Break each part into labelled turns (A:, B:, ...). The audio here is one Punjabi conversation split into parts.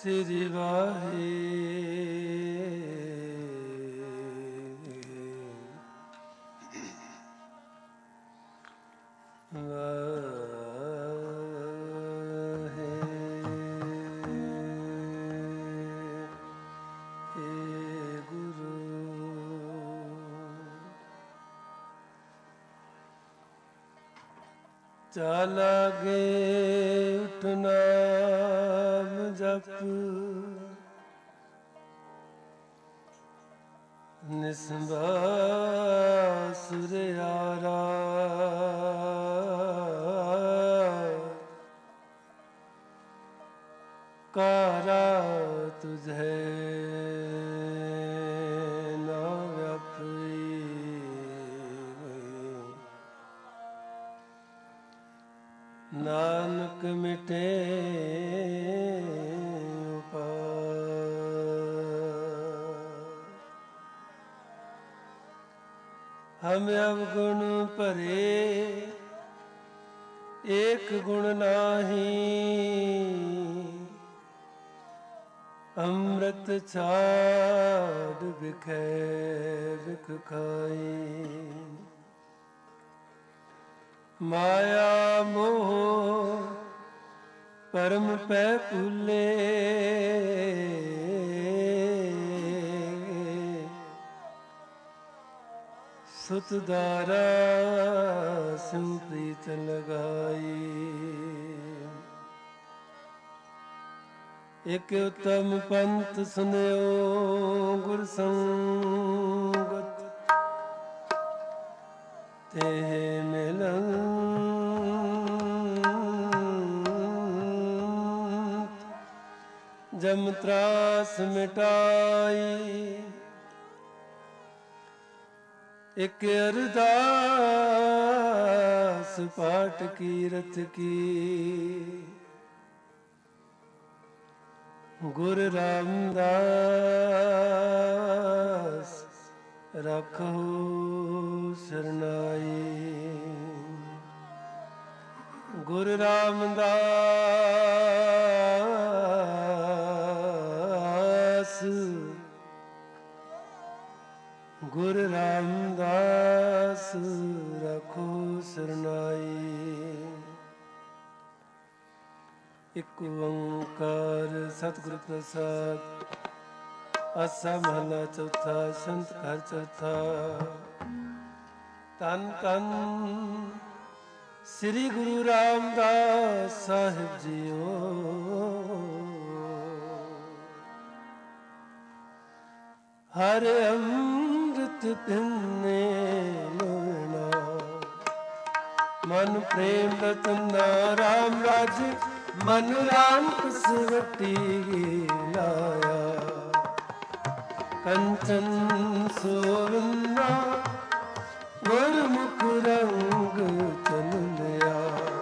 A: ਸ੍ਰੀ ਵਾਹਿਗੁਰੂ ਚਾਲਾਗੇ ਉਠ ਨਾਮ ਜਪ ਨਿਸੰਭਾ ਸੁਰਿਆਰਾ ਕਾਰਾ ਤੁਝੇ ਨਾ ਵਿਆਪੀ ਨਾਨਕ ਮਿਟੇ ਹਮ ਅਵਗੁਣ ਭਰੇ ਏਕ ਗੁਣ ਨਾਹੀ ਅੰਮ੍ਰਿਤ ਛਾੜ ਵਿਖੇ ਵਿਖ ਖਾਈ ਮਾਇਆ ਮੋਹ ਪਰਮ ਪੈ ਭੁਲੇ ਸੁਤ ਦਾਰਾ ਸਿਉ ਪ੍ਰੀਤ ਲਗਾਈ ਇਕ ਉਤਮ ਪੰਥ ਸੁਨਿਓ ਗੁਰ ਸੰਗਤ ਤੇ ਮਿਲਨ ਜਮ ਤਰਾਸ ਮਿਟਾਈ ਇਕ ਅਰਦਾਸ ਪਾਠ ਕੀਰਤ ਕੀ ਗੁਰ ਰਾਮਦਾਸ ਰਖੋ ਸਰਨਾਈ ਗੁਰ ਰਾਮਦਾਸ ਗੁਰ ਰਾਮਦਾਸ ਰਖੋ ਸਰਨਾਈ ਇਕ ਓੰਕਾਰ ਸਤਿਗੁਰ ਪ੍ਰਸਾਦ ਆਸਾ ਮਹਲਾ ਚੌਥਾ ਸੰਤ ਘਰ ਚੌਥਾ ਧੰਨ ਧੰਨ ਸ੍ਰੀ ਗੁਰੂ ਰਾਮਦਾਸ ਸਾਹਿਬ ਜੀਓ ਹਰ ਅੰਮ੍ਰਿਤ ਪਿੰਨੇ ਲੋਣਾ ਮਨ ਪ੍ਰੇਮ ਰਤਨਾ ਰਾਮ ਰਾਜ ਮਨ ਰਾਮ ਕਸਵਟੀ ਲਾਇਆ ਕੰਚਨ ਸੋਵੰਨਾ ਗੁਰਮੁਖ ਰੰਗ ਚਲ ਲਿਆ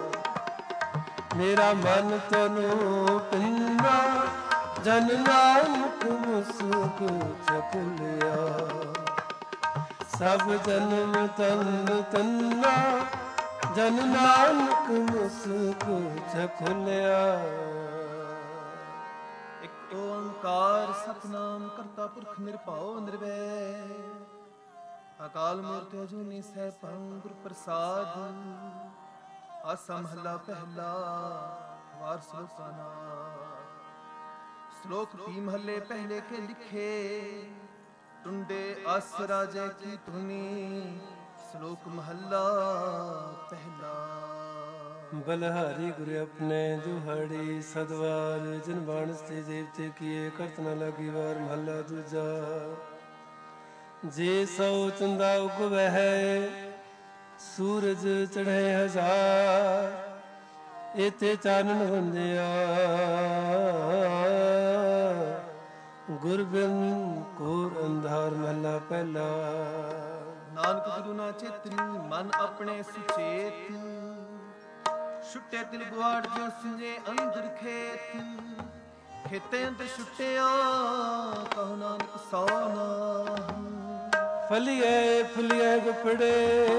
A: ਮੇਰਾ ਮਨ ਤਨੋ ਪਿੰਨਾ ਜਨ ਨਾਨਕ ਮੁਸਕ ਚਖ ਲਿਆ ਸਭ ਜਨਮ ਤਨ ਤੰਨਾ ਜਨ ਨਾਨਕ ਮੁਸਕ ਚਖ ਲਿਆ
B: ਇਕ ਓੰਕਾਰ ਸਤਿਨਾਮ ਕਰਤਾ ਪੁਰਖ ਨਿਰਭਉ ਨਿਰਵੈਰ ਅਕਾਲ ਮੂਰਤਿ ਅਜੂਨੀ ਸੈਭੰ ਗੁਰ ਪ੍ਰਸਾਦ ਆਸਾ ਮਹਲਾ ਪਹਿਲਾ ਵਾਰ ਸਲੋਕਾ ਨਾਮ श्लोक पी महले पहले के लिखे टुंडे आस राजे की धुनी श्लोक महला पहला
A: बलहारी गुरु अपने दुहाड़ी सदवार जन बाणस ते देवते किए करत न लगी वार महला दूजा जे सौ चंदा उगवै है सूरज चढ़े हजार इते चानन वंदिया गुरबिन कोर अंधार महला पहला
B: नानक गुरु ना चेतनी मन अपने सुचेत छुट्टे दिल गुआड़ जो सिंजे अंदर खेत खेते अंत छुट्टिया कहो नानक सौ ना
A: फलिए फुलिए गुपड़े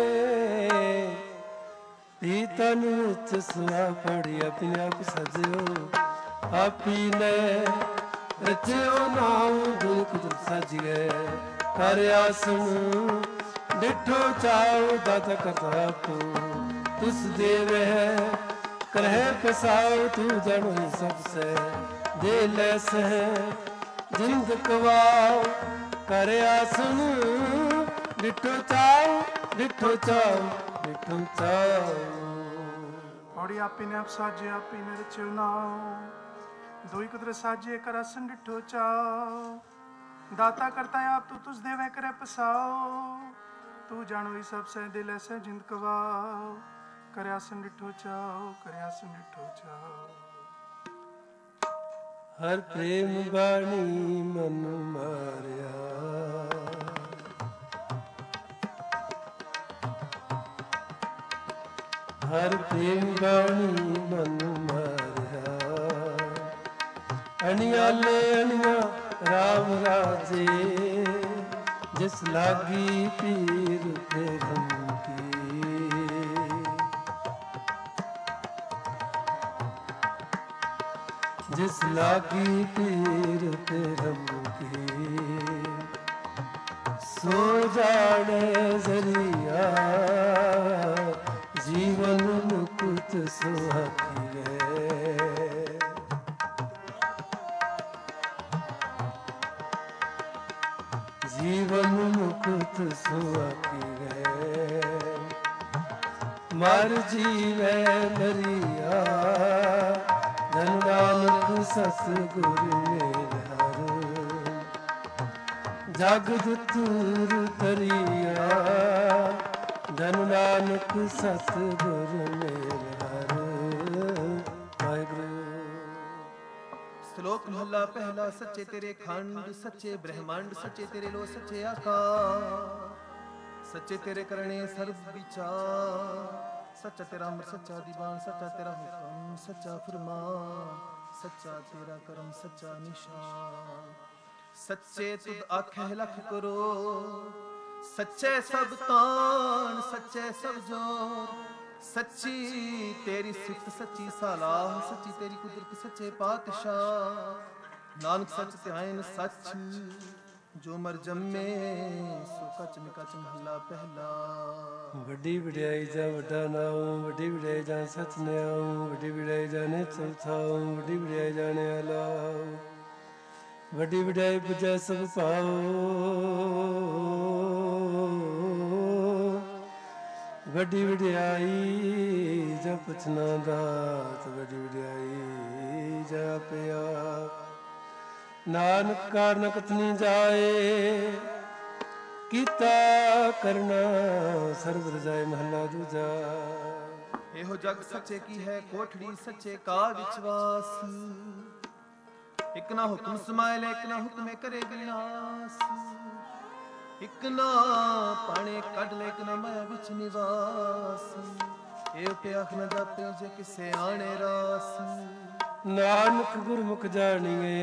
A: ਤਨ ਵਿੱਚ ਸੁਆ ਪੜੀ ਆਪਣੇ ਆਪ ਸਜਿਓ ਆਪੀ ਨੇ ਰਚਿਓ ਨਾਮ ਗੁਰ ਕੁਦਰਤ ਸਾਜੀਐ ਕਰ ਆਸਣ ਡਿਠੋ ਚਾਉ ਦਾਤਾ ਕਰਤਾ ਆਪੂ ਤੁਸ ਦੇਵੈ ਕਰਹਿ ਪਸਾਉ ਤੂੰ ਜਣੋ ਸਭ ਸੇ ਦੇ ਲੈ ਸਹਿ ਜਿੰਦ ਕਵਾਉ ਕਰ ਆਸਣ ਡਿਠੋ ਚਾਉ ਡਿਠੋ ਚਾਉ ਡਿਠੋ ਚਾਉ।
C: ਔੜੀ ਆਪੀ ਨੇ ਆਪ ਸਾਜੇ ਆਪੀ ਨੇ ਰਚਿਓ ਨਾਮ ਦੋਈ ਕੁਦਰਤ ਸਾਜੇ ਕਰ ਆਸਣ ਡਿਠੋ ਚਾਉ ਦਾਤਾ ਕਰਤਾ ਆਪ ਤੂੰ ਤੁਸ ਦੇਵੈ ਕਰਹਿ ਪਸਾਉ ਤੂੰ ਜਾਣੋ ਸਭ ਸੇ ਦਿਲ ਐਸੇ ਜਿੰਦ ਕਵਾਉ ਕਰਿਆ ਸੰ ਡਿਠੋ ਚਾਉ ਕਰਿਆ ਸੰ ਡਿਠੋ ਚਾਉ।
A: ਹਰ ਪ੍ਰੇਮ ਬਾਣੀ ਮਨ ਮਾਰਿਆ ਹਰ ਪ੍ਰੇਮ ਬਾਣੀ ਮਨ ਮਾਰਿਆ ਅਣਿਆਲੇ ਅਣਿਆ ਰਾਮ ਰਾਜੇ ਜਿਸ ਲਾਗੀ ਪੀਰ ਫੇਰਨ ਕੀ ਜਿਸ ਲਾਗੀ ਪੀਰ ਫੇਰਨ ਕੀ ਸੋ ਜਾਣੇ ਜ਼ਰੀਆ ਜੀਵਨ ਮੁਕਤ ਸੁਹਾਖੀਏ ਜੀਵਨ ਮੁਕਤ ਸੁਆਖੀਐ ਮਰ ਜੀਵੈ ਮਰੀਆ ਧਨ ਨਾਨਕ ਸਤਿਗੁਰ ਮੇਲ ਹਰ ਜਗ ਤੁਰ ਤਰੀਆ ਧਨ ਨਾਨਕ ਸਤਿਗੁਰ ਮੇਲ ਹਰ। ਵਾਹਿਗੁਰੂ।
B: ਸ਼ਲੋਕ ਮਹਲਾ ਪਹਿਲਾ। ਸੱਚੇ ਤੇਰੇ ਖੰਡ ਸੱਚੇ ਬ੍ਰਹਮੰਡ ਸੱਚੇ ਤੇਰੇ ਲੋ ਸੱਚੇ ਆਕਾਸ਼ ਸੱਚੇ ਤੇਰੇ ਕਰਨੇ ਸਰਬ ਵਿਚਾਰ ਸੱਚਾ ਤੇਰਾ ਅੰਮ੍ਰਿਤ ਸੱਚਾ ਦੀਵਾਨ ਸੱਚਾ ਤੇਰਾ ਹੁਕਮ ਸੱਚਾ ਫਰਮਾਨ ਸੱਚਾ ਤੇਰਾ ਕਰਮ ਸੱਚਾ ਨਿਸ਼ਾਨ ਸੱਚੇ ਤੁਧ ਆਖੇ ਲਖ ਕਰੋ ਸੱਚੇ ਸਭ ਤਾਣ ਸੱਚੇ ਸਭ ਜੋਰ ਸੱਚੀ ਤੇਰੀ ਸਿਫਤ ਸੱਚੀ ਸਲਾਹ ਸੱਚੀ ਤੇਰੀ ਕੁਦਰਤ ਸੱਚੇ ਪਾਤਸ਼ਾਹ ਨਾਨਕ ਸੱਚ ਧਿਆਨ ਸੱਚ ਜੋ ਮਰ ਜੰਮੇ ਸੋ ਕਚ ਨਿਕਚ ਮਹਲਾ ਪਹਿਲਾ।
A: ਵੱਡੀ ਵਡਿਆਈ ਜਾ ਵੱਡਾ ਨਾਉ ਵੱਡੀ ਵਡਿਆਈ ਜਾ ਸਚ ਨਿਆਉ ਵੱਡੀ ਵਡਿਆਈ ਜਾ ਨਿਚਲ ਥਾਉ ਵੱਡੀ ਵਡਿਆਈ ਜਾਣੇ ਅਲਾਉ ਵੱਡੀ ਵਡਿਆਈ ਬੁਝੈ ਸਭ ਪਾਉ ਵੱਡੀ ਵਡਿਆਈ ਜਾ ਪੁੱਛਣਾ ਦਾਤ ਵੱਡੀ ਵਡਿਆਈ ਜਾ ਪਿਆ ਨਾਨਕ ਕਾਰਨ ਕਤਨੀ ਜਾਏ ਕੀਤਾ ਕਰਨਾ ਸਰਬ ਰਜਾਏ ਮਹਲਾ ਦੂਜਾ।
B: ਇਹੋ ਜਗ ਸੱਚੇ ਕੀ ਹੈ ਕੋਠੜੀ ਸੱਚੇ ਕਾ ਵਿਸ਼ਵਾਸ ਇਕ ਨਾ ਹੁਕਮ ਸਮਾਇਲੇ ਇਕ ਨਾ ਹੁਕਮੇ ਕਰੇ ਵਿਨਾਸ਼ ਇਕ ਨਾ ਪਾਣੇ ਕੱਢ ਲੈ ਇਕ ਨਾ ਮਾਇਆ ਵਿੱਚ ਨਿਵਾਸ ਇਹ ਪਿਆਖ ਨਾ ਜਾਪੇ ਜੇ ਕਿਸੇ ਆਣੇ ਰਾਸ
A: ਨਾਨਕ ਗੁਰਮੁਖ ਜਾਣੀਏ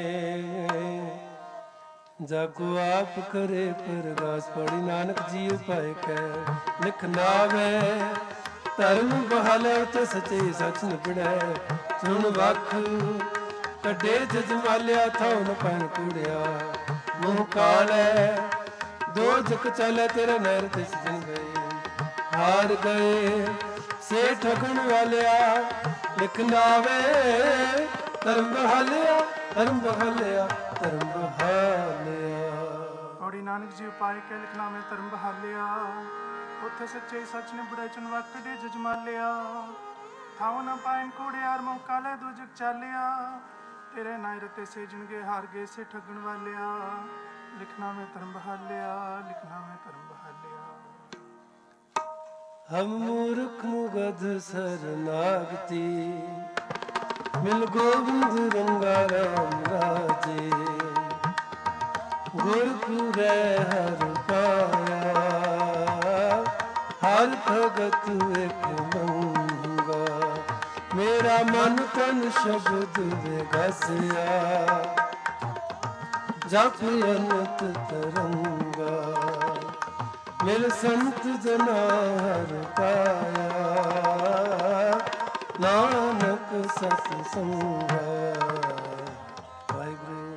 A: ਜਾਕੋ ਆਪ ਕਰੇ ਪਰਗਾਸ ਪੜੀ ਨਾਨਕ ਜੀ ਉਪਾਇ ਕੈ ਲਿਖ ਨਾਵੇ ਧਰਮ ਬਹਾਲੇ ਤੇ ਸੱਚੇ ਸੱਚ ਨਿਬੜੈ ਸੁਣ ਵਖ ਕੱਢੇ ਜਜਮਾਲਿਆ ਥਾਉ ਨ ਪੈਣ ਕੂੜਿਆ ਮੋਹ ਕਾਲੈ ਦੋ ਜਕ ਚਲੇ ਤੇਰੇ ਨਹਿਰ ਤੇ ਸਜਣ ਗਏ ਹਾਰ ਗਏ ਸੇ ਠਗਣ ਵਾਲਿਆ ਲਿਖ ਨਾਵੇ ਧਰਮ ਬਹਾਲਿਆ ਧਰਮ ਬਹਾਲਿਆ ਧਰਮ ਬਹਾਲਿਆ।
C: ਔੜੀ ਨਾਨਕ ਜੀ ਉਪਾਇ ਕੇ ਲਿਖਣਾ ਮੈਂ ਧਰਮ ਬਹਾਲਿਆ ਉੱਥੇ ਸੱਚੇ ਸੱਚ ਨਿਬੜੇ ਚੁਨਵਾ ਕੱਢੇ ਜਜਮਾਲਿਆ ਥਾਉ ਨਾ ਪਾਇਨ ਕੂੜਿਆਰ ਮੋਹ ਕਾਲੇ ਦੋ ਜਗ ਚਾਲਿਆ ਤੇਰੇ ਨਾਇਰ ਤੇ ਸੇਜਣਗੇ ਹਾਰ ਗਏ ਸੇ ਠੱਗਣ ਵਾਲਿਆ ਲਿਖਣਾ ਮੈਂ ਧਰਮ ਬਹਾਲਿਆ ਲਿਖਣਾ ਮੈਂ ਧਰਮ ਬਹਾਲਿਆ।
A: ਹਮ ਮੂਰਖ ਮੁਗਧ ਸਰਨਾਗਤੀ ਮਿਲ ਗੋਬਿੰਦ ਰੰਗਾ ਰਾਮ ਰਾਜੇ ਗੁਰਪੁਰੈ ਹਰ ਪਾਇਆ ਹਰ ਭਗਤ ਇੱਕ ਮੰਗਾ ਮੇਰਾ ਮਨ ਤਨ ਸ਼ਬਦ ਵਿਗਸਿਆ ਜਪ ਅਨੰਤ ਤਰੰਗਾ ਮਿਲ ਸੰਤ ਜਨਾ ਹਰ ਪਾਇਆ ਨਾਨਕ ਸਤ ਸੰਗਾ। ਵਾਹਿਗੁਰੂ।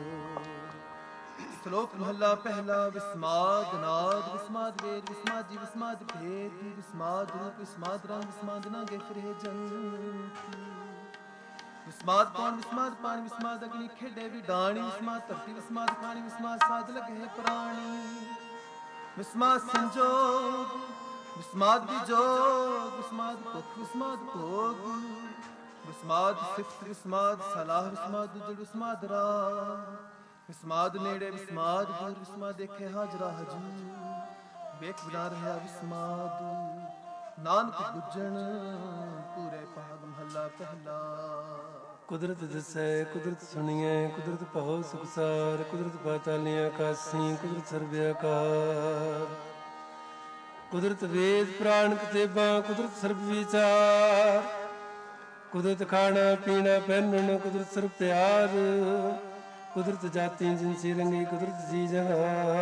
B: ਸ਼ਲੋਕ ਮਹੱਲਾ ਪਹਿਲਾ। ਵਿਸਮਾਦ ਨਾਦ ਵਿਸਮਾਦ ਵੇਦ ਵਿਸਮਾਦ ਜੀ ਵਿਸਮਾਦ ਭੇਦ ਵਿਸਮਾਦ ਰੂਪ ਵਿਸਮਾਦ ਰੰਗ ਵਿਸਮਾਦ ਨਾਗੇ ਫਿਰੇ ਜੰਤ। ਵਿਸਮਾਦ ਕੌਣ ਵਿਸਮਾਦ ਪਾਣੀ ਵਿਸਮਾਦ ਅਗਨੀ ਖੇਡੇ ਵੀ ਡਾਣੀ ਵਿਸਮਾਦ ਧਰਤੀ ਵਿਸਮਾਦ ਖਾਣੀ ਵਿਸਮਾਦ ਸਾਧ ਲਗੇ ਪ੍ਰਾਣੀ। ਵਿਸਮਾਦ ਸੰਜੋਗ ਵਿਸਮਾਦ ਵਿਜੋਗ ਵਿਸਮਾਦ ਭੁੱਖ ਵਿਸਮਾਦ ਭੋਗ ਵਿਸਮਾਦ ਸਿਫਤ ਵਿਸਮਾਦ ਸਲਾਹ ਵਿਸਮਾਦ ਉਜੜ ਵਿਸਮਾਦ ਰਾਹ ਵਿਸਮਾਦ ਨੇੜੇ ਵਿਸਮਾਦ ਦੂਰ ਵਿਸਮਾਦ ਦੇਖੇ ਹਾਜ਼ਰਾ ਹਜੂਰ ਵੇਖ ਬਿਨਾ ਰਿਹਾ ਵਿਸਮਾਦ ਨਾਨਕ ਗੁੱਜਣ ਪੂਰੇ ਭਾਗ ਮਹੱਲਾ ਪਹਿਲਾ।
A: ਕੁਦਰਤ ਦਸੈ ਕੁਦਰਤ ਸੁਣੀਐ ਕੁਦਰਤ ਭਉ ਸੁਖਸਾਰ ਕੁਦਰਤ ਪਾਤਾਲੀਆਂ ਆਕਾਸੀ ਕੁਦਰਤ ਸਰਬ ਆਕਾਰ ਕੁਦਰਤ ਵੇਦ ਪ੍ਰਾਣ ਕਿਤਾਬਾਂ ਕੁਦਰਤ ਸਰਬ ਵਿਚਾਰ ਕੁਦਰਤ ਖਾਣਾ ਪੀਣਾ ਪਹਿਨਣ ਕੁਦਰਤ ਸਰਬ ਪਿਆਰ ਕੁਦਰਤ ਜਾਤੀ ਜਿਨਸੀ ਰੰਗੀ ਕੁਦਰਤ ਜੀ ਜਹਾਨ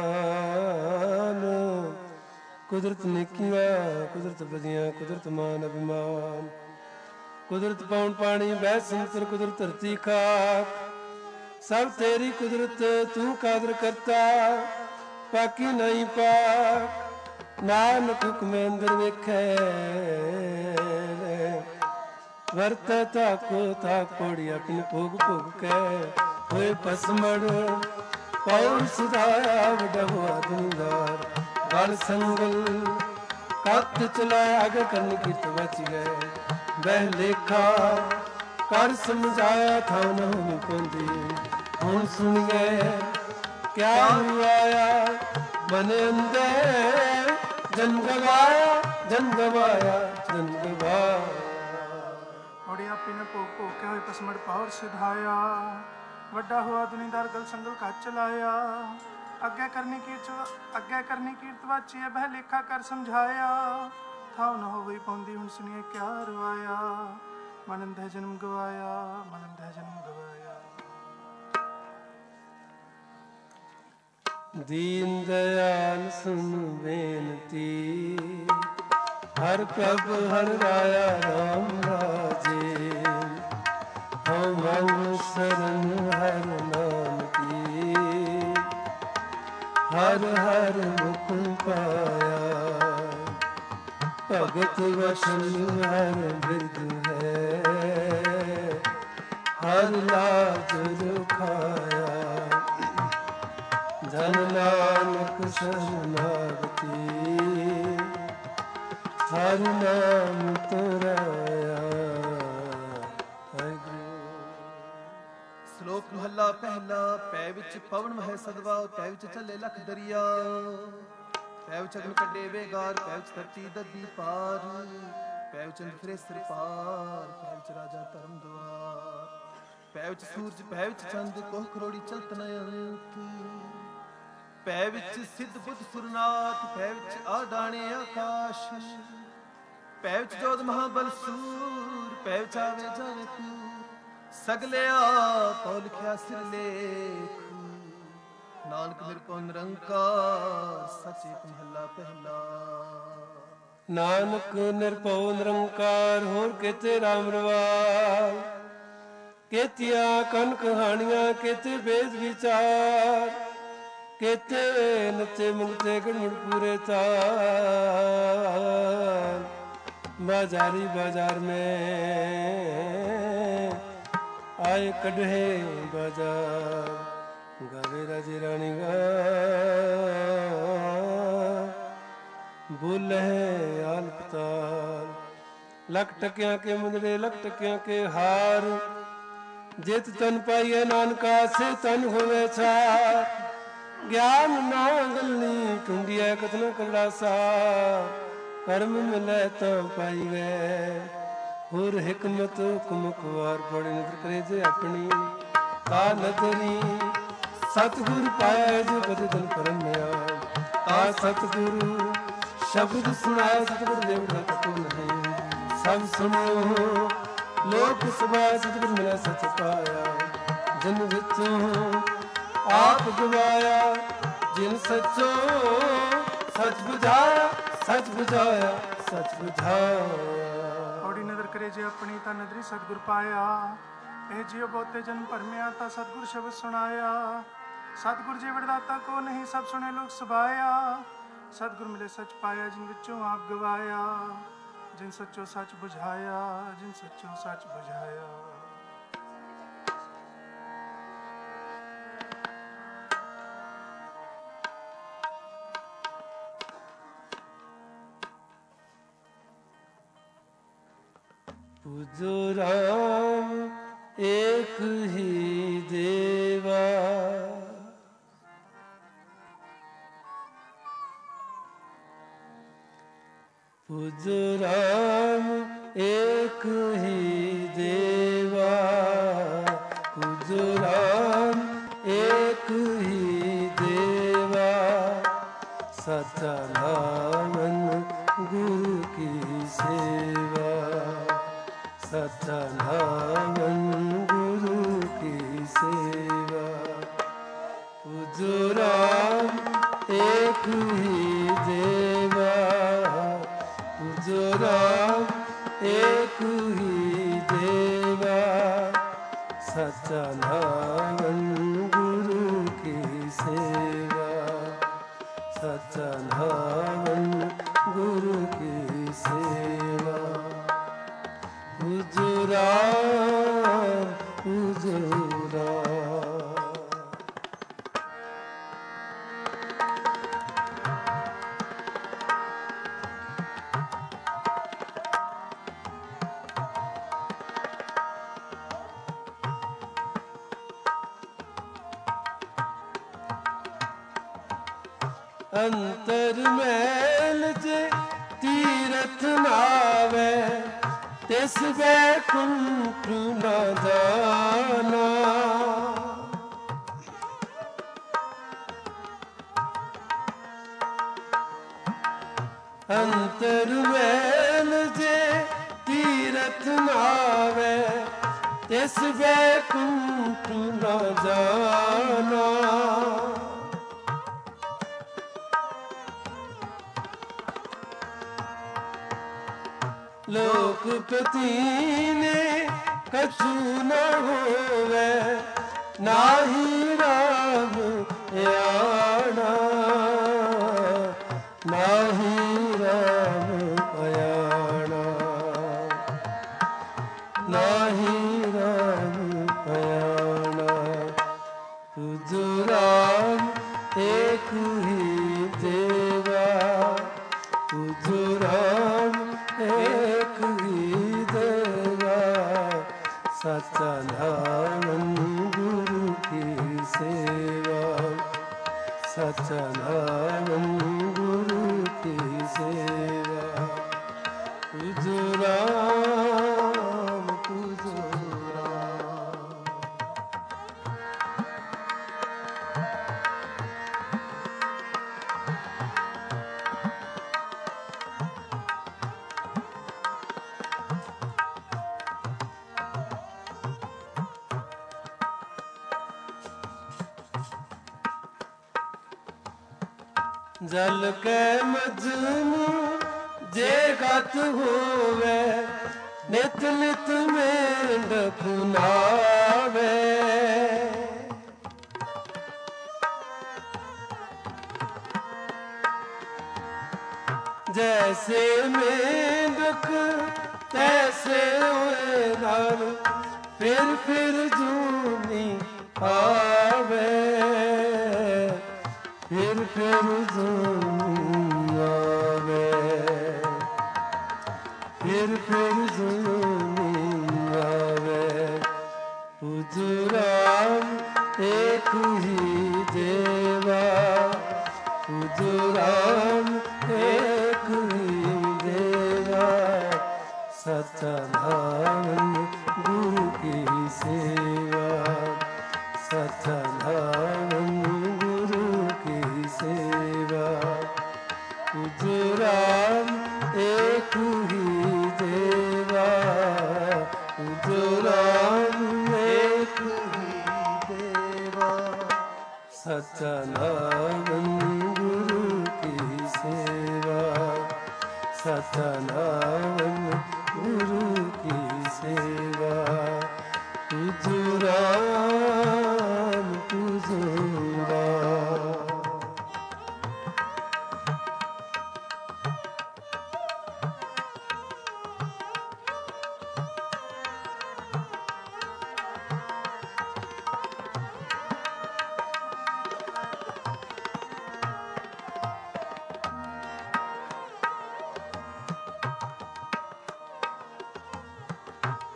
A: ਕੁਦਰਤ ਨੇਕੀਆਂ ਕੁਦਰਤ ਬਦੀਆਂ ਕੁਦਰਤ ਮਾਨ ਅਭਿਮਾਨ ਕੁਦਰਤ ਪੌਣ ਪਾਣੀ ਬਹਿ ਸੰਤਰ ਕੁਦਰਤ ਧਰਤੀ ਖਾਕ ਸਭ ਤੇਰੀ ਕੁਦਰਤ ਤੂੰ ਕਾਦਰ ਕਰਤਾ ਪਾਕੀ ਨਹੀਂ ਪਾਕ ਨਾਨਕ ਹੁਕਮੇ ਅੰਦਰ ਵੇਖੈ ਵਰਤੈ ਤਾਕੋ ਤਾਕ ਪੋੜੀ ਆਪਣੀ ਭੋਗ ਭੋਗ ਕੇ ਹੋਏ ਪਸਮੜ ਪੌਰ ਸੁਧਾਇਆ ਵੱਡਾ ਹੋਆ ਦੁਨੀਦਾਰ ਗਲ ਸੰਗਲ ਕੱਤ ਚਲਾਇਆ ਅਗ ਕਰਨ ਕੀਤ ਬਚ ਗਏ ਬਹਿ ਲੇਖਾ ਕਰ ਸਮਝਾਇਆ ਥਾ ਨ ਹੋਈ ਪਹੁੰਚੀ ਹੁਣ ਸੁਣੀਏ ਕਿਆ ਆਇਆ ਮਨ ਅੰਦਰ ਜਨ ਗਵਾਇਆ ਜਨ ਗਵਾਇਆ ਜਨ ਗਵਾਇਆ।
C: ਹੋੜੀ ਆਪੀ ਨੇ ਭੋਗ ਭੋਗ ਕੇ ਹੋਏ ਪਸਮੜ ਪੌਰ ਸਿਧਾਇਆ ਵੱਡਾ ਹੋਆ ਦੁਨੀਦਾਰ ਗਲ ਸੰਗਲ ਕੱਤ ਚਲਾਇਆ ਅੱਗੇ ਕਰਨੀ ਕੀਰਤ ਵਾਚੀਏ ਬਹਿ ਲੇਖਾ ਕਰ ਸਮਝਾਇਆ ਥਾਉ ਨ ਹੋਵੇ ਪਾਉਂਦੀ ਹੁਣ ਸੁਣੀਏ ਕਿਆ ਰਵਾਇਆ ਮਨ ਅੰਧੇ ਜਨਮ ਗਵਾਇਆ ਮਨ ਅੰਧੇ ਜਨਮ ਗਵਾਇਆ।
A: ਦੀਨ ਦਇਆਲ ਸੁਨ ਬੇਨਤੀ ਹਰ ਪ੍ਰਭ ਹਰ ਰਾਇਆ ਰਾਮ ਰਾਜੇ ਹਉ ਮੰਗ ਸਰਨ ਹਰ ਨਾਮ ਕੀ ਹਰ ਹਰ ਮੁਖ ਪਾਇਆ ਭਗਤ ਵਸ਼ਨ ਹਰ ਬਿਰਦ ਹੈ ਹਰ ਲਾਜ ਰੁਖਾਇਆ ਜਨ ਨਾਨਕ ਸ਼ਰਨਾਗਤੀ ਹਰ ਨਾਮ ਤੁਰਾਇਆ।
B: ਸ਼ਲੋਕ ਮਹੱਲਾ ਪਹਿਲਾ। ਪੈ ਵਿੱਚ ਪਵਨ ਵਹੈ ਸਦਵਾ ਪੈ ਵਿੱਚ ਚੱਲੇ ਲਖ ਦਰਿਆ ਪੈ ਵਿੱਚ ਅਗਨ ਕੱਢੇ ਵੇਗਾਰ ਪੈ ਵਿੱਚ ਧਰਤੀ ਦੱਦੀ ਪਾਰ ਪੈ ਵਿੱਚ ਅੰਧ ਫਿਰੇ ਸਿਰ ਪਾਰ ਪੈ ਵਿੱਚ ਰਾਜਾ ਧਰਮ ਦੁਆਰ ਪੈ ਵਿੱਚ ਸੂਰਜ ਪੈ ਵਿੱਚ ਚੰਦ ਕੋਹ ਕਰੋੜੀ ਚਲਤ ਨ ਅੰਤ ਪੈ ਵਿੱਚ ਸਿੱਧ ਬੁੱਧ ਸੁਰਨਾਥ ਪੈ ਵਿੱਚ ਆਡਾਣੇ ਆਕਾਸ਼ ਪੈ ਵਿੱਚ ਜੋਧ ਮਹਾਬਲ ਸੂਰ ਪੈ ਵਿੱਚ ਆਵੇ ਜਾਵੇ ਤੂਰ ਸਗਲਿਆ ਪਉ ਲਿਖਿਆ ਸਿਰ ਲੇਖ ਨਾਨਕ ਨਿਰਭਉ ਨਿਰੰਕਾਰ ਸਚ ਏਕ ਮਹੱਲਾ ਪਹਿਲਾ।
A: ਨਾਨਕ ਨਿਰਭਉ ਨਿਰੰਕਾਰ ਹੋਰ ਕਿਤੇ ਰਾਮ ਰਵਾਲ ਕੇਤੀਆਂ ਕਨ ਕਹਾਣੀਆਂ ਕੇਤੇ ਵੇਦ ਵਿਚਾਰ ਕੇਤੇ ਨੱਚੇ ਮੁਕਤੇ ਗਣਮੁੜ ਪੂਰੇ ਤਾਲ बाजारी बाजार में आए कढ़े बाजार गावे राजे रानी गा बोले आल पताल लख टकिया के मुंदरे लख टकिया के हार जित तन पाइए नानका से तन होवे छार ज्ञान ना गलनी टुंडिया कतना कड़ा सा कर्म मिले तो पाई गए होर हिकमत कुमकवार बड़ी नजर करे जे अपनी ता नजरी सतगुर पाया जो बदन परमया ता सतगुरु शब्द सुनाया सतगुर देवता को नहीं सब सुनो लोक सभा सतगुर मिला सच पाया जन विचों आप गवाया जिन सचो सच बुझाया सच बुझाया सच बुझाया।
C: थोड़ी नजर करे जे अपनी ता नदरी सतगुर पाया ए जियो बहुते जन भरमिया ता सतगुर शब्द सुनाया सतगुर जी वरदाता को नहीं सब सुने लोग सुभाया। सतगुर मिले सच पाया जिन विचों आप गवाया। जिन सच्चो सच बुझाया, जिन सच्चो सच बुझाया।
A: पूजो राम एक ही देवा, पूजो राम एक ही देवा, पूजो राम एक ही देवा। सच्चा नामन गुरु की सेवा, सच्चा नामन गुरु की सेवा। पूजो राम एक ही देवा, पूजो राम एक ही देवा। सच्चा नामन गुरु की सेवा, सच्चा नामन गुरु की सेवा। पूजो राम, पूजो राम। अंतर मैल जे तीरथ नावे, तिस बैकुंठ न जाना। अंतर मैल जे तीरथ नावे, तिस बैकुंठ न जाना। लोकपति ने कछु न होवे, नाहि राम आना, नाहि राम आना, नाहि राम आना। पूजो राम एक ही देवा, पूजो राम एक ही देवा। सच्चा नामन गुरु की सेवा, सच्चा नामन गुरु की सेवा। पूजो राम, पूजो राम। जल के मजनू जे गत होवे, नित नित मेंढ पुनावे। जैसे मेंढक तैसे हुए नर, फिर जूनी आवे, फिर जूनी आवे, फिर जूनी आवे। पूजो राम एक ही देवा, पूजो राम एक ही देवा। सच्चा नामन गुरु की सेवा, सच्चा नामन गुरु की सेवा। पूजो राम एक ही देवा, पूजो राम एक ही देवा। सच्चा नामन गुरु की सेवा, सच्चा नामन गुरु की सेवा। पूजो राम, पूजो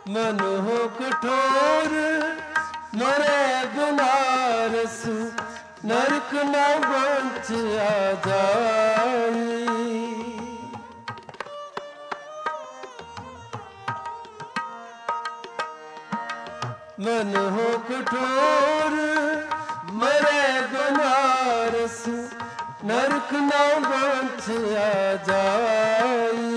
A: मन हो कठोर मरे बनारस नरक न बंच आ जाई। मन हो कठोर मरे बनारस नरक न बंच आ जाई।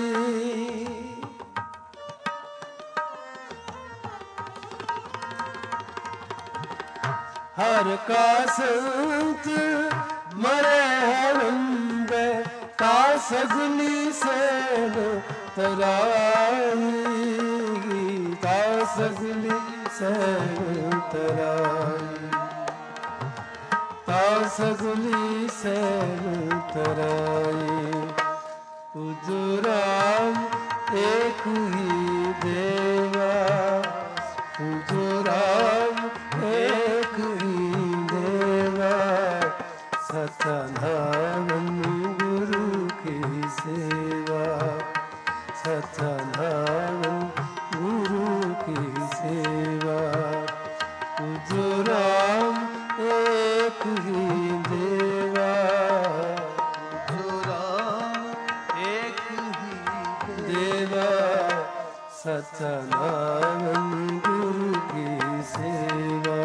A: हर का संत मरे हरम्बे का सगली सैन तराई। का सगली सैन तराई। का सगली सैन तराई। पूजो राम एक ही देवा। पूजो राम एक ही देवा। सतनाम गुरु की सेवा। सतनाम गुरु की सेवा। पूजो राम एक ही देवा।
B: पूजो राम एक ही
A: देवा। सतनाम गुरु की सेवा।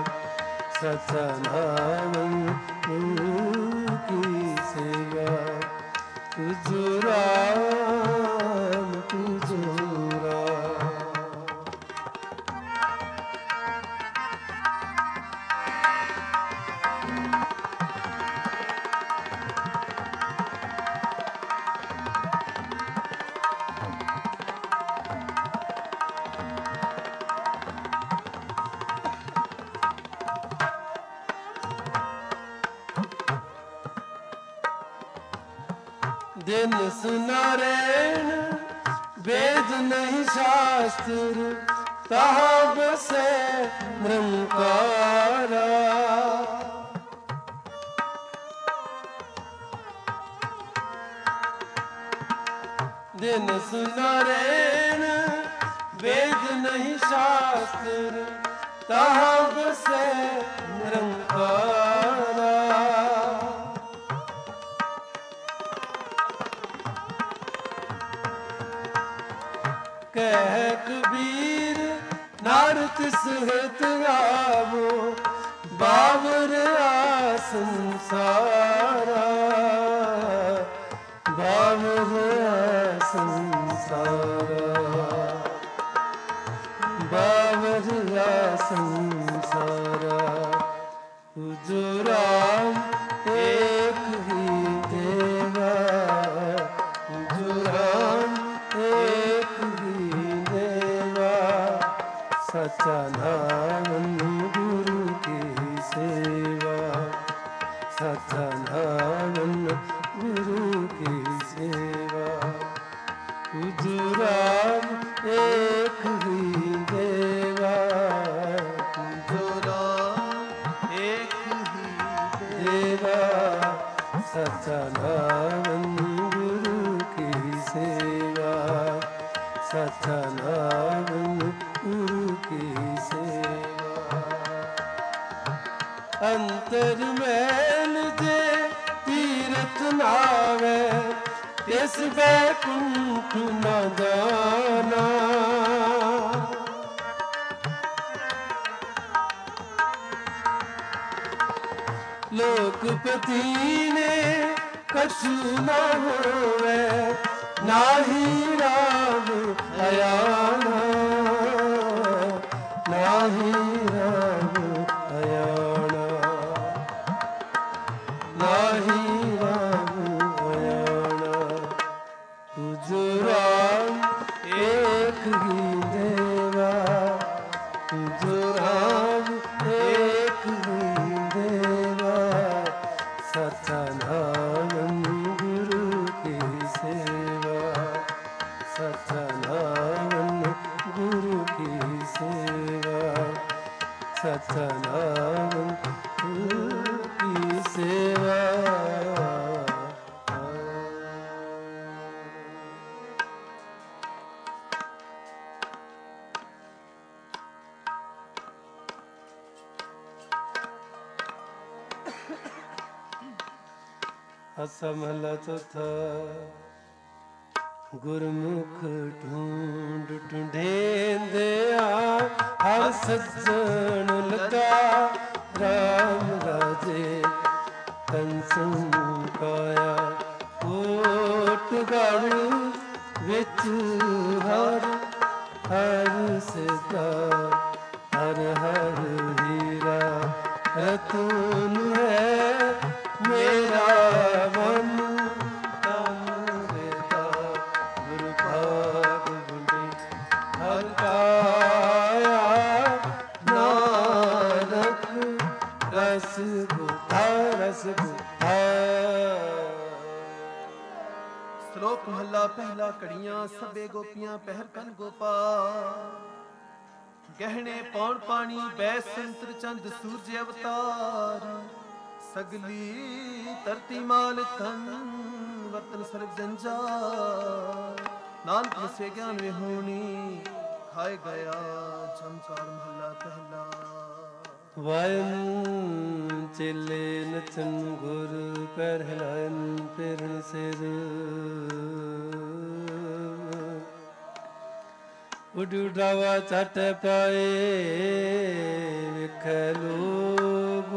A: सतनाम गुरु की सेवा। पूजो राम पूजो राम। दिन सुनारेण वेद नहीं शास्त्र तहा बसे निरंकारा। दिन सुनारेण वेद नहीं शास्त्र तहा बसे निरंकारा। कह कबीर नारद सहित आवो बाबर आ संसारा। बाबर आ संसारा। बाबर आ संसारा। पूजो राम एक ही देवा। पूजो राम एक ही देवा। सच्चा नाम गुरु की सेवा। सच्चा नाम गुरु की सेवा। पूजो राम एक ही देवा।
B: पूजो राम एक ही
A: देवा। सच्चा नाम गुरु की सेवा। सच्चा नाम गुरु की सेवा। अंतर मैल जे तीरथ नावे तिस बैकुंठ न जाना। लोकपति ने कछु न होवे नाही राम अयाना। नाही राम अयाना। नाही राम अयाना। पूजो राम एक ही देवा। पूजो राम एक ही देवा। सतनाम गुरु की सेवा। सतनाम गुरु की सेवा। सतनाम गुरु की सेवा। ਆਸਾ ਮਹਲਾ ਚੌਥਾ। ਗੁਰਮੁਖ ਢੂੰਡ ਢੂੰਢੇਂਦਿਆ ਹਰ ਸੱਜਣ ਲਗਾ, ਰਾਮ ਰਾਜੇ ਕੰਸਨ ਕਾਇਆ ਕੋਟ ਗੜ ਵਿੱਚ ਹਰ ਹਰ ਸਿਦਾ, ਹਰ ਹਰ ਹੀਰਾ ਰਤਨ ਹੈ ਮੇਰਾ ਮਨ, ਤਨ ਰੇਤਾ ਗੁਰ ਭਾਗ ਬੁੰਡੇ ਹਰ ਕਾਇਆ, ਨਾਨਕ ਰਸ ਗੁਠਾ ਰਸ ਗੁਠਾ।
B: ਸ਼ਲੋਕ ਮਹੱਲਾ ਪਹਿਲਾ। ਘੜੀਆਂ ਸਭੇ ਗੋਪੀਆਂ ਪਹਿਰ ਕਨ ਗੋਪਾਲ, ਗਹਿਣੇ ਪੌਣ ਪਾਣੀ ਬੈ ਸੰਤਰ ਚੰਦ ਸੂਰਜ ਅਵਤਾਰ, ਸਗਲੀ ਧਰਤੀ ਮਾਲ ਤਨ ਵਰਤਨ ਸਰਬ ਜੰਜਾਲ, ਨਾਨਕ ਵਸੇ ਗਿਆਨ ਵਿਹੂਣੀ ਖਾਏ ਗਿਆ ਝੰਕਾਰ। ਮਹੱਲਾ ਪਹਿਲਾ।
A: ਵਾਇਨ ਚੇਲੇ ਨਚਨ ਗੁਰ ਪੈਰ ਹਿਲਾਇਨ ਪੇਰਨ ਸਿਰ, ਉੱਡ ਉਡਾਵਾ ਚੱਟ ਪਾਏ ਵੇਖੈ ਲੋਗ,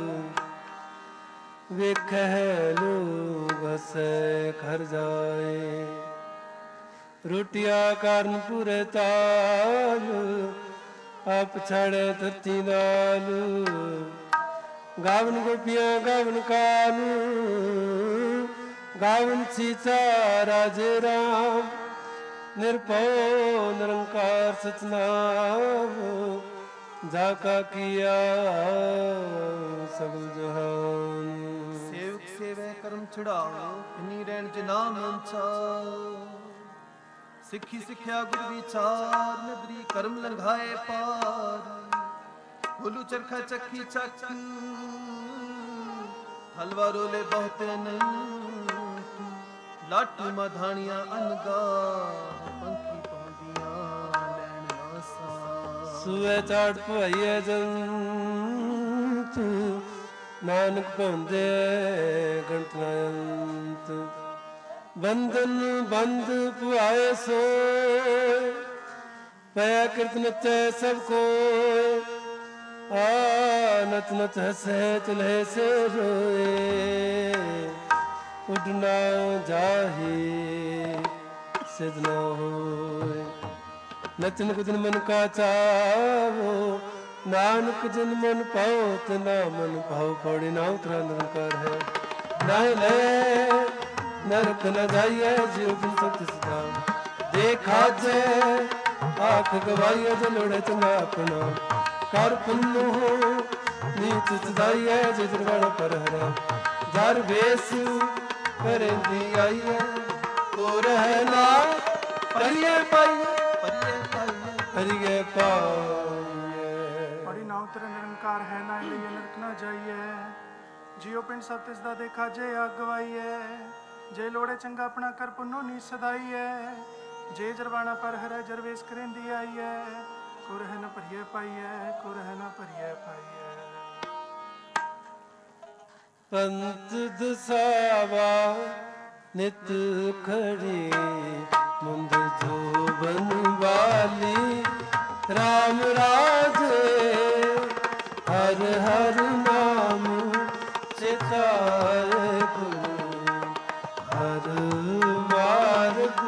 A: ਵੇਖੈ ਲੋਗ ਹਸੈ ਘਰ ਜਾਏ, ਰੋਟੀਆਂ ਕਾਰਨ ਪੂਰੇ ਤਾਲ, ਆਪ ਛਾੜੇ ਧਰਤੀ ਨਾਲ, ਗਾਵਨ ਗੋਪੀਆਂ ਗਾਵਨ ਕਾਨ, ਗਾਵਨ ਸੀਤਾ ਰਾਜੇ ਰਾਮ, ਨਿਰਭਉ ਨਿਰੰਕਾਰ ਸਤਿਨਾਮ, ਜਾ ਕਾ ਕੀਆ ਸਗਲ ਜਹਾਨ।
B: ਸੇਵਕ ਸੇਵੈ ਕਰਮ ਛੁਡਾਓ, ਇੰਨੀ ਰਹਿਣ ਜੇ ਨਾਮ ਅੰਚਾ, ਸਿੱਖੀ ਸਿੱਖਿਆ ਗੁਰ ਵਿਚਾਰ, ਨਦਰੀ ਕਰਮ ਲੰਘਾਏ ਪਾਰ, ਭੁਲੂ ਚਰਖਾ ਚੱਕੀ ਚੱਕ, ਹਲਵਾ ਰੋਲੇ ਬਹੁਤ ਅਨੰਤ, ਲਾਟੂ ਮਧਾਣੀਆਂ ਅਨਗਾ, ਪੰਖੀ ਪਾਉਂਦੀਆਂ ਲੈਣ ਨਾਸਾ,
A: ਸੂਏ ਚਾੜ ਭਵਾਈਏ ਜੰਤ, ਨਾਨਕ ਪਾਉਂਦੇ ਗੰਟ ਨਾ ਅੰਤ, ਬੰਧਨ ਬੰਧ ਪੁਆਏ ਸੋਏ, ਪਿਆ ਕਿਰਤ ਨਚੈ ਸਭ ਕੋਇ, ਆ ਨਚ ਨਚ ਹਸੈ ਚਲਹਿ ਸੇ ਰੋਏ, ਉਡਣਾ ਜਾਹੀ ਸਿਧ ਨ ਹੋਏ, ਨਚਨ ਕੁਜਨ ਮਨ ਕਾ ਚਾਵੋ, ਨਾਨਕ ਜਨ ਮਨ ਪਾਓ ਤਨਾ ਮਨ ਭਾਉ, ਪੌੜੀ ਨਾ ਉਤਰਾ ਨਿਰੰਕਾਰ ਹੈ, ਨਾਹਿ ਲੈ ਨਰਕ ਨ ਜਾਈਐ ਜਿਉ ਬਿਨ ਸਤ ਸਦਾ, ਦੇਖਾ ਜੈ ਆਖ ਗਵਾਈਐ ਜੇ ਲੋੜੇ ਚੰਗਾ ਆਪਣਾ, ਕਰ ਪੁੰਨੋ ਨੀਚ ਸਦਾਈਐ ਜੇ ਜਰਵਣ ਪਰ ਹਰਾ, ਜਰ ਵੇਸ ਕਰੇਂਦੀ ਆਈਐ, ਕੋ ਰਹਿ ਨਾ ਪਰਿਐ ਪਾਈਐ,
B: ਪਰਿਐ ਪਾਈਐ
A: ਪਰਿਐ ਪਾਈਐ।
C: ਪੜੀ ਨਾ ਉਤਰ ਨਿਰੰਕਾਰ ਹੈ, ਨਾ ਲਈਏ ਨਰਕ ਨਾ ਜਾਈਏ, ਜਿਉ ਪਿੰਡ ਸਭ ਤਿਸ ਦਾ ਦੇਖਾ ਜੇ ਅਗਵਾਈਏ, ਜੇ ਲੋੜੇ ਚੰਗਾ ਆਪਣਾ ਕਰ ਪੁੰਨੋ ਨੀ ਸਦਾਈਐ, ਜੇ ਜਰਵਾਣਾ ਪਰ ਹਰੈ ਜਰਵੇਸ ਕਰੇਂਦੀ ਆਈਐ, ਕੋ ਰਹਿ ਨ ਭਰੀਐ ਪਾਈਐ, ਕੋ ਰਹਿ ਨ ਭਰੀਐ ਪਾਈਐ।
A: ਪੰਥ ਦਸਾਵਾ ਨਿਤ ਖੜੀ, ਮੁੰਦ ਜੋਬਨ ਵਾਲੀ, ਰਾਮ ਰਾਜੇ ਹਰ ਹਰ ਨਾਮ ਚਿਤਾਏ, ਗੁਰੂ ਹਰ ਮਾਰਗ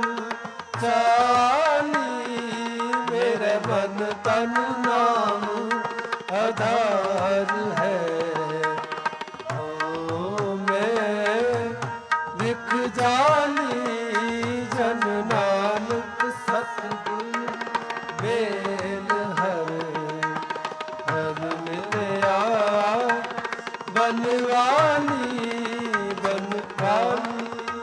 A: ਚਾਲੀ, ਮੇਰੇ ਮਨ ਤਨ ਨਾਮ ਆਧਾਰ ਹੈ, ਓ ਮੈਂ ਵਿਖ ਜਾਲੀ, ਜਨ ਨਾਨਕ ਸਤਿਗੁਰ ਮੇਲ ਹਰ ਹਰ ਮਿਲਿਆ, ਬਨਵਾਲੀ ਬਨਵਾਲੀ।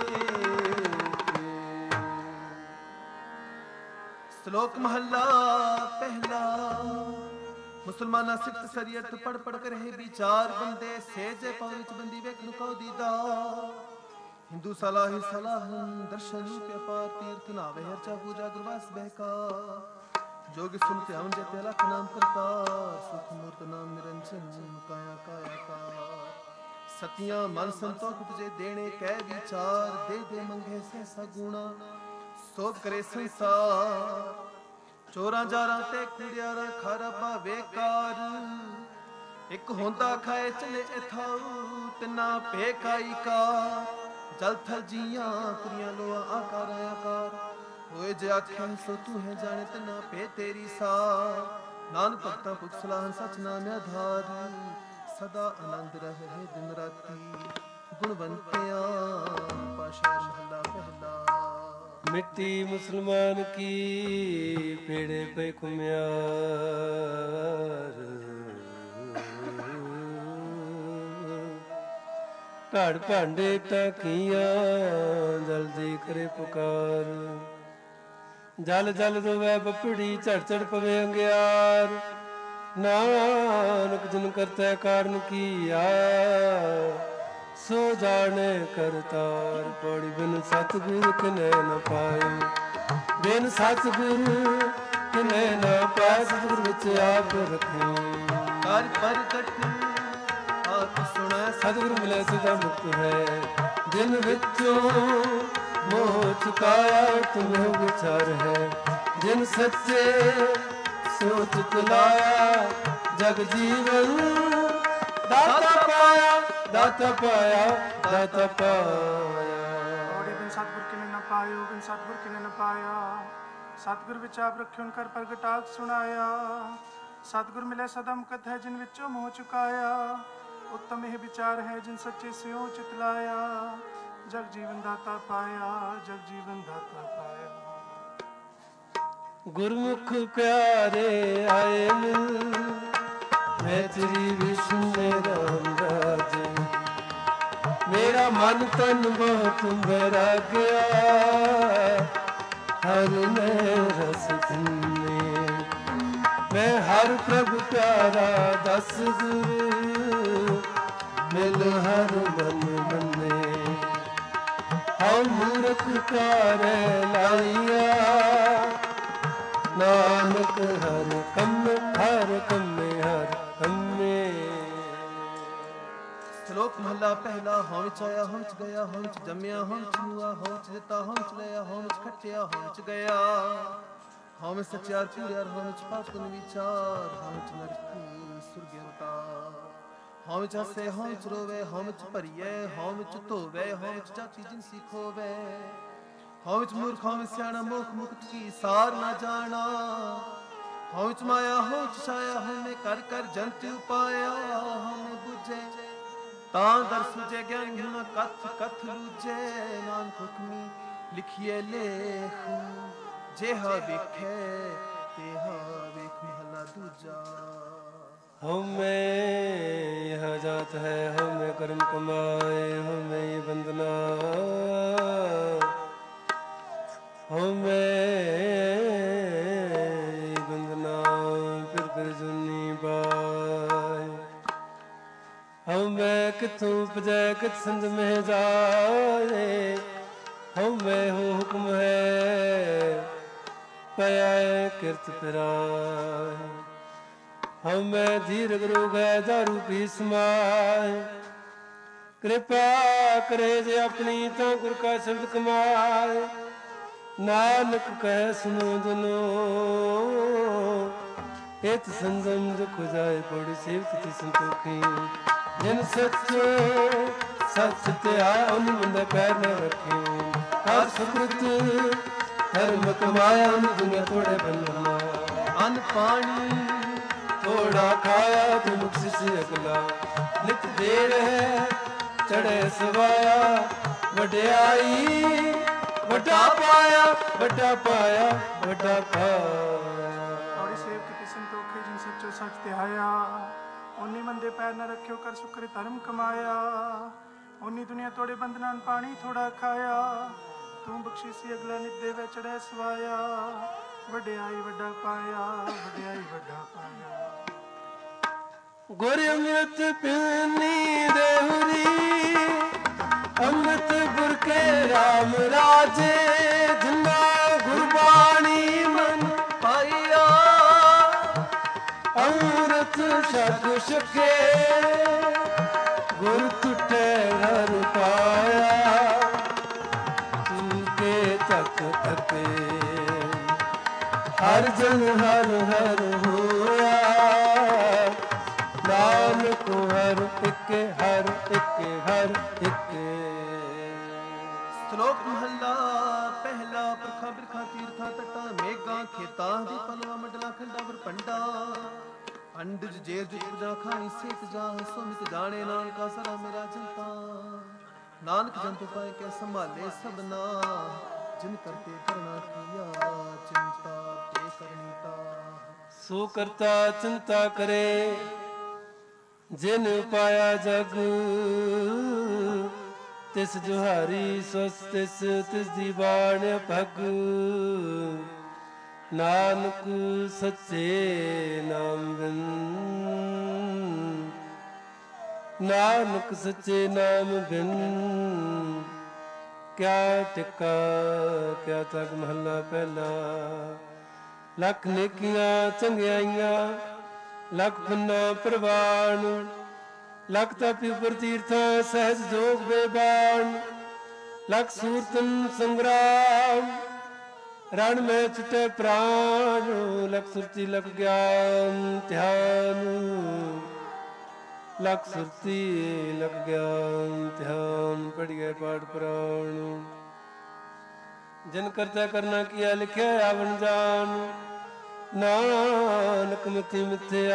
B: ਸ਼ਲੋਕ ਮਹੱਲਾ ਪਹਿਲਾ। ਮੁਸਲਮਾਨਾ ਸਿੱਖ ਸ਼ਰੀਅਤ ਪੜ ਪੜ ਕੇ ਰਹੇ ਵਿਚਾਰ, ਬੰਦੇ ਸੇਜੇ ਪਾਉ ਵਿੱਚ ਬੰਦੀ ਵੇਖਣ ਕੋ ਦੀਦਾ, ਹਿੰਦੂ ਸਲਾਹੀ ਸਲਾਹਨ ਦਰਸ਼ਨ ਕੇ ਪਾਰ, ਤੀਰਥ ਨਾਵੇ ਹਰਚਾ ਪੂਜਾ ਗੁਰਵਾਸ ਬਹਿਕਾ, जोग सुनते हम जते लख नाम करता, सुख मूर्त नाम निरंजन काया काया का, ਸਤੀਆਂ ਮਨ ਸੰਤੋਖ ਤੁਝੇ ਦੇਣੇ ਕਹਿ ਵਿਚਾਰ, ਦੇ ਦੇ ਮੰਗੇ ਸੈਸਾ ਗੁਣਾ ਸੋ ਕਰੇ ਸੰਸਾਰ। ਚੋਰਾਂ ਜਾਰਾਂ ਤੇ ਕੁੜਿਆਰਾਂ ਖਾਰਾ ਭਾਵੇ ਕਾਰ, ਇੱਕ ਹੁੰਦਾ ਖਾਏ ਚਲੇ ਇਥਾਉ ਤਿਨਾ ਭੇ ਖਾਈ ਕਾ। ਜਲ ਥਲ ਜੀਆਂ ਕੁੜੀਆਂ ਲੋਆ ਆਕਾਰ ਆਕਾਰ, ਹੋਏ ਜੇ ਆਖਿਆ ਸੋ ਤੂੰ ਹੈ ਜਾਣੇ ਤਿਨਾ ਭੇ ਤੇਰੀ ਸਾ। ਨਾਨਕ ਭਗਤਾਂ ਭੁਖ ਸਲਾਹਨ ਸਚ ਨਾਮ ਆਧਾਰ, ਸਦਾ ਆਨੰਦ ਰਹੇ ਦਿਨ ਰਾਤੀ ਗੁਣਵੰਤਿਆਂ। ਪਾਸ਼ਾ ਮਹਲਾ ਪਹਿਲਾ।
A: ਮਿੱਟੀ ਮੁਸਲਮਾਨ ਕੀ ਪੇੜੇ ਪੈ ਘੁਮਿਆਰ, ਢਾੜ ਭਾਂਡੇ ਟਾਕੀਆਂ ਜਲਦੀ ਕਰੇ ਪੁਕਾਰ। ਜਲ ਜਲ ਰੋਵੇ ਬਪੜੀ ਝੜ ਝੜ ਪਵੇ ਅੰਗਿਆਰ, ਨਾਨਕ ਜਿਨ ਕਰਤਾ ਕਾਰਨ ਕੀਆ ਸੋ ਜਾਣੇ ਕਰਤਾਰ। ਪੌੜੀ ਬਿਨ ਸਤਿਗੁਰ ਕਿਨੈ ਨ ਪਾਇ, ਬਿਨ ਸਤਿਗੁਰ ਕਿਨੈ ਨ ਪਾਇ। ਸਤਿਗੁਰ ਵਿੱਚ ਆਪ ਰੱਖਿਓ
B: ਕਰ ਪ੍ਰਗਟ ਆਪ ਸੁਣੈ,
A: ਸਤਿਗੁਰ ਮਿਲੇ ਸਦਾ ਮੁਕਤ ਹੈ। ਦਿਨ ਵਿੱਚੋਂ ਮੋਹ ਚੁਕਾਇਆ ਤੁਮੇ ਵਿਚਾਰ ਹੈ, ਜਿਨ ਸੱਚੇ ਸੋਚ ਕੁਲਾਇਆ ਜਗ ਜੀਵਨ ਦਾਤਾ ਪਾਇਆ, ਦਾਤਾ ਪਾਇਆ, ਦਾਤਾ ਪਾਇਆ।
C: ਔੜੀ ਬਿਨ ਸਤਿਗੁਰ ਕਿਨੇ ਨ ਪਾਇਓ, ਬਿਨ ਸਤਿਗੁਰ ਕਿਨੇ ਨ ਪਾਇਆ। ਸਤਿਗੁਰ ਵਿੱਚ ਆਪ ਰੱਖਿਓ ਕਰ ਪ੍ਰਗਟਾਤ ਸੁਣਾਇਆ। ਸਤਿਗੁਰ ਮਿਲੇ ਸਦਾ ਮੁਕਤ ਹੈ, ਜਿਨ ਵਿੱਚੋਂ ਮੋਹ ਚੁਕਾਇਆ। ਉੱਤਮ ਇਹ ਵਿਚਾਰ ਹੈ, ਜਿਨ ਸੱਚੇ ਸਿਉ ਚਿਤਲਾਇਆ। ਜਗ ਜੀਵਨ ਦਾਤਾ ਪਾਇਆ, ਜਗ ਜੀਵਨ ਦਾਤਾ ਪਾਇਆ।
A: ਗੁਰਮੁਖ ਪਿਆਰੇ ਆਏ ਮਿਲ, ਮੈਂ ਤੇਰੀ ਵਿਸ਼ਨੂੰ ਰਾਮ ਰਾਜੇ। ਮੇਰਾ ਮਨ ਤਨ ਬਹੁਤ ਵੈਰਾਗਿਆ, ਹਰ ਨੇ ਰਸ ਧਿੰਨੇ। ਮੈਂ ਹਰ ਪ੍ਰਭ ਪਿਆਰਾ ਦਸ ਗੁਰੂ, ਮਿਲ ਹਰ ਮਨ ਮੰਨੇ। ਹਉ ਮੂਰਖ ਕਾਰੈ ਲਾਈਆ, ਨਾਨਕ ਹਰ ਕੰਮ ਹਰ ਕੰਮੇ ਹਰ ਕੰਮੇ।
B: ਸ਼ਲੋਕ ਮਹਲਾ ਪਹਿਲਾ। ਹਉ ਵਿੱਚ ਆਇਆ ਹਉ ਵਿੱਚ ਗਿਆ, ਹਉ ਵਿੱਚ ਜੰਮਿਆ ਹਉ ਵਿੱਚ ਹੁਆ, ਹਉ ਵਿੱਚ ਦਿੱਤਾ ਹਉ ਵਿੱਚ ਲਿਆ, ਹਉ ਵਿੱਚ ਖੱਟਿਆ ਹਉ ਵਿੱਚ ਗਿਆ। ਹਉ ਵਿੱਚ ਸਚਿਆਰ ਕੂੜਿਆਰ, ਹਉ ਵਿੱਚ ਪਾਪ ਪੁਨ ਵਿਚਾਰ, ਹਉ ਵਿੱਚ ਨਰਕ ਸੁਰਗ ਅਵਤਾਰ। ਹਉ ਵਿੱਚ ਹੱਸੇ ਹਉ ਵਿੱਚ ਰੋਵੇ, ਹਉ ਵਿੱਚ ਭਰੀਏ ਹਉ ਵਿੱਚ ਧੋਵੇ, ਹਉ ਵਿੱਚ ਜਾਤੀ ਜਿਨਸੀ ਖੋਵੇ। ਹਉ ਵਿੱਚ ਮੂਰਖ ਹਉ ਵਿੱਚ ਸਿਆਣਾ, ਮੋਖ ਮੁਕਤ ਕੀ ਸਾਰ ਨਾ ਜਾਣਾ। ਹਉ ਵਿੱਚ ਮਾਇਆ ਹਉ ਵਿੱਚ ਛਾਇਆ, ਹਉਨੇ ਕਰ ਕਰ ਜੰਤ ਉਪਾਇਆ। ਹਉਨੇ ਬੁਝੇ ਤਾਂ ਦਰ ਸੁਝੇ, ਗਿਆਨ ਹੁਣਾ ਕਥ ਕਥ ਲੂਝੇ। ਨਾਨਕ ਹੁਕਮੀ ਲਿਖੀਏ ਲੇਖ, ਜਿਹਾ ਵੇਖੇ ਤੇਹਾ ਵੇਖ। ਮਹਲਾ ਦੂਜਾ।
A: ਹਉ ਮੈਂ ਯਹ ਜਾਤ ਹੈ, ਹਉ ਮੈਂ ਕਰਮ ਕਮਾਏ, ਹਉ ਮੈਂ ਇਹ ਬੰਦਨਾ। ਹਉ ਮੈਂ ਬੰਦਨਾ ਫਿਰ ਜੁਨੀ ਬਾਏ। ਹਉ ਮੈਂ ਕਿਥੋਂ ਉਪਜੈ ਕਿਤ ਸੰਜ ਮਹਿ ਜਾਏ। ਹਉ ਮੈਂ ਹੋ ਹੁਕਮ ਹੈ ਪਿਆ ਕਿਰਤ ਪਿਰਾਏ। ਹਉ ਮੈਂ ਧੀਰਗ ਰੋਗ ਹੈ ਦਾਰੂ ਪੀ ਸਮਾਏ। ਕਿਰਪਾ ਕਰੇ ਜੇ ਆਪਣੀ ਤਾਂ ਗੁਰ ਕਾ ਸ਼ਬਦ ਕਮਾਏ। ਨਾਨਕ ਕਹਿ ਸੁਨੋ ਜਨੋ ਇਤ ਸੰਜਮ ਦੁਖ ਜਾਏ। ਪੌੜੀ ਸੇਵਕ ਤੇ ਸੰਤੋਖੀ ਜਿਨ ਸੱਚੋ ਸੱਚ ਧਿਆਨ ਮੰਦਾ ਪੈਰ ਨ ਰੱਖਿਓ। ਹਰ ਸੁਕ੍ਰਿਤ ਧਰਮ ਕਮਾਇਆ ਦੁਨੀਆ ਥੋੜੇ ਬੰਦਨਾ।
B: ਅੰਨ ਪਾਣੀ
A: ਥੋੜਾ ਖਾਇਆ ਤੂੰ ਬਖਸ਼ਿਸ਼ ਅਗਲਾ। ਨਿਤ ਦੇਰ ਹੈ ਚੜ੍ਹੇ ਸਵਾਇਆ ਵਡਿਆਈ। ਵੱਡਾ ਪਾਇਆ ਵੱਡਾ ਪਾਇਆ ਵੱਡਾ ਪਾਇਆ।
C: ਔੜੀ ਸੇਵ ਕੀਤੀ ਸੰਤੋਖੇ ਜਿਨ ਸੱਚੋ ਸੱਚ ਧਿਆਇਆ। ਉਨੀ ਮੰਦੇ ਪੈਰ ਨ ਰੱਖਿਓ ਕਰ ਸੁਕਰ ਧਰਮ ਕਮਾਇਆ। ਉਨੀ ਦੁਨੀਆ ਤੋੜੇ ਬੰਧਨਾਂ ਪਾਣੀ ਥੋੜਾ ਖਾਇਆ। ਤੂੰ ਬਖਸ਼ੀਸੀ ਅਗਲਾ ਨਿਤ ਦੇਵੇ ਚੜ੍ਹੇ ਸਵਾਇਆ। ਵਡਿਆਈ ਵੱਡਾ ਪਾਇਆ ਵਡਿਆਈ ਵੱਡਾ ਪਾਇਆ।
A: ਗੁਰ ਅੰਮ੍ਰਿਤ ਪੀਨੀ ਦੇਹੁਰੀ ਅੰਮ੍ਰਿਤ ਗੁਰ ਕੇ ਰਾਮ ਰਾਜੇ। ਜਿਨਾ ਗੁਰਬਾਣੀ ਮਨ ਪਾਇਆ ਅੰਮ੍ਰਿਤ ਛਕ ਛਕੇ। ਗੁਰ ਟੁੱਟੇ ਪਾਇਆ ਕੇ ਤੱਕ ਥਕੇ ਹਰ ਜਨ ਹਰ ਹਰ ਹੋਇਆ ਨਾਨਕ ਹਰ ਇੱਕ ਹਰ ਇੱਕ ਹਰ ਇੱਕ।
B: ਸ਼ਲੋਕ ਮਹੱਲਾ ਪਹਿਲਾ। ਪ੍ਰਖਾ ਬਿਰਖਾ ਤੀਰਥਾ ਤਟਾ ਮੇਘਾਂ ਖੇਤਾਂ ਦੀ ਪਲਵਾ ਮੰਡਲਾ ਖੰਡਾਵਰ ਪੰਡਾ ਅੰਡਜ ਜੇਰ ਜੁ ਪੂਜਾ ਖਾਣੀ ਸੇਤ ਜਾ ਸੁਮਿਤ ਜਾਣੇ ਨਾਨਕਾ ਸਰਾ ਮੇਰਾ ਜਨਤਾ ਨਾਨਕ ਜੰਤੁ ਪਾਏ ਕੇ ਸੰਭਾਲੇ ਸਭਨਾ ਜਿਨ ਕਰਤੇ ਕਰਨਾ ਕੀਆ ਚਿੰਤਾ ਤੇ ਕਰਨੀਤਾ।
A: ਸੋ ਕਰਤਾ ਚਿੰਤਾ ਕਰੇ ਜਿਨ ਪਾਇਆ ਜਗ ਤਿਸ ਜੁਹਾਰੀ ਸਸ ਤਿਸ ਦੀ ਬਾਣ ਭਗ ਨਾਨਕ ਸੱਚੇ ਨਾਮ ਬਿਨ ਨਾਨਕ ਸੱਚੇ ਨਾਮ ਬਿਨ ਕਿਆ ਟਿਕਾ ਕਿਆ ਤੱਕ। ਮਹੱਲਾ ਪਹਿਲਾ। ਲੱਖ ਨੇਕੀਆਂ ਚੰਗਿਆਈਆਂ ਲੱਖ ਪੰਨਾ ਪ੍ਰਵਾਨ ਲੱਖ ਤਪਿ ਉਪਰ ਤੀਰਥਾਂ ਸਹਿਜ ਜੋਗ ਬੇਬਾਨ ਲੱਖ ਸੂਰਤਨ ਸੰਗਰਾਮ ਰਣ ਮੈਂ ਚਿਟੇ ਪ੍ਰਾਣ ਲੱਖ ਸੁਰਤੀ ਲੱਖ ਗਿਆਨ ਧਿਆਨ ਲੱਖ ਸੁਰਤੀ ਲੱਖ ਗਿਆਨ ਧਿਆਨ ਪੜ੍ਹ ਗਏ ਪਾਠ ਪੁਰਾਣ। ਜਿਨ ਕਰਤਾ ਕਰਨਾ ਕੀਆ ਲਿਖਿਆ ਆਵਣ ਜਾਨ ਨਾਨਕ ਮਿਥਿ ਮਿਥਿਆ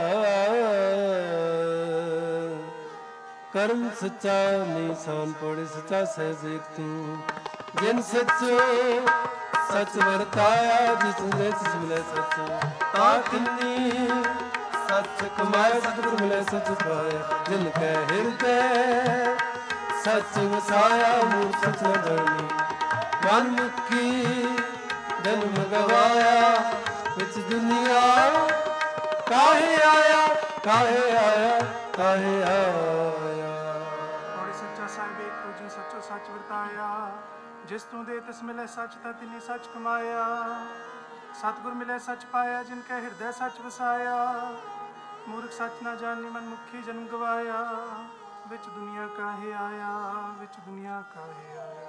A: ਕਰਮ ਸੱਚਾ ਨਿਸ਼ਾਨ ਪੜੇ ਸੱਚਾ ਸਹਿਜ ਏਕ ਤੂੰ ਜਿਨ ਸੱਚੋ ਸੱਚ ਵਰਤਾਇਆ ਜਿਸ ਨੇ ਤਿਸ ਮਿਲੇ ਸੱਚ ਤਾ ਕਿੰਨੀ ਸੱਚ ਕਮਾਏ ਸਤਿਗੁਰ ਮਿਲੇ ਸੱਚ ਪਾਇਆ ਜਿਨ ਕੈ ਹਿਰਦੈ ਸੱਚ ਵਸਾਇਆ ਮੂਰਖ ਸੱਚ ਨ ਜਾਣੀ ਮਨ ਮੁਖੀ ਜਨਮ ਗਵਾਇਆ ਵਿੱਚ ਦੁਨੀਆ ਕਾਹੇ ਆਇਆ ਕਾਹੇ ਆਇਆ ਕਾਹੇ ਆਇਆ।
C: ਔਰ ਸੱਚਾ ਸਾਹਿਬ ਏਕ ਤੂੰ ਜਿਨ ਸੱਚੋ ਸੱਚ ਵਰਤਾਇਆ ਜਿਸ ਤੂੰ ਦੇ ਤਿਸ ਮਿਲੇ ਸੱਚ ਤਾ ਤਿਨੇ ਸੱਚ ਕਮਾਇਆ ਸਤਿਗੁਰ ਮਿਲੇ ਸੱਚ ਪਾਇਆ ਜਿਨ ਕੈ ਹਿਰਦੈ ਸੱਚ ਵਸਾਇਆ ਮੂਰਖ ਸੱਚ ਨਾ ਜਾਣੀ ਮਨ ਮੁਖੀ ਜਨਮ ਗਵਾਇਆ ਵਿੱਚ ਦੁਨੀਆ ਕਾਹੇ ਆਇਆ ਵਿੱਚ ਦੁਨੀਆ ਕਾਹੇ ਆਇਆ।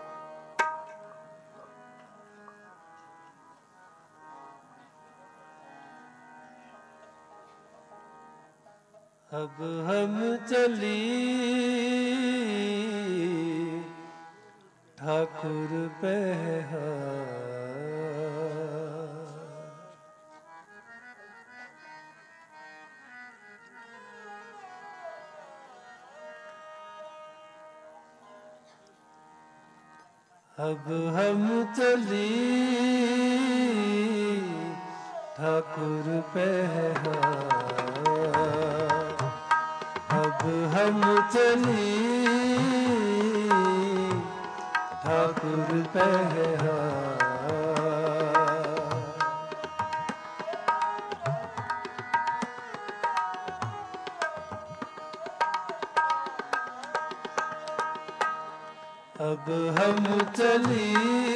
A: अब हम चली ठाकुर अब हम चली ठाकुर अब हम चली ठाकुर अब हम चली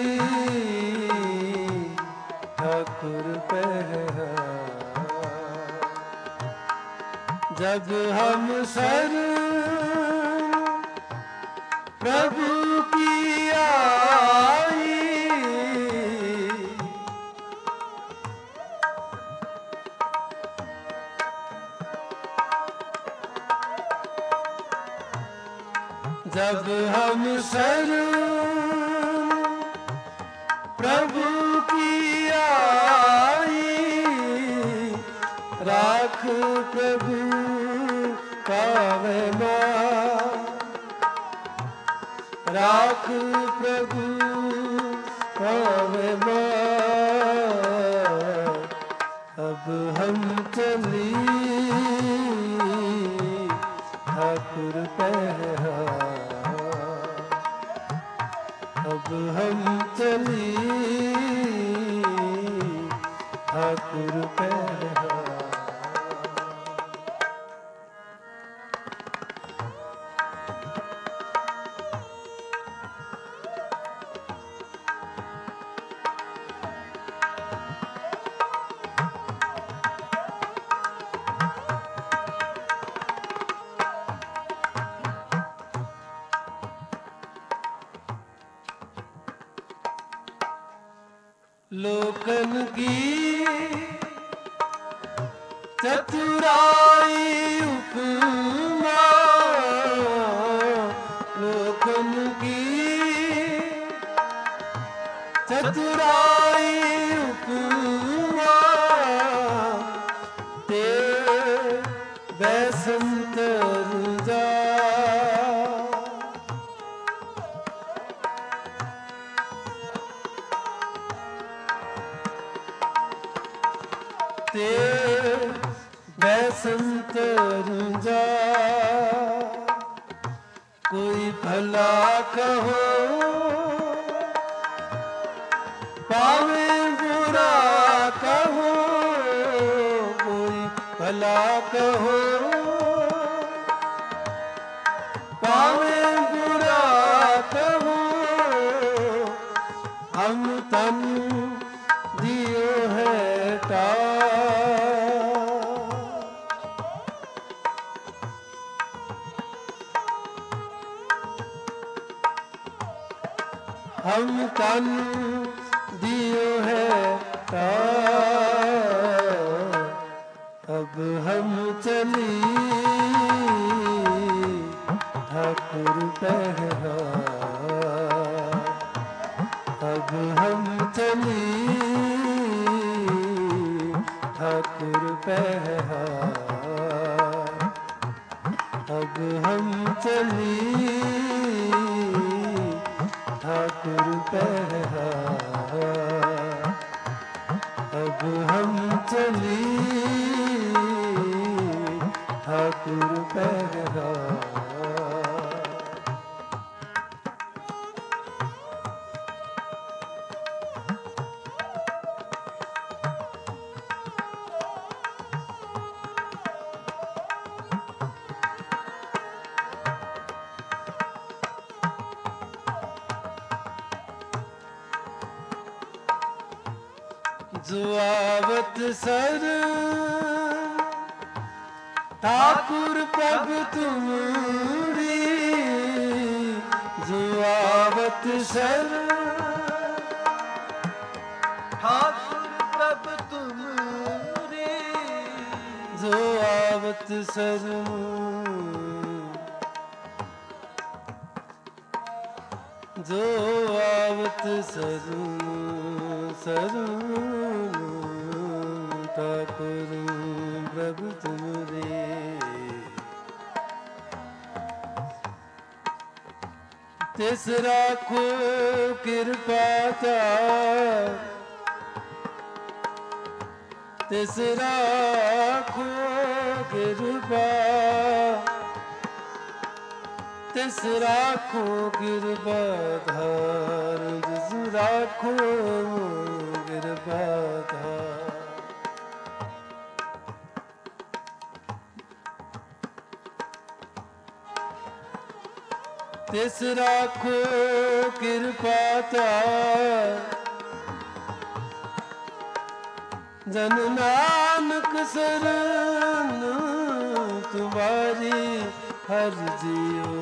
A: ठाकुर जब हम सर प्रभु की आई जब हम सर प्रभु की आई राख प्रभु पावे मां राख प्रभु पावे मां अब हम चली ठाकुर अब हम चली ठाकुर लोकन की चतुराई उपमा, लोकन की चतुराई उपमा, ते बैसंत रुजा। ते बैसंत रुजा, कोई भला कहो पावे बुरा कहो, कोई भला कहो पावे बुरा कहो, हम तन दियो है टा। हम तन दियो है ता, अब हम चली ठाकुर पहरा, अब हम चली ठाकुर पहरा, अब हम चली ठाकुर पहरा, अब हम चली ठाकुर पहरा। जो आवत सर ठाकुर प्रभु तुमरी, जो आवत सर
B: ठाकुर प्रभु तुमरी,
A: जो आवत सर, जो आवत सर सर ठाकुर प्रभु तुमरे, तिस राखो कृपा तार, तिस राखो कृपा, तिस राखो कृपा धार, जिस राखो कृपा धार। तिस राखो कृपा तार, जन नानक शरण तुम्हारी हर जियो,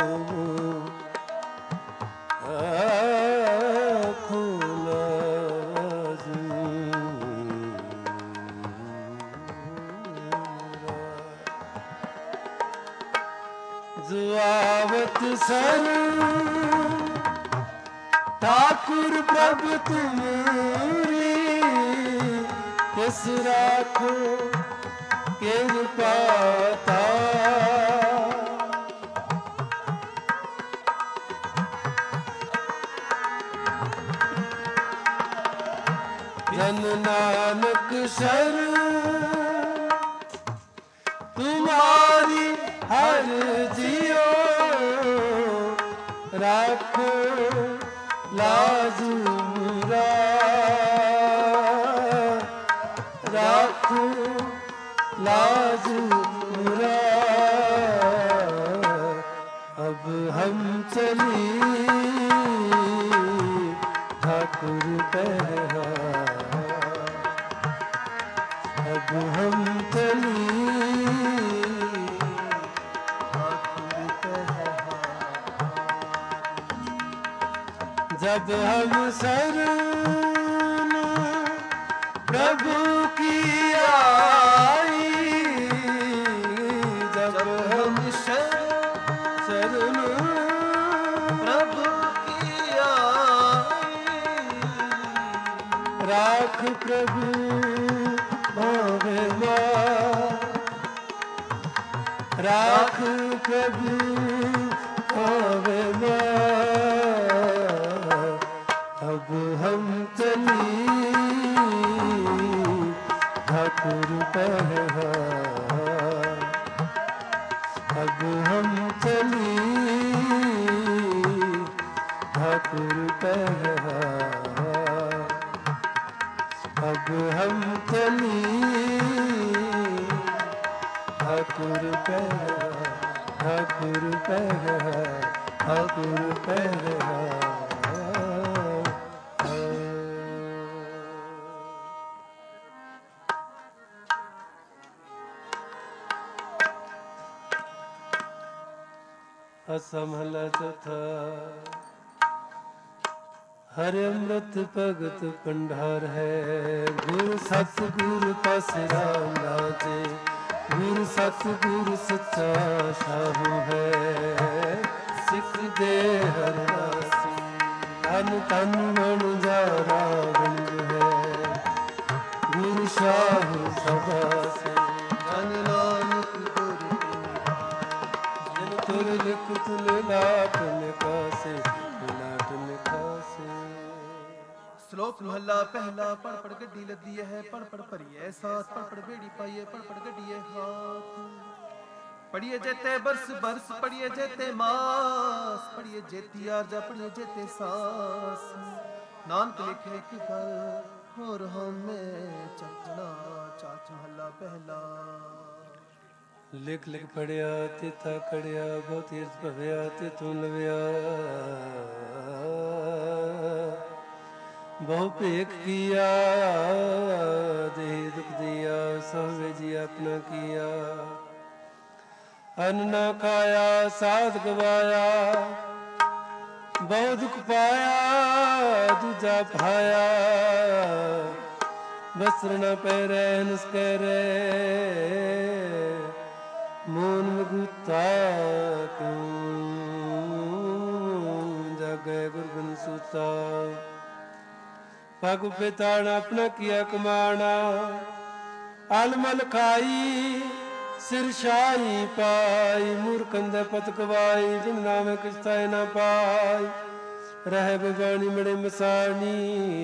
A: जो आवत सर ठाकुर प्रभु तुमरी, तिस राखो कृपा तार, जन नानक शरण तुम्हारी हर जियो, राखो लाज मुरा, राखो लाज मुरा, अब हम चली ठाकुर पहरा, अब हम चली ठाकुर पहरा। जब हम शरण प्रभु की आई जब हम शरण
B: प्रभु की आई
A: राख प्रभु भावे मां राख प्रभु भावे मां अब हम चली ठाकुर पहवार अब हम चली ठाकुर पहवार अब हम चली ठाकुर पहवार ठाकुर पहवार ठाकुर पहवार असमहला चौथा हर अमृत भगत भंडार है गुरु सतगुरु पास राम राजे गुरु सतगुरु सच्चा साहू है सिख दे हर रासी तन तन मन जारा गंज है गुरु साहू सभा से
B: जन नानक
A: तुर लिख तुल लाट निकासे लाट निकासे
B: श्लोक महला पहला पढ़ पढ़ गड्डी लदी है पढ़ पढ़ भरिए साथ पढ़ पढ़ बेड़ी पाइए पढ़ पढ़ गड्डिए हाथ पढ़िए जेते बरस बरस पढ़िए जेते मास पढ़िए जेती आरजा पढ़िए जेते सास नानक लिखे कि कर और हमें चचना चाच महला पहला
A: लिख लिख पढ़िया तिथा कड़िया बहुत तीर्थ भविया तिथों लविया बहु पेख किया दे दुख दिया सहवे जी अपना किया अन्न न खाया साध गवाया बहु दुख पाया दूजा भाया वस्त्र न पहरे हंस करे मोन मगुता क्यों जागे गुरबन सूता पग पिताना अपना किया कमाना अलमल खाई सिर शाही पाई मूर्खंद पत कवाई जिन नाम किस्ता न पाई रह बेबानी मड़े मसानी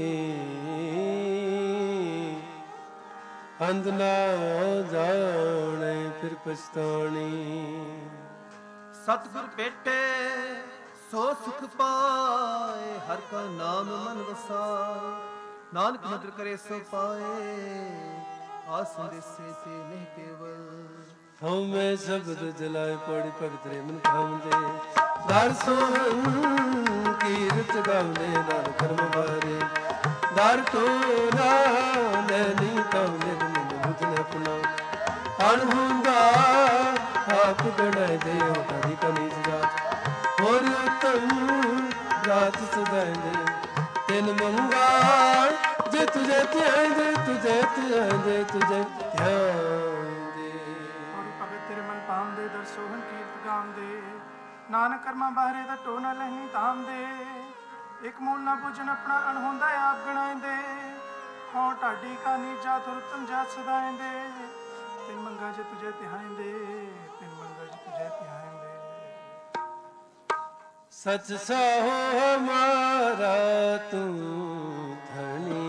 A: अंध ना जाने फिर पछतानी
B: सतगुर भेटे सो सुख पाए हर का नाम मन वसाए नानक नदर करे सो पाए आसन से ते नहीं केवल
A: हमें शब्द जलाए पौड़ी भगत रे मन खामदे दर सोहन कीरत गावले नाल कर्म बारे दर तो नानी कवले मन बुझन अपना अनहुंदा आप गणाए दे कदी कनी जात और उत्तम रात सदाए दे तिन मंगाल जे तुझे ध्यान दे तुझे ध्यान दे तुझे ध्यान दे
C: ਔਰੀ ਭਗਤ ਤੇਰੇ ਮਨ ਪਾਉਂਦੇ ਦਰ ਸੋਹਣ ਕੀਰਤ ਗਾਉਂਦੇ ਨਾਨਕ ਕਰਮਾਂ ਬਾਹਰੇ ਦਾ ਟੋ ਨਾ ਲੈਣੀ ਤਾਮ ਦੇ ਇੱਕ ਮੂਲ ਨਾ ਪੁੱਜਣ ਆਪਣਾ ਅਣਹੋਂਦਾ ਆਪ ਗਣਾਇਂਦੇ ਹਉ ਢਾਡੀ ਕਾਨੀ ਜਾ ਤੁਰਤਮ ਜਾ ਸਦਾਇਂਦੇ ਤਿੰਨ ਮੰਗਾ ਜੇ ਤੁਝੇ ਧਿਆਇਂਦੇ ਤਿੰਨ ਮੰਗਾ ਜੇ ਤੁਝੇ ਧਿਆਇਂਦੇ
A: सच साहो हमारा तू धनी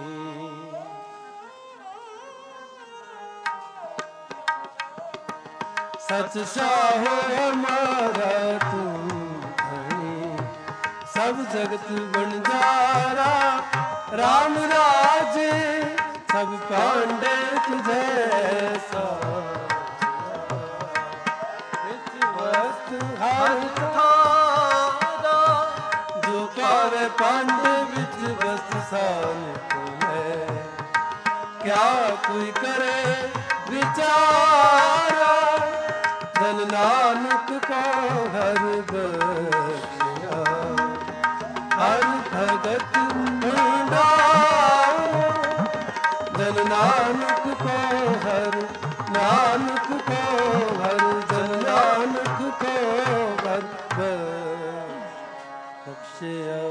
A: सच साहो हमारा तू धनी सब जगत बनजारा राम राजे सब पांडे तुझे सा हर पांडे विच बस सान है क्या कोई करे विचारा धन नानक को हर बख्शिया हर भगत भंडारा ਬਖਸ਼ਿਆ।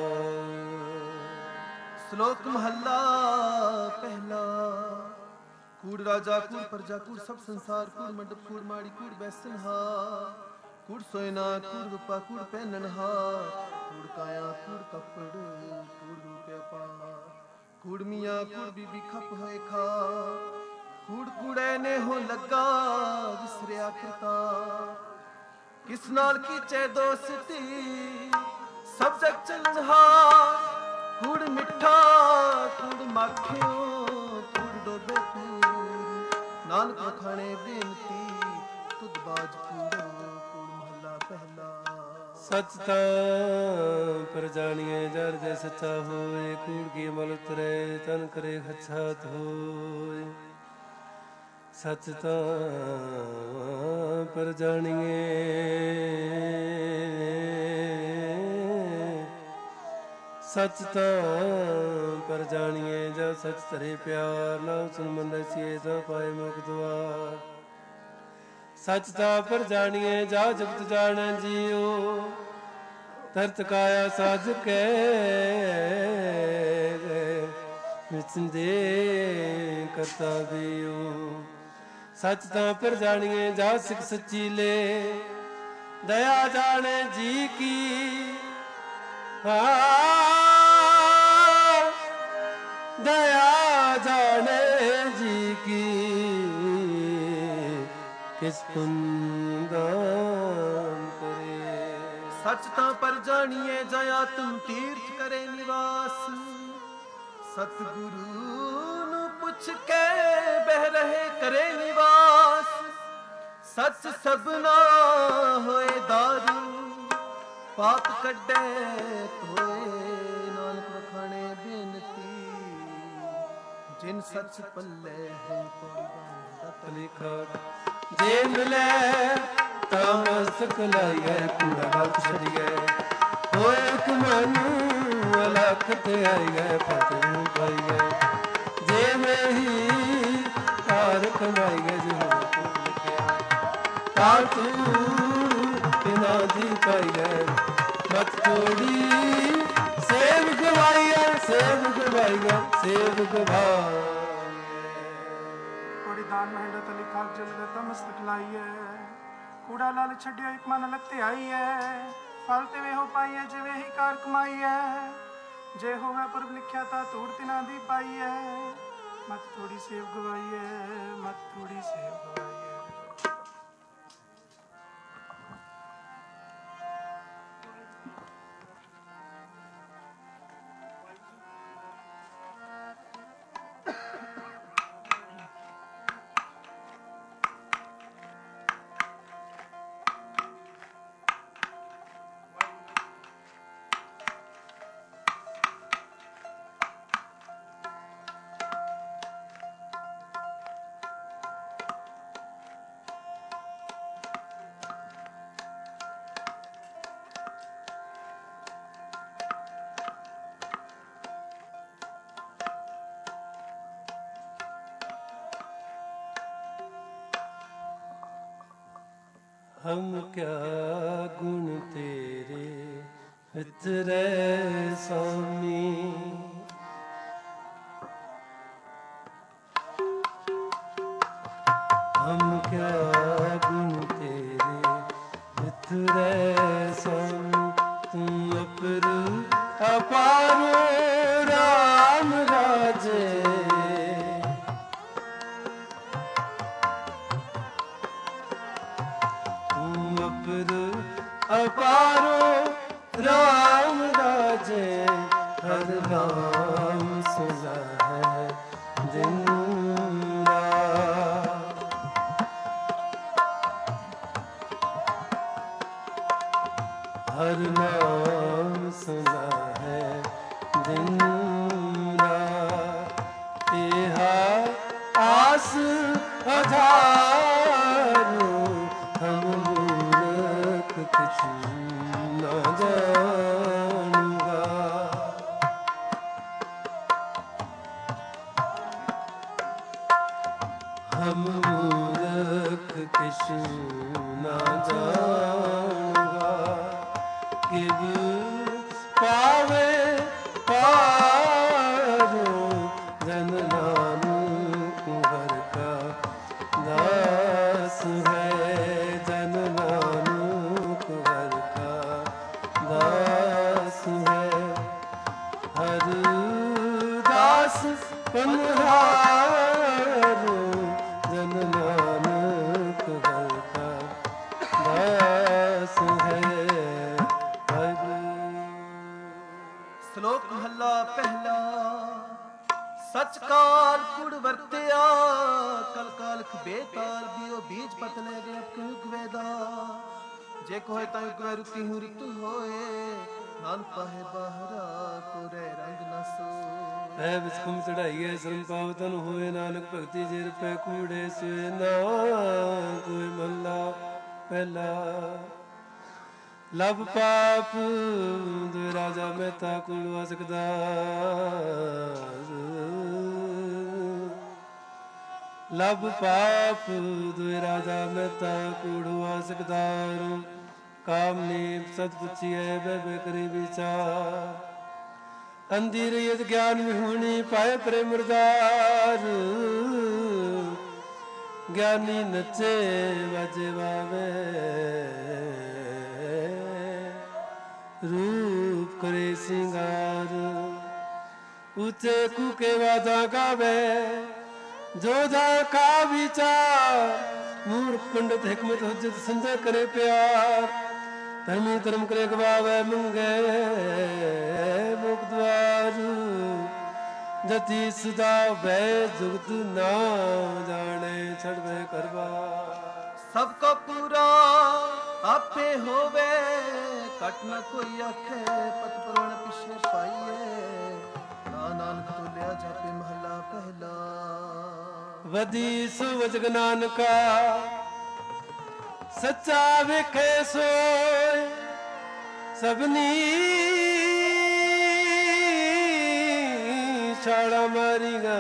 B: ਸ਼ਲੋਕ ਮਹੱਲਾ ਪਹਿਲਾ। ਕੂੜ ਰਾਜਾ ਕੂੜ ਪ੍ਰਜਾ ਕੂੜ ਸਭ ਸੰਸਾਰ ਕੂੜ ਮੰਡਪ ਕੂੜ ਮਾੜੀ ਕੂੜ ਬੈਸਨਹਾਰ ਕੂੜ ਸੋਇਨਾ ਕੂੜ ਰੂਪਾ ਕੂੜ ਪਹਿਨਣਹਾਰ ਕੂੜ ਕਾਇਆ ਕੂੜ ਕੱਪੜ ਕੂੜ ਰੂਪਿਆ ਪਾਰ ਕੂੜ ਮੀਆਂ ਕੂੜ ਬੀਬੀ ਖੱਪ ਹੋਏ ਖਾ ਕੂੜ ਕੂੜੇ ਨੇ ਹੋ ਲੱਗਾ ਵਿਸਰਿਆ ਕਰਤਾ ਕਿਸ ਨਾਲ ਕੀਚੇ ਦੋਸਤੀ ਸਭ ਜਗ ਚੱਲਣਹਾਰ ਕੂੜ ਮਿੱਠਾ ਕੂੜ ਮਾਖਿਓ ਕੂੜ ਡੋਬੇ ਕੂੜ ਨਾਨਕ ਵਖਾਣੇ ਬੇਨਤੀ ਤੁਧ ਬਾਜ ਕੂੜੋ ਕੂੜ ਮਹੱਲਾ ਪਹਿਲਾ।
A: ਸੱਚ ਤਾਂ ਪਰ ਜਾਣੀਏ ਜਰ ਜੇ ਸੱਚਾ ਹੋਏ ਕੂੜ ਕੀ ਅਮਲ ਉਤਰੇ ਤਨ ਕਰੇ ਖਛਾਤ ਹੋਏ। ਸੱਚ ਤਾਂ ਪਰ ਜਾਣੀਏ ਸੱਚ ਤਾਂ ਪਰ ਜਾਣੀਏ ਜਾ ਸੱਚ ਧਰੇ ਪਿਆਰ ਨਾ ਸੁਨ ਮਨ ਰਸੀਏ ਤਾਂ ਪਾਏ ਮੁਖ ਦੁਆਰ। ਸੱਚ ਤਾਂ ਪਰ ਜਾਣੀਏ ਜਾ ਜਗਤ ਜਾਣੈ ਜੀਓ ਤਰਤ ਕਾਇਆ ਸਾਜ ਕੇ ਵਿਚੰਦੇ ਕਰਤਾ ਬੀਓ। ਸੱਚ ਤਾਂ ਪਰ ਜਾਣੀਏ ਜਾ ਸਿੱਖ ਸੱਚੀ ਲੈ ਦਇਆ ਜਾਣੈ ਜੀ ਕੀ ਦਇਆ ਜਾਣੇ ਜੀ ਕੀ ਕਿਸ ਪੁੰਨ ਦਾਨ ਕਰੇ।
B: ਸੱਚ ਤਾਂ ਪਰ ਜਾਣੀਏ ਜਇਆ ਤੁਮ ਤੀਰਥ ਕਰੇ ਨਿਵਾਸ ਸਤਿਗੁਰੂ ਨੂੰ ਪੁੱਛ ਕੇ ਬਹਿ ਰਹੇ ਕਰੇ ਨਿਵਾਸ। ਸੱਚ ਸਭਨਾ ਹੋਏ ਦਾਰੂ ਪਾਪ ਕੱਢੇ ਧੋਏ ਨਾਨਕ ਵਖਾਣੇ ਬੇਨਤੀ ਜਿਨ ਸੱਚ ਪੱਲੇ ਹੈ ਪੌਂਦਾ
A: ਲਿਖਾ ਜੇ ਮਿਲੇ ਤਾਂ ਮਸਤਕ ਲਾਈਏ ਕੂੜਾ ਗਲਤ ਛੜੀਏ ਹੋਏ ਕਮਨ ਅਲਖ ਤੇ ਆਈਏ ਫਤਿਹ ਨੂੰ ਪਾਈਏ ਜੇ ਮੈਂ ਹੀ ਕਾਰ ਕਮਾਈਏ ਜਿਹਾ ਲਿਖਿਆ ਕਾਰ ਤੂੰ ਬਿਨਾ ਦੀ ਪਾਈਏ ਮਤ ਤੋੜੀ ਸੇਵ ਗਵਾਈਏ ਸੇਵ ਗਵਾਈਏ ਸੇਵ ਗਵਾਈਏ।
C: ਦਾਨ ਮਹਿੰਡਾ ਤਲੀ ਖਾਕ ਜਲ ਗਤਾ ਮਸਤਕ ਲਾਈਐ ਕੂੜਾ ਲਾਲ ਛੱਡਿਓ ਇੱਕ ਮਨ ਅਲਗ ਤੇ ਆਈਐ ਫਲ ਤੇ ਵੇ ਹੋ ਪਾਈਐ ਜਿਵੇਂ ਹੀ ਕਾਰ ਕਮਾਈਐ ਜੇ ਹੋਵੇ ਪੁਰਬ ਲਿਖਿਆ ਤਾਂ ਧੂੜ ਤਿਨਾ ਦੀ ਪਾਈਐ ਮਤ ਥੋੜੀ ਸੇਵ ਗਵਾਈਐ ਮਤ ਥੋੜੀ ਸੇਵ ਗਵਾਈਐ।
A: हम क्या गुण तेरे उतरे स्वामी हम क्या गुण तेरे उतरे स्वामी तुम अपर अपारो राम राजे अपारो राम राजे हर नाम सुना है दिन रात हर नाम सुना है दिन रात तेहा आस अधारो हम कुछ न जानूंगा हम मूर्ख किस न जानूंगा किब
B: ਸ਼ਲੋਕ ਮਹੱਲਾ ਪਹਿਲਾ। ਸਚ ਕਾਲ ਕੁੜ ਵਰਤਿਆ, ਕਲ ਕਾਲਖ ਬੇਤਾਲ ਦਿਓ ਬੀਜ ਪਤ ਲੈ ਗਏ ਅਬ ਵੇਦਾ। ਜੇ ਕੋਏ ਤਾਂ ਉਗਵੇ ਰੁਤੀ ਹੂੰ ਰਿਤੂ ਹੋਏ, ਨਾਨ ਪਾਹੇ ਬਾਹਰਾ ਕੋਰੇ ਰੰਗ ਨਾ ਸੋ।
A: ਐ ਵਿਸਕੁਮ ਚੜਾਈਏ ਸ਼ਰਮ ਪਾਵ ਤਨ ਹੋਏ, ਨਾਨਕ ਭਗਤੀ ਜੇ ਰੁਪੈ ਕੂੜੇ ਸੋਏ ਨਾ ਕੋਈ। ਮਹੱਲਾ ਪਹਿਲਾ। ਲਬ ਪਾਪ ਦੁਇ ਰਾਜਾ ਮਹਿਤਾ ਕੁਲਵਾ ਸਕਦਾ। ਲਬ ਪਾਪ ਦੁਇ ਰਾਜਾ ਮਹਿਤਾ ਕੂੜਵਾ ਸਕਦਾਰ। ਕਾਮ ਨੀਪ ਸਤ ਪੁੱਛੀਐ ਬਹਿ ਬਹਿ ਕਰੀ ਵਿਚਾਰ। ਅੰਧੀ ਰਹੀਤ ਗਿਆਨ ਵਿਹੂਣੀ ਪਾਏ ਪ੍ਰੇਮ ਮੁਰਦਾਰ। ਗਿਆਨੀ ਨੱਚੇ ਵਾਜੇ ਵਾਵੇ, ਰੂਪ ਕਰੇ ਸਿੰਗਾਰ। ਉੱਚੇ ਕੂਕੇ ਵਾਦਾ ਗਾਵੇ, ਜੋਧਾ ਕਾ ਵਿਚਾਰ। ਮੂਰਖ ਪੰਡਤ ਹਿਕਮਤ ਹੁਜਤ ਸੰਜੈ ਕਰੇ ਪਿਆਰ। ਧਰਮੀ ਧਰਮ ਕਰੇ ਗਵਾਵੇ, ਮੰਗੇ ਮੁਖ ਦਵਾਰ। ਜਤੀ ਸਦਾ ਬੈ ਜੁਗਤ ਨਾ ਜਾਣੇ, ਛੜਵੇ ਕਰਵਾ।
B: ਸਭ ਕੋ ਪੂਰਾ ਆਪੇ ਹੋਵੇ, ਘਟ ਨ ਕੋਈ ਆਖੇ ਪਤ ਪਰਵਣ ਪਿਛੇ ਪਾਈਏ। ਨਾਨਕ ਤੋਲਿਆ ਜਾਪੇ ਮਹੱਲਾ ਪਹਿਲਾ।
A: ਵਧੀ ਸੁਵਜਗ ਨਾਨਕਾ, ਸੱਚਾ ਵੇਖੇ ਸੋਏ। ਸਭਨੀ ਛਾਲਾ ਮਾਰੀਗਾ,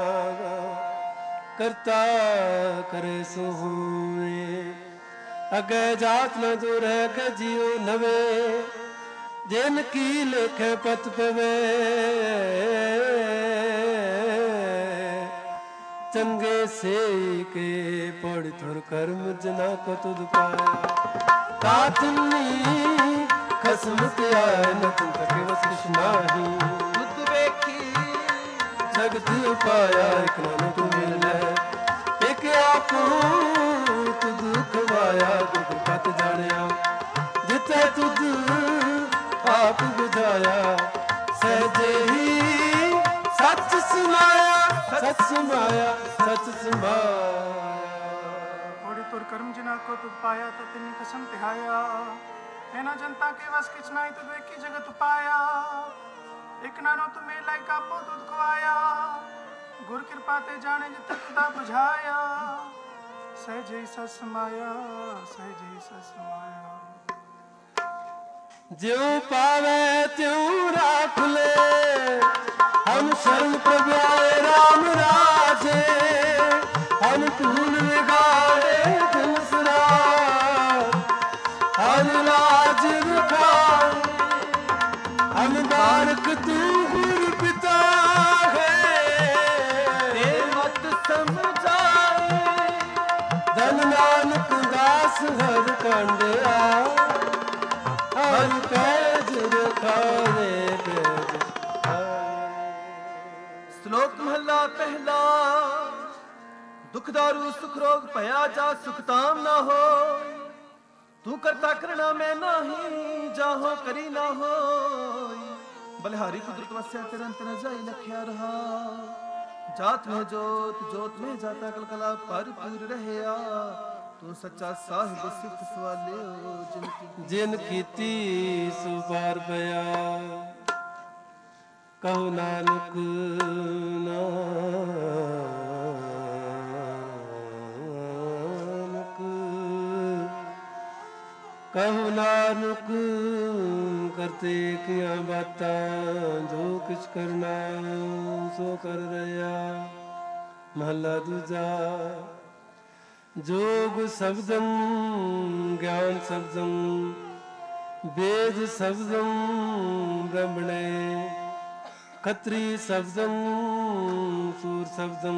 A: ਕਰਤਾ ਕਰੇ ਸੋ ਹੋਏ। ਅਗੇ ਜਾਤ ਨ ਜੋ ਰਹਿ ਕੇ ਜੀਉ ਨਵੇ, ਜਿਨ ਕੀ ਲੇਖੇ ਪਤ ਪਵੇ। ਚੰਗੇ ਸੇ ਕੇ ਪੜਿ ਥੁਰ ਕਰਮ, ਜਨਾ ਕੋ ਤੁਧ ਪਾਇਆ। ਤਾਤਨੀ ਖਸਮ ਤੇ ਆਏ, ਨ ਤੁਮ ਤਕੇ ਵਸਿਸ਼ ਨਾਹੀ।
B: ਤੁਧ ਵੇਖੀ
A: ਜਗਤ ਪਾਇਆ, ਇਕ ਨਾਨਕ ਮਿਲ ਲੈ। ਇਕ ਆਪੂ ਤੁਧ ਖਵਾਇਆ, ਗੁਰ ਪਤ ਜਾਣਿਆ। ਜਿਤੈ ਤੁਧ ਆਪ ਬੁਝਾਇਆ, ਸਹਿਜੇ ਹੀ ਸੱਚ ਸਮਾਇਆ। ਸੱਚ ਸਮਾਇਆ, ਸੱਚ ਸਮਾਇਆ।
C: ਹੋੜੀ ਤੁਰ ਕਰਮ ਜਿਨਾ ਕੋ ਤੁਧ ਪਾਇਆ, ਤਾ ਤਿਨੀ ਕਸਮ ਤਿਹਾਇਆ। ਇਹਨਾਂ ਜਨਤਾ ਕੇ ਵਸ ਕਿਛ ਨਾਹੀ, ਤੁਧ ਵੇਖੀ ਜਗਤ ਪਾਇਆ। ਇਕ ਨਾਨੋ ਤੁਮੇ ਲਾਇਕ ਆਪੋ ਤੁਧ ਖਵਾਇਆ। ਗੁਰ ਕਿਰਪਾ ਤੇ ਜਾਣੇ ਜਿਤੈ ਤੁਧਾ ਬੁਝਾਇਆ। ਸਹਿਜੇ ਹੀ ਸੱਚ ਸਮਾਇਆ, ਸਹਿਜੇ ਹੀ ਸੱਚ ਸਮਾਇਆ।
A: ਜਿਉ ਪਾਵੇ ਤਿਉ ਰਾਖ ਲੈ, ਹਮ ਸ਼ਰਨ ਪ੍ਰਭ ਆਏ ਰਾਮ ਰਾਜੇ। ਹਮ ਧੂਲ ਵਿਗਾੜੇ ਦਿਨ ਸਰਾਰ, ਹਮ ਲਾਜ ਰਖਾਏ। ਹਮ ਬਾਰਕ ਤੂੰ ਗੁਰ ਪਿਤਾ ਹੈ,
B: ਤੇ ਮਤ ਸਮਝਾਏ।
A: ਧਨ ਨਾਨਕ ਦਾਸ ਹਰ ਕੰਡਿਆ। ਹਰ ਪੈਜ ਰਖਾਵੇ ਪੈਜ ਆਏ।
B: ਸ਼ਲੋਕ ਮਹੱਲਾ ਪਹਿਲਾ। ਦੁਖ ਦਾਰੂ ਸੁਖ ਰੋਗ ਭਇਆ, ਜਾ ਸੁਖ ਤਾਮ ਨਾ ਹੋਇ। ਤੂੰ ਕਰਤਾ ਕਰਣਾ ਮੈਂ ਨਾਹੀ, ਜਾਹੋ ਕਰੀ ਨਾ ਹੋਇ। ਬਲਿਹਾਰੀ ਕੁਦਰਤ ਵਸਿਆ, ਤਿਰੰਤ ਨ ਜਾਈ ਲਖਿਆ ਰਹਾ। ਜਾਤ ਮੈਂ ਜੋਤ, ਜੋਤ ਮੈਂ ਜਾਤਾ, ਕਲ ਕਲਾ ਭਰਪੂਰ ਰਹਿਆ। ਤੂੰ ਸੱਚਾ ਸਾਹਿਬ ਸਿਫਤ ਸਵਾਲਿਓ, ਜਿਨ ਕੀ
A: ਜਿਨ ਕੀਤੀ ਸੋ ਪਾਰ ਪਿਆ। ਕਹੋ ਨਾਨਕ ਨਾਨਕ, ਕਹੋ ਨਾਨਕ ਕਰਤੇ ਕੀਆਂ ਬਾਤਾਂ। ਜੋ ਕਿਛ ਕਰਨਾ ਸੋ ਕਰ ਰਿਹਾ। ਮਹੱਲਾ ਦੂਜਾ। ਜੋਗ ਸ਼ਬਦੰ ਗਿਆਨ ਸ਼ਬਦੰ, ਵੇਦ ਸ਼ਬਦੰ ਬ੍ਰਹਮਣੇ। ਖੱਤਰੀ ਸ਼ਬਦੰ ਸੂਰ ਸ਼ਬਦੰ,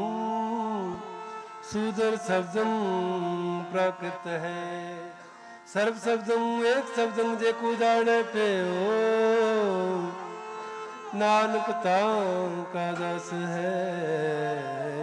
A: ਸੂਦਰ ਸ਼ਬਦੰ ਪ੍ਰਾਕ੍ਰਿਤ ਹੈ। ਸਰਬ ਸ਼ਬਦੰ ਏਕ ਸ਼ਬਦੰ, ਜੇ ਕੋ ਜਾਣੈ ਪਿਓ। ਨਾਨਕ ਤਾਂ ਕਾ ਦਾਸ ਹੈ।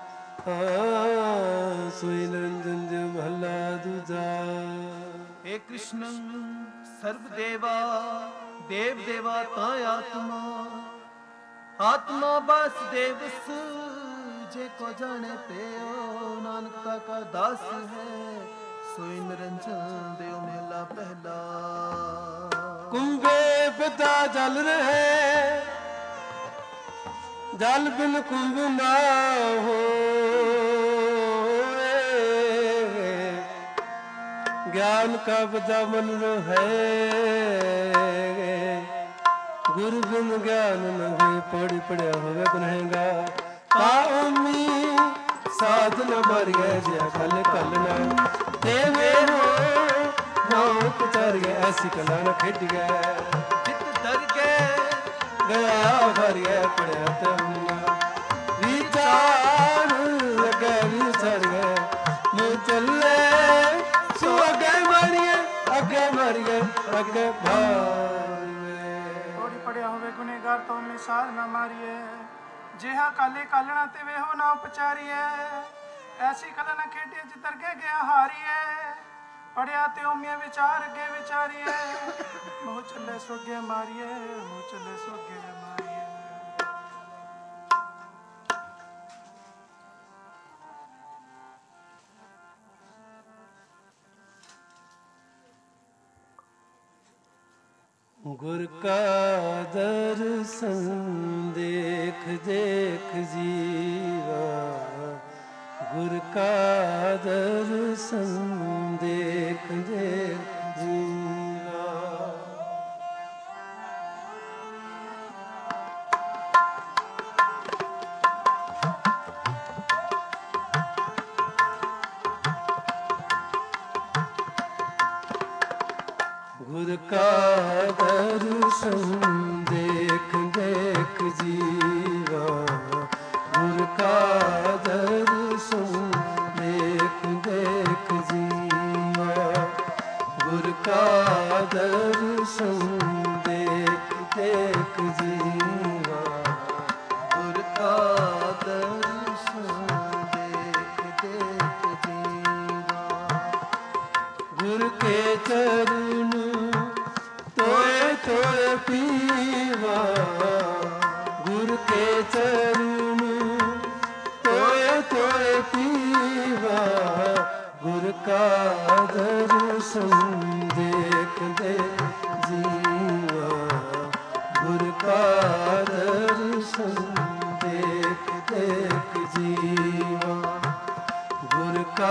A: ਸੋਈ ਨਿਰੰਜਨ ਜਿਉ ਮਹੱਲਾ ਦੂਜਾ।
B: ਏਕ कृष्ण सर्व देवा देव देवा ता आत्मा आत्मा वासुदेवस जे को जाने प्रियो नानकता का दास है सोई निरंजन देव मेला पहला
A: कुंभे पिता जल रहे जल बिन कुंभ ना हो ज्ञान का बदा मन है गुरु बिन ज्ञान न होए पढ़ी पढ़िया होवे गुनहेगा पाउमी साधन मर गए जिया कल कलना देवे हो नाम चर गए ऐसी कला न खेट गए
B: चित डर गए
A: गया भर गया पढ़िया तमना विचार लगे विचर गए मुँह चले सो अगे मारिए अगे मारिए अगे भार
C: ਪੜਿਆ ਹੋਵੇ ਗੁਨੇਗਾਰ ਤੋਂ ਮਿਸਾਲ ਨਾ ਮਾਰੀਏ ਜਿਹਾ ਕਾਲੇ ਕਾਲਣਾ ਤੇ ਵੇਹੋ ਨਾ ਉਪਚਾਰੀਏ ਐਸੀ ਕਲਾ ਨਾ ਖੇਡੀਏ ਜਿੱਤਰ ਕੇ ਗਿਆ ਹਾਰੀਏ ਪੜਿਆ ਤੇ ਉਮੀਆਂ ਵਿਚਾਰ ਅੱਗੇ ਵਿਚਾਰੀਏ ਮੂੰਹ ਚੱਲੇ ਸੋਗੇ ਮਾਰੀਏ ਮੂੰਹ ਚੱਲੇ ਸੋਗੇ ਮਾਰੀਏ
A: गुर का दर्शन देख देख जीवा गुर का दर्शन देख देख जीवा गुर का दर्शन देख देख जीवा गुर का दर्शन देख देख जीवा गुर का दर्शन देख देख जीवा
B: गुर का दर्शन देख देख जीवा
A: गुर के चरण तोए तोए पीवा गुर के चरण तोए तोए पीवा गुर का दर्शन देख देख जीवा गुर का दर्शन देख देख जीवा गुर का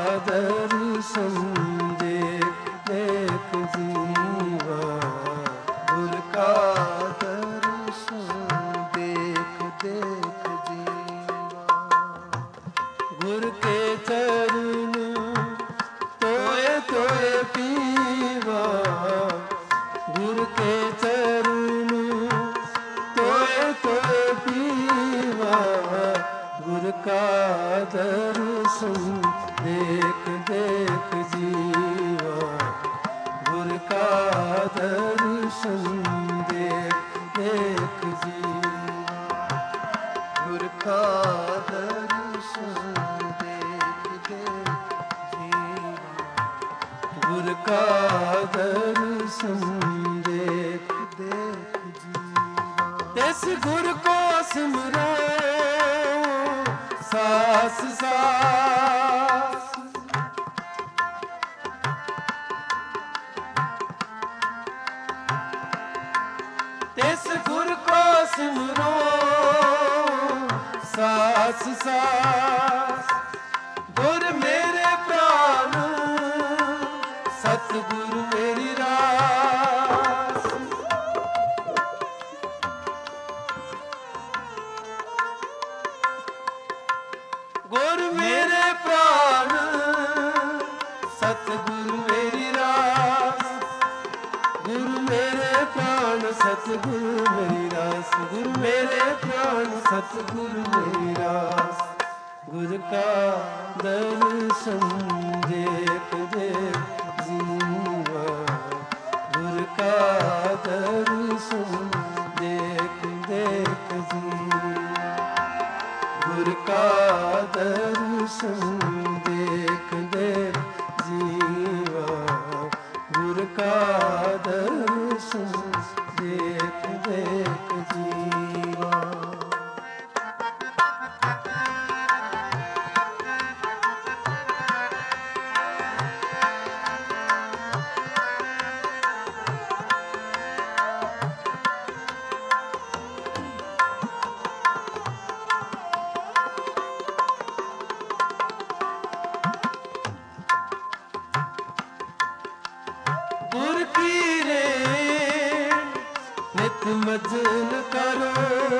A: दर्शन देख देख जीवा गुर का
B: दर्शन देख देख जीवा
A: गुर के चरण तोए तोए पीवा गुर के चरण तोए तोए पीवा गुर का दर्शन देख देख जीवा गुर का दर्शन देख देख जीवा
B: गुर का दर्शन देख देख जीवा
A: गुर का दर्शन देख
B: देख जीवा
A: इस गुर को सिमरो सास सास इस गुर को सिमरो सास सास गुर मेरे प्राण सतगुरु मेरी रास गुर मेरे प्राण सतगुरु मेरी रास गुरु मेरे प्राण सतगुरु मेरी रास गुरु मेरे प्राण सतगुरु मेरी रास गुर का दर्शन देख देख जीवा गुर का दर्शन देख देख जीवा गुर का दर्शन देख देख जीवा गुर का दर्शन देख देख जीवा। गुर की रे नित मजन करो,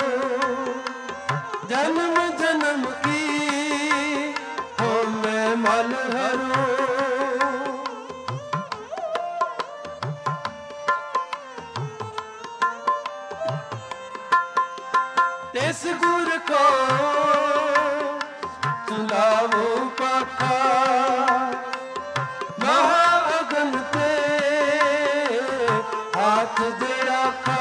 A: जन्म जन्म की हो मैं मल हरो। तिस गुर को चुलावो पाखा, महाअगन ते हाथ दे रखा।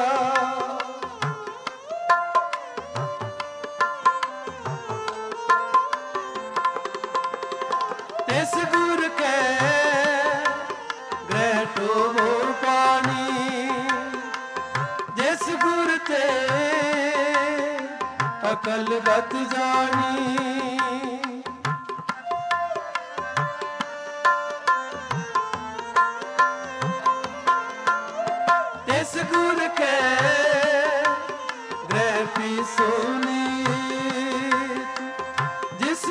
A: तिस गुर के ग्रह टोवो पानी, जिस गुर ते अकल गत जानी। तिस गुर के ग्रह पी सोनी, जिस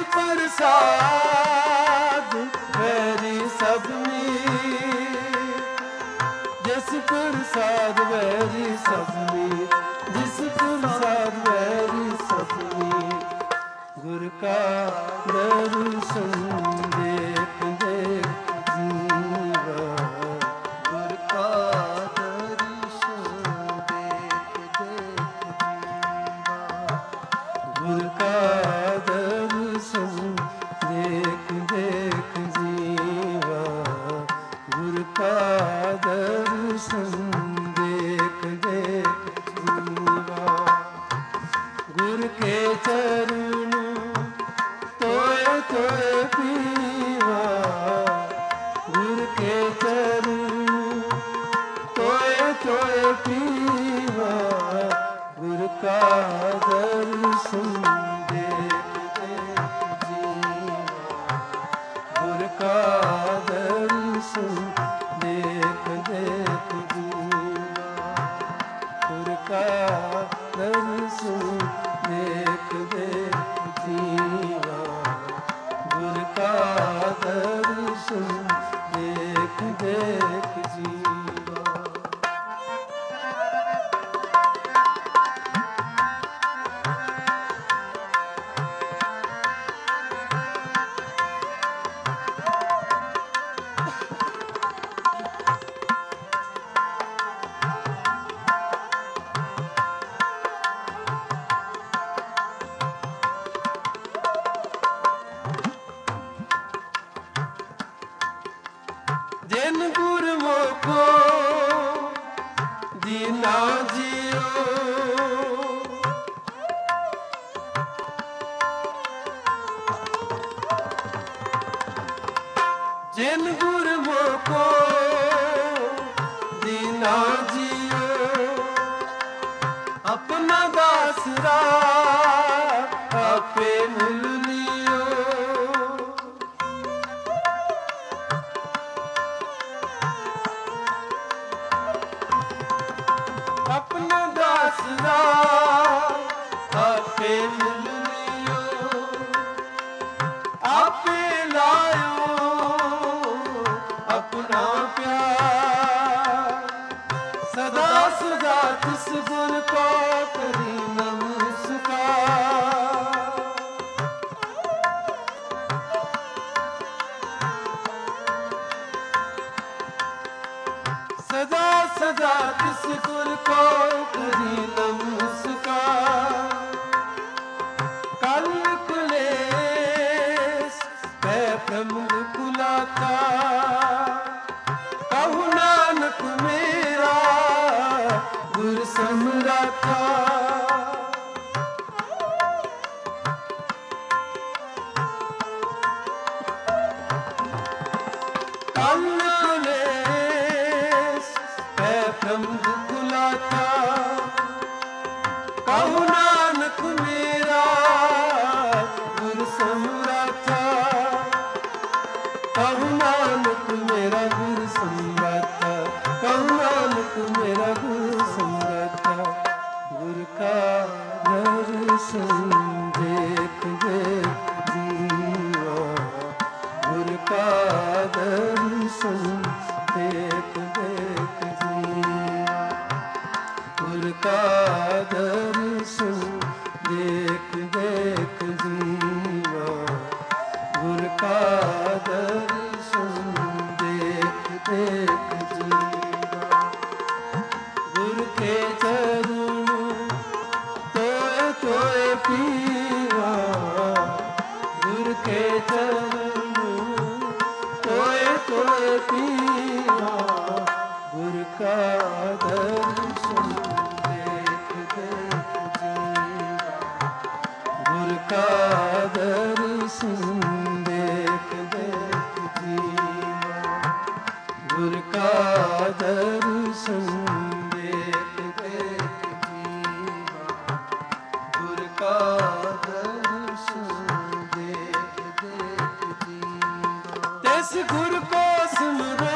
A: प्रसाद वैरी सब मीत। जिस प्रसाद वैरी सब मीत, जिस प्रसाद वैरी सब मीत। गुर का दर्शन देख देख जीवा। गुर का गुर का दर्शन देख देख जीवा। गुर का दर्शन देख देख जीवा। गुर के चरण तोय तोय पीवा। गुर के चरण तोय तोय पीवा। गुर का दर्शन देख देख जीवा। गुर का दर्शन देख देख जीवा। गुर का दर्शन देख देख जीवा। गुर का दर्शन देख देख जीवा। जिन गुर मोको दीना जियो। जिन गुर मोको दीना जियो। अपना दासरा आपे मुल लियो। अपना दासरा आपे मिल लियो। आपे लायो अपना प्यार। सदा सदा तिस गुर को करी नमस्कार। सदा सदा तिस गुर को करी नमस्कार। कल कुलेश है प्रमुख कुलाता। कहु नानक मेरा गुर समराता। कल कुलेश का दर्शन देख देख जीवा, गुर का दर्शन देख देख जीवा। गुर के चरण तोए तोए पीवा, गुर के चरण तोए तोए पीवा, गुर का दर्शन देख देख जीवा, गुर का दर्शन देख देख जीवा, गुर का दर्शन देख देख जीवा, गुर का दर्शन देख देख जीवा। तिस गुर को सिमरो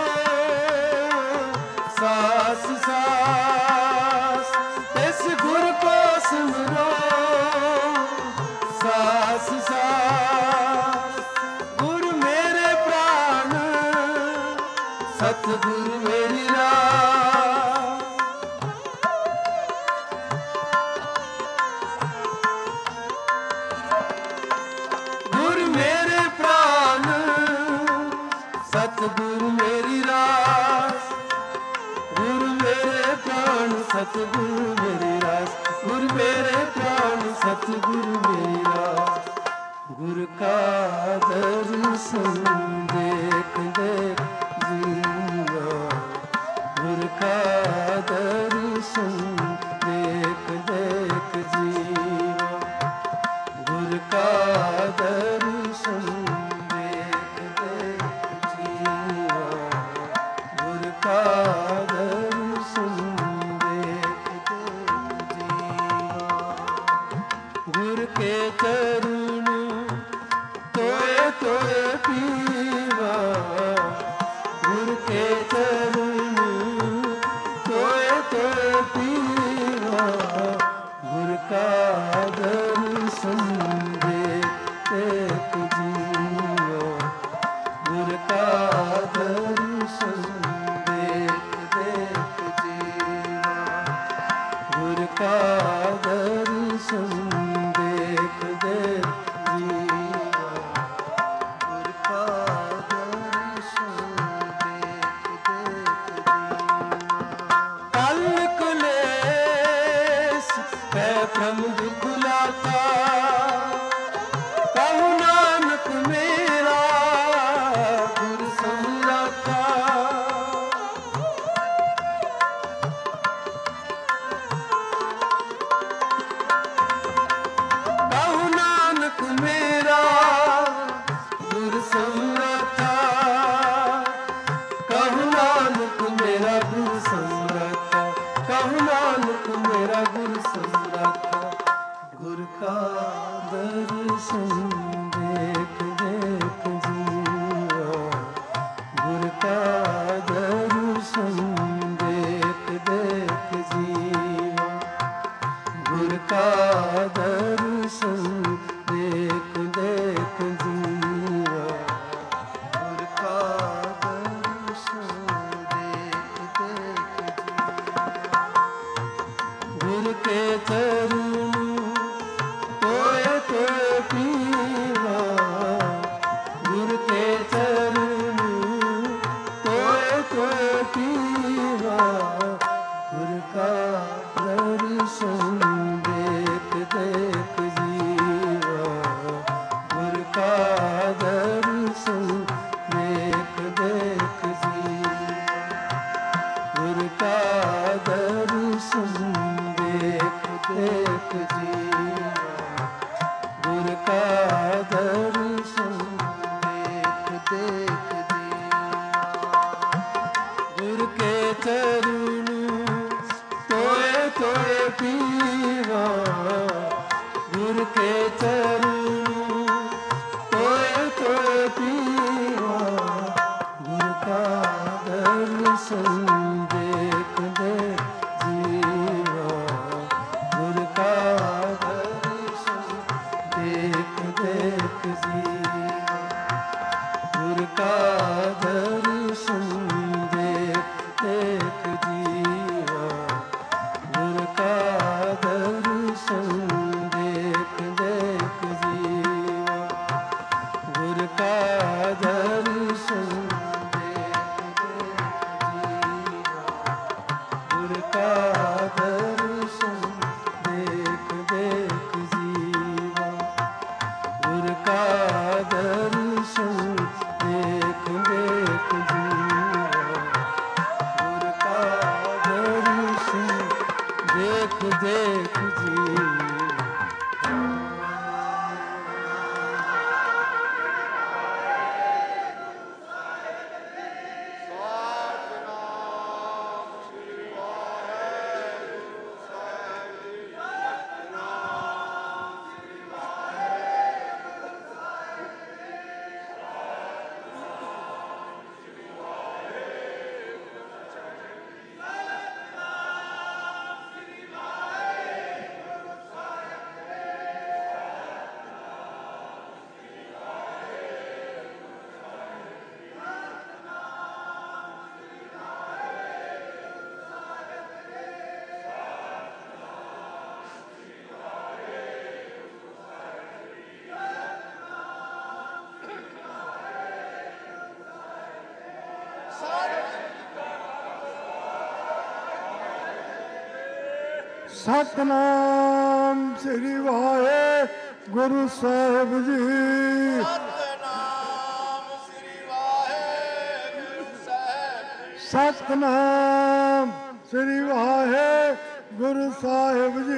A: सास सास, तिस गुर को सिमरो सास सास। गुर मेरे प्राण सतगुर मेरी राह, गुर मेरे प्राण सतगुर मेरी रास, गुर मेरे प्राण सतगुर मेरी रास, गुर मेरे प्राण सतगुर मेरी रास। गुर का दर्शन देख देख जीवा, गुर का दर्शन देख देख जीवा, गुर का दर्शन देख देख जीवा, गुर का दर्शन देख देख जीवा। गुर के चरण तोए तोए पीवा, गुर के चरण तोए तोए पीवा, गुर का दर्शन देख देख जीवा, गुर का दर्शन देख देख जीवा, गुर का दर्शन देख देख जीवा, गुर का दर्शन देख देख जीवा। कल कुलेश है भ्रम दुख लाता, कहु नानक मेरा गुर समझाता। कहु नानक मेरा गुर समझाता, कहु नानक मेरा गुर समझाता, कहु नानक मेरा गुर समझाता। गुर का दर्शन देख देख जीवा, गुर का दर्शन देख देख जीवा, गुर का दर्शन देख देख जीवा, गुर का दर्शन देख देख जीवा। गुर के चरण तोए तोए पीवा, गुर के चरण तोए तोए पीवा, गुर का दर्शन देख देख जीवा, गुर का दर्शन देख देख जीवा, गुर का दर्शन देख देख जीवा, गुर का दर्शन देख देख जीवा। गुर के चरण तोए तोए पीवा, गुर के चरण तोए तोए पीवा, गुर का दर्शन देख देख जीवा, गुर का दर्शन देख देख जीवा, गुर का दर्शन देख देख जीवा। ਦੇਖ ਜੀ।
D: ਸਤਨਾਮ ਸ੍ਰੀ ਵਾਹਿਗੁਰੂ ਸਾਹਿਬ ਜੀ।
E: ਸਤਨਾਮ ਸ੍ਰੀ ਵਾਹਿਗੁਰੂ ਸਾਹਿਬ।
D: ਸਤਨਾਮ ਸ੍ਰੀ ਵਾਹਿਗੁਰੂ ਸਾਹਿਬ ਜੀ।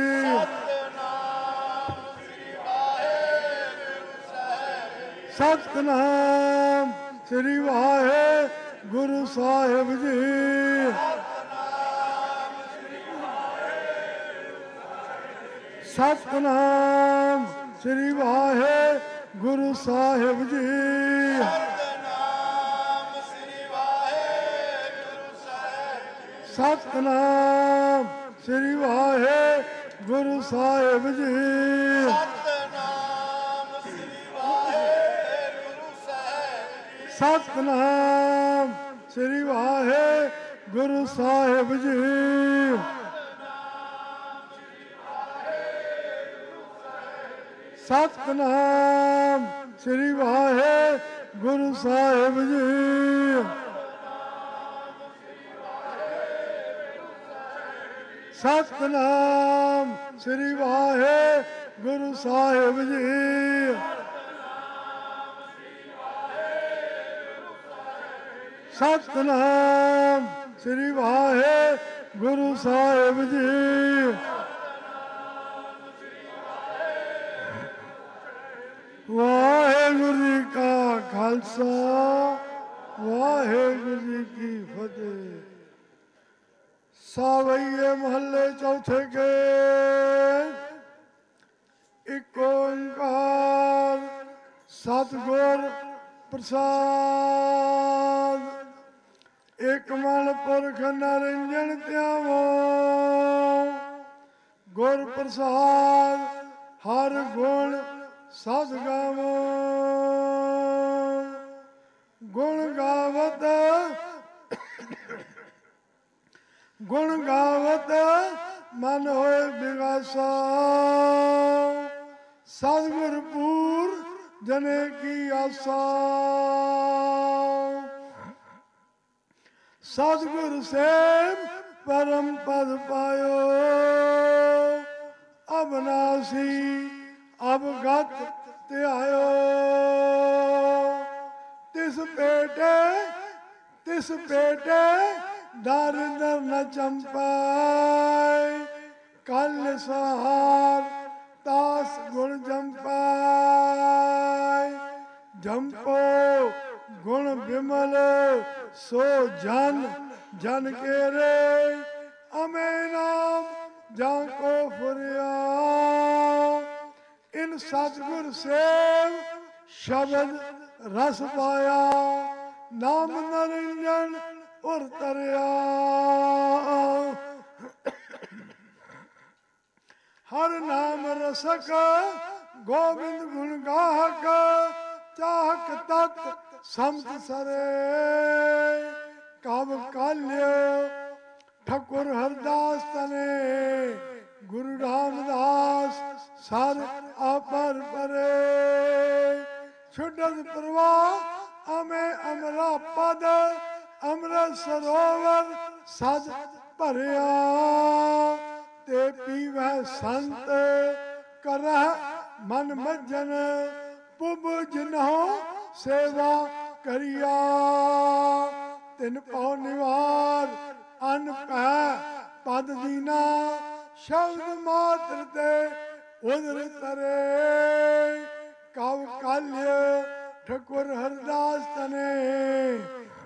E: ਸਤਨਾਮ ਸ੍ਰੀ ਵਾਹਿਗੁਰੂ ਸਾਹਿਬ।
D: ਸਤਨਾਮ ਸ੍ਰੀ ਵਾਹਿਗੁਰੂ ਸਾਹਿਬ ਜੀ। ਸਤਨਾਮ ਸ੍ਰੀ ਵਾਹਿਗੁਰੂ ਸਾਹਿਬ ਜੀ।
E: ਸਤਨਾਮ ਸ੍ਰੀ ਵਾਹਿਗੁਰੂ ਸਾਹਿਬ ਜੀ।
D: ਸਤਨਾਮ ਸ੍ਰੀ ਵਾਹਿਗੁਰੂ ਸਾਹਿਬ ਜੀ। ਸਤਨਾਮ ਸ੍ਰੀ ਵਾਹਿਗੁਰੂ ਸਾਹਿਬ ਜੀ। ਸਤਨਾਮ ਸ੍ਰੀ ਵਾਹਿਗੁਰੂ ਸਾਹਿਬ ਜੀ। ਸਤਨਾਮ ਸ੍ਰੀ ਵਾਹਿਗੁਰੂ ਸਾਹਿਬ ਜੀ। ਵਾਹਿਗੁਰੂ ਜੀ ਕਾ ਖਾਲਸਾ ਵਾਹਿਗੁਰੂ ਜੀ ਕੀ ਫਤਿਹ। ਸਾਵਈਏ ਮਹੱਲੇ ਚੌਥੇ ਕੇ ਇੱਕ ਓੰਕਾਰ ਸਤਿਗੁਰ ਪ੍ਰਸਾਦ। ਇੱਕ ਮਨ ਪੁਰਖ ਨਰਿੰਜਨ ਧਿਆਵੋ ਗੁਰ ਪ੍ਰਸਾਦ ਹਰ ਗੁਣ ਸਦ ਗਾਵੋ। ਗੁਣ ਗਾਵਤ ਮਨ ਹੋਏ ਬਿਗਾਸਾ। ਸਤਿਗੁਰ ਪੂਰ ਜਨੇ ਕੀ ਆਸਾ। ਸਤਿਗੁਰ ਸੇਵ ਪਰਮ ਪਦ ਪਾਇਓ। ਅਬਨਾਸੀ ਅਵਗਤ ਧਿਆਇਓ। ਤਿਸ ਪੇਟੇ ਦਰਿਦਰ ਨ ਚੰਪਾਇ। ਕਲ ਸਹਾਰ ਤਾਸ ਗੁਣ ਜੰਪਾਇ। ਜੰਪੋ ਗੁਣ ਬਿਮਲ ਸੋ ਜਨ ਜਨ ਕੇਰੇ। ਅਮੇ ਨਾਮ ਜਾਂ ਕੋ ਫੁਰਿਆ। ਇਨ ਸਤਿਗੁਰ ਸੇਵ ਸ਼ਬਦ ਰਸ ਪਾਇਆ। ਨਾਮ ਨਰਿੰਜਨ ਉਰ ਤਰਿਆ। ਹਰ ਨਾਮ ਰਸਕ ਗੋਬਿੰਦ ਗੁਣ ਗਾਹਕ। ਚਾਹਕ ਤਤ ਸਮਤ ਸਰੇ। ਕਬ ਕਾਲਿਓ ਠਾकुर ਹਰਦਾਸ ਤਨੇ। ਗੁਰੂ ਰਾਮਦਾਸ ਸਰ ਆਪਰ ਪਰੇ। ਛੁੱਟਤ ਪ੍ਰਵਾਹ ਅਮੇ ਅਮਰਾ ਪਦ। ਅੰਮ੍ਰਿਤ ਸਰੋਵਰ ਸਜ ਭਰਿਆ। ਤੇ ਪੀਵੈ ਸੰਤ ਕਰਹਿ ਮਨ ਮੱਜਨ। ਪੁਬ ਜਿਨਹੁ ਸੇਵਾ ਕਰਿਆ। ਤਿਨ ਪਉ ਨਿਵਾਰ ਅਨ ਪੈ ਪਦ ਦੀਨਾ। ਸ਼ਬਦ ਮਾਤਰ ਤੇ ਉਦਰ ਤਰੇ ਕਵ ਕਾਲਿਆ ਠਕੁਰ ਹਰਦਾਸ ਤਨੇ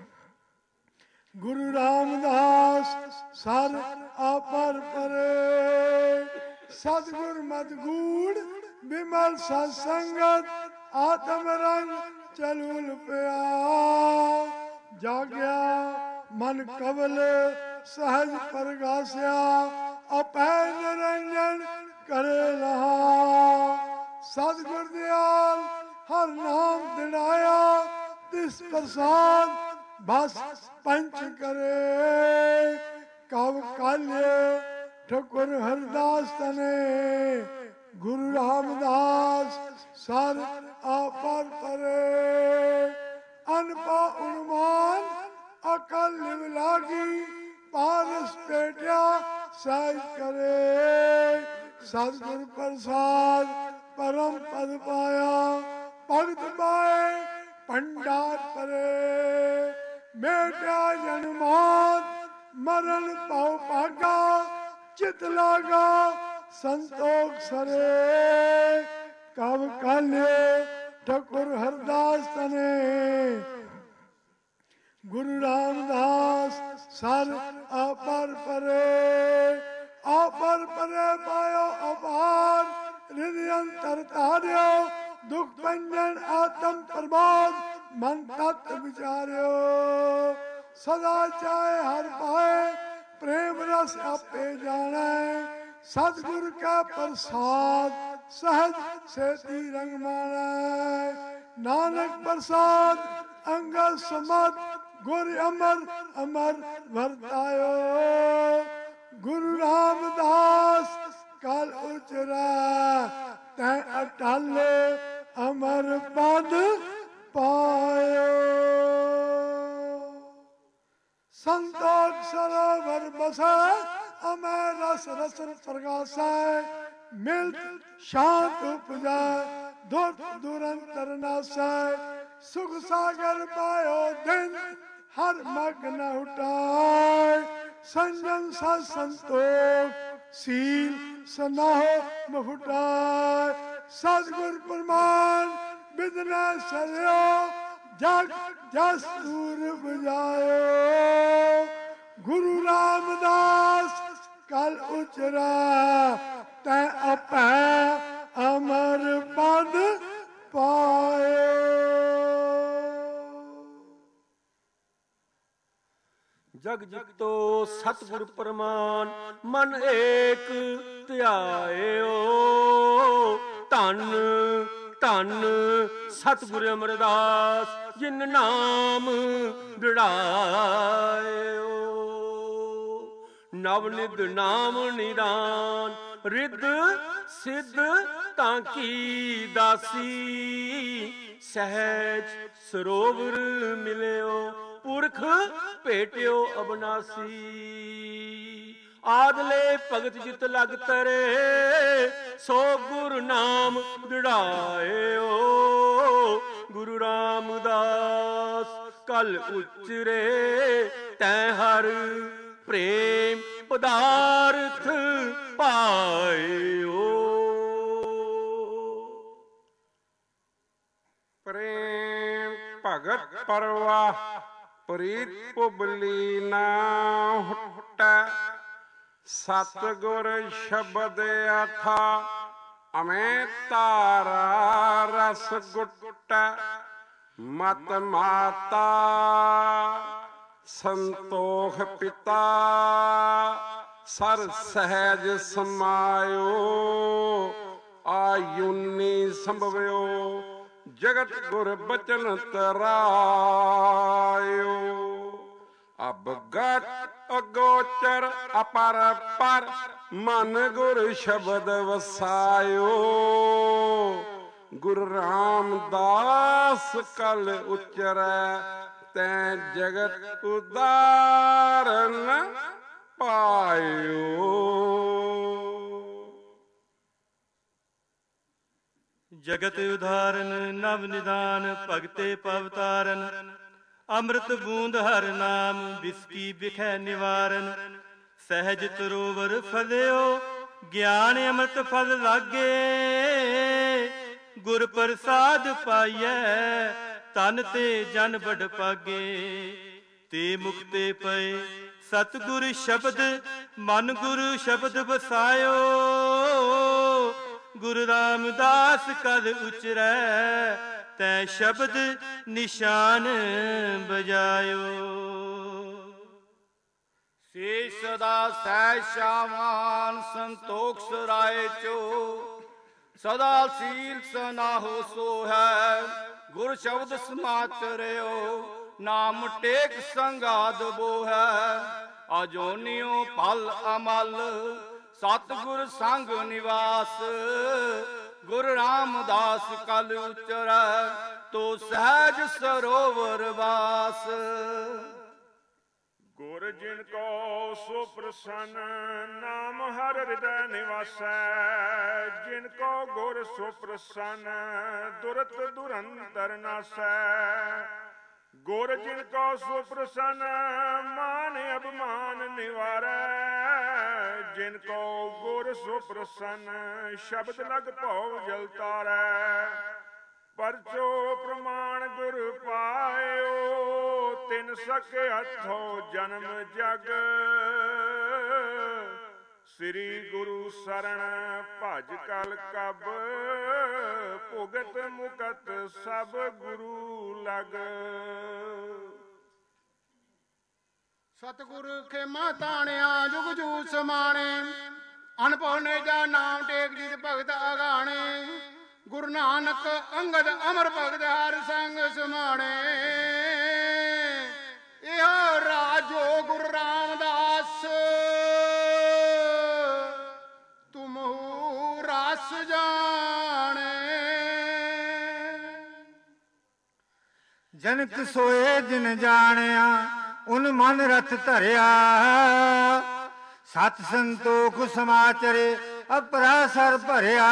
D: ਗੁਰੂ ਰਾਮਦਾਸ ਸਰ ਆਪਰ ਪਰੇ ਸਤਿਗੁਰ ਮਤ ਗੂੜ ਬਿਮਲ ਸਤ ਸੰਗਤ ਆਤਮ ਰੰਗ ਚਲੂਲ ਪਿਆ ਜਾਗਿਆ ਮਨ ਕਵਲ ਸਹਜ ਪ੍ਰਗਾਸਿਆ ਅਪੈ ਨਿਰੰਜਨ ਕਰੇ ਰਹਾ ਸਤਿਗੁਰ ਦਿਆਲ ਹਰ ਨਾਮ ਦਿੜਾਇਆ ਤਿਸ ਪ੍ਰਸਾਦ ਬਸ ਪੰਚ ਕਰੇ ਕਵ ਕਾਲਿਆ ਠਕੁਰ ਹਰਦਾਸ ਤਨੇ ਗੁਰੂ ਰਾਮਦਾਸ ਸਰ ਆਪਰ ਪਰੇ ਅਨਪਾ ਉਨਮਾਨ ਅਕਲ ਲਿਵ ਲਾਗੀ ਪਾਰਸ ਪੇਟਿਆ ਸਹਿਜ ਕਰੇ ਸਤਿਗੁਰ ਪ੍ਰਸਾਦ ਪਰਮ ਪਦ ਪਾਇਆ ਭਗਤ ਪਾਏ ਭੰਡਾਰ ਪਰੇ ਮੇਟਿਆ ਜਨਮਾਤ ਮਰਨ ਪਾਉ ਭਾਗਾ ਚਿਤ ਲਾਗਾ ਸੰਤੋਖ ਸਰੇ ਕਵ ਕਾਲਿਆ ਠਕੁਰ ਹਰਦਾਸ ਤਨੇ ਗੁਰੂ ਰਾਮਦਾਸ ਸਰ ਆਪਰ ਪਰੇ ਆਪਰ ਪਰੇ ਪਾਇਓ ਅਪਾਰ ਰਿਧਿ ਅੰਤਰ ਧਾਰਿਓ ਦੁਖ ਭੰਜਨ ਆਤਮ ਪ੍ਰਬੋਧ ਮਨ ਤਤ ਵਿਚਾਰਿਓ ਸਦਾ ਚਾਹੇ ਹਰ ਪਾਏ ਪ੍ਰੇਮ ਰਸ ਆਪੇ ਜਾਣੈ ਸਤਿਗੁਰ ਕਾ ਪ੍ਰਸਾਦ ਸਹਜ ਸੇਤੀ ਰੰਗ ਮਾਣੈ ਨਾਨਕ ਪ੍ਰਸਾਦ ਅੰਗਦ ਸਮਤ ਗੁਰ ਅਮਰ ਅਮਰ ਵਰਤਾਇਓ ਗੁਰੂ ਰਾਮਦਾਸ ਕਲ ਉਚਰੈ ਤੈ ਅਟਲ ਅਮਰ ਪਦ ਪਾਇਓ ਸੰਤੋਖ ਸਰੋਵਰ ਬਸੈ ਅਮੈ ਰਸ ਰਸਨ ਪ੍ਰਗਾਸੈ ਮਿਲਤ ਸ਼ਾਂਤ ਉਪਜੈ ਦੁਖ ਦੁਰੰਤਰ ਨਾਸੈ ਸੁਖ ਸਾਗਰ ਪਾਇਓ ਦਿਨ ਹਰ ਮਗਨ ਉਟਾਇ ਸੰਜਮ ਸਤ ਸੰਤੋਖ ਸੀਲ ਸਨਾਹ ਮਫੁਟਾਇ ਸਤਿਗੁਰ ਪ੍ਰਮਾਨ ਬਿਦਨਾ ਸਰਿਓ ਜਗ ਜਸ ਦੂਰ ਬੁਝਾਇਓ ਗੁਰੂ ਰਾਮਦਾਸ ਕਲ ਉਚਰੈ ਤੈ ਆਪੈ ਅਮਰ ਪਦ ਪਾਇਓ
A: ਜਗ ਜਗਤੋ ਸਤਿਗੁਰ ਪ੍ਰਮਾਨ ਮਨ ਏਕ ਧਿਆਇਓ ਧੰਨ ਧੰਨ ਸਤਿਗੁਰ ਅਮਰਦਾਸ ਜਿਨ ਨਾਮ ਦ੍ਰਿੜਾਇਓ ਨਵ ਨਿਧ ਨਾਮ ਨਿਦਾਨ ਰਿੱਧ ਸਿੱਧ ਤਾਂ ਕੀ ਦਾਸੀ ਸਹਿਜ ਸਰੋਵਰ ਮਿਲਿਓ ਪੁਰਖ ਭੇਟਿਓ ਅਬਨਾਸੀ ਆਦਲੇ ਭਗਤ ਜਿਤ ਲਗ ਤਰੇ ਸੋ ਗੁਰ ਨਾਮ ਦ੍ਰਿੜਾਇਓ ਗੁਰੂ ਰਾਮਦਾਸ ਕਲ ਉਚਰੇ ਤੈ ਹਰ ਪ੍ਰੇਮ ਪਦਾਰਥ ਪਾਇਓ
F: ਪ੍ਰੇਮ ਭਗਤ ਪਰਵਾਹ ਪ੍ਰੀਤ ਪੁਬਲੀ ਨਾ ਹੁਟੈ ਸਤਿਗੁਰ ਸ਼ਬਦ ਅਥਾ ਅਮੈ ਤਾਰਾ ਰਸ ਗੁਟੈ ਮਤ ਮਾਤਾ ਸੰਤੋਖ ਪਿਤਾ ਸਰ ਸਹਿਜ ਸਮਾਇਓ ਆਯੁਨੀ ਸੰਭਵਿਓ ਜਗਤ ਗੁਰ ਬਚਨ ਤਰਾਇਓ ਅਬਗਤ ਅਗੋਚਰ ਅਪਰ ਪਰ ਮਨ ਗੁਰ ਸ਼ਬਦ ਵਸਾਇਓ ਗੁਰੂ ਰਾਮਦਾਸ ਕਲ ਉਚਰੈ ਤੈ ਜਗਤ ਉਦਾਰਨ ਪਾਇਓ
G: ਜਗਤ ਉਧਾਰਨ ਨਵ ਨਿਦਾਨ ਭਗਤੇ ਪਵਤਾਰਨ ਅੰਮ੍ਰਿਤ ਬੂੰਦ ਹਰ ਨਾਮ ਬਿਸਕੀ ਬਿਖੈ ਨਿਵਾਰਨ ਸਹਿਜ ਤਰੋਵਰ ਫਲਿਓ ਗਿਆਨ ਅੰਮ੍ਰਿਤ ਫਲ ਲਾਗੇ। ਗੁਰ ਪ੍ਰਸਾਦ ਪਾਈਐ ਤਨ ਤੇ ਜਨ ਵਡ ਪਾਗੇ। ਤੇ ਮੁਕਤੇ ਪਏ ਸਤਿਗੁਰ ਸ਼ਬਦ ਮਨ ਗੁਰੂ ਸ਼ਬਦ ਵਸਾਇਓ। ਗੁਰੂ ਰਾਮਦਾਸ ਕਲ ਉਚਰੈ ਤੈ ਸ਼ਬਦ ਨਿਸ਼ਾਨ ਬਜਾਇਓ।
H: ਸੇ ਸਦਾ ਸਹਿ ਸ਼ਾਮਾਨ ਸੰਤੋਖ ਸਰਾਏ ਚੋ। ਸਦਾ ਸੀਲ ਸਨਾਹੋ ਸੋ ਹੈ ਗੁਰ ਸ਼ਬਦ ਸਮਾਚਰਿਓ। ਨਾਮ ਟੇਕ ਸੰਗਾਦ ਬੋ ਹੈ ਅਜੋਨਿਓ ਭਲ ਅਮਲ। ਸਤਿਗੁਰ ਸੰਗ ਨਿਵਾਸ ਗੁਰੂ ਰਾਮਦਾਸ ਕਲ ਉਚਰੈ ਤੋ ਸਹਿਜ ਸਰੋਵਰ ਵਾਸ।
F: ਗੁਰ ਜਿਨ ਕੋ ਸੋ ਪ੍ਰਸੰਨ ਨਾਮ ਹਰ ਹਿਰਦੈ ਨਿਵਾਸੈ। ਜਿਨ ਕੋ ਗੁਰ ਸੋ ਪ੍ਰਸੰਨ ਦੁਰਤ ਦੁਰੰਤਰ ਨਾਸੈ। ਗੁਰ ਜਿਨ ਕੋ ਸੋ ਪ੍ਰਸੰਨ ਮਾਨ ਅਭਿਮਾਨ ਨਿਵਾਰੈ। ਜਿਨ ਕੋ ਗੁਰ ਸੋ ਪ੍ਰਸੰਨ ਸ਼ਬਦ ਲਗ ਭਉ ਜਲ ਤਾਰੈ। ਪਰਚੋ ਪ੍ਰਮਾਣ ਗੁਰ ਪਾਇਓ ਤਿਨ ਸਕੇ ਹੱਥੋਂ ਜਨਮ ਜਗ। ਸ੍ਰੀ ਗੁਰੂ ਸਰਣ ਭਜ ਕਲ ਕਬ ਭੁਗਤ ਮੁਕਤ ਸਭ ਗੁਰੂ ਲਗ।
I: ਸਤਿਗੁਰ ਖੇਮਾ ਤਾਣਿਆ ਜੁਗ ਜੂ ਸਮਾਣੇ। ਅਨਭਉ ਨੇ ਜਾ ਨਾਮ ਟੇਕ ਜਿਤ ਭਗਤ ਅਗਾਣੇ। ਗੁਰੂ ਨਾਨਕ ਅੰਗਦ ਅਮਰ ਭਗਤ ਹਰ ਸੰਗ ਸਮਾਣੇ। ਇਹੋ ਰਾਜੋ ਗੁਰੂ ਰਾਮਦਾਸ ਤੁਮਹੁ ਰਸ ਜਾਣੇ।
E: ਜਨਕ ਸੋਏ ਜਿਨ ਜਾਣਿਆ ਉਨ ਮਨ ਰਥ ਧਰਿਆ। ਸਤ ਸੰਤੋਖ ਸਮਾਚਰੇ ਅਪਰਾ ਸਰ ਭਰਿਆ।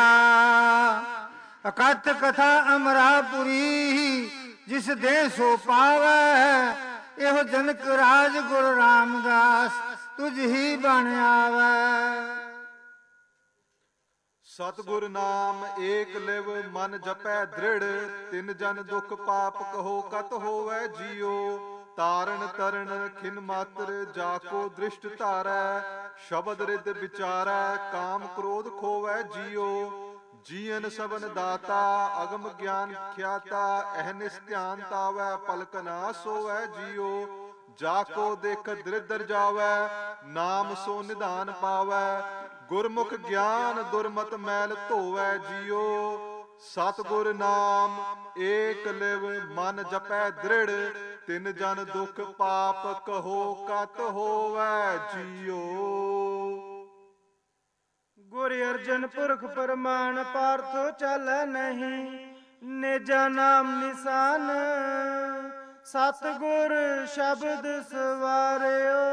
E: ਅਕਥ ਕਥਾ ਅਮਰਾਪੁਰੀ ਜਿਸ ਦੇ ਸੋ ਪਾਵੈ। ਇਹੋ ਜਨਕ ਰਾਜ ਗੁਰੂ ਰਾਮਦਾਸ ਤੁਝ ਹੀ ਬਣ ਆਵੈ।
B: ਸਤਿਗੁਰ ਨਾਮ ਏਕ ਲਿਵ ਮਨ ਜਪੈ ਦ੍ਰਿੜ। ਤਿਨ ਜਨ ਦੁਖ ਪਾਪ ਕਹੋ ਕਤ ਹੋਵੈ ਜੀਓ। ਤਾਰਨ ਤਰਨ ਖਿਨ ਮਾਤਰ ਜਾਕੋ ਦ੍ਰਿਸ਼ਟ ਧਾਰੈ। ਸ਼ਬਦ ਰਿਦ ਵਿਚਾਰੈ ਕਾਮ ਕ੍ਰੋਧ ਖੋਵੈ ਜੀਓ। ਜੀਵਨ ਸਬਨ ਦਾਤਾ ਅਗਮ ਗਿਆਨ ਖਿਆਤਾ। ਅਹਨਿਸ ਧਿਆਨ ਤਾਵੈ ਪਲਕ ਨਾ ਸੋਵੈ ਜੀਓ। ਜਾਕੋ ਦੇਖ ਦ੍ਰਿਦਰ ਜਾਵੈ ਨਾਮ ਸੋ ਨਿਧਾਨ ਪਾਵੈ। ਗੁਰਮੁਖ ਗਿਆਨ ਦੁਰਮਤ ਮੈਲ ਧੋਵੈ ਜੀਓ। ਸਤਿਗੁਰ ਨਾਮ ਏਕ ਲਿਵ ਮਨ ਜਪੈ ਦ੍ਰਿੜ। ਤਿਨ ਜਨ ਦੁਖ ਪਾਪ ਕਹੋ ਕਤ ਹੋਵੈ ਜੀਓ।
C: ਗੁਰ ਅਰਜਨ ਪੁਰਖ ਪਰਮਾਨ ਪਾਰਥੋ ਚਾਲੈ ਨਹੀਂ। ਨੇਜਾ ਨਾਮ ਨਿਸ਼ਾਨ ਸਤਿਗੁਰ ਸ਼ਬਦ ਸਵਾਰਿਓ।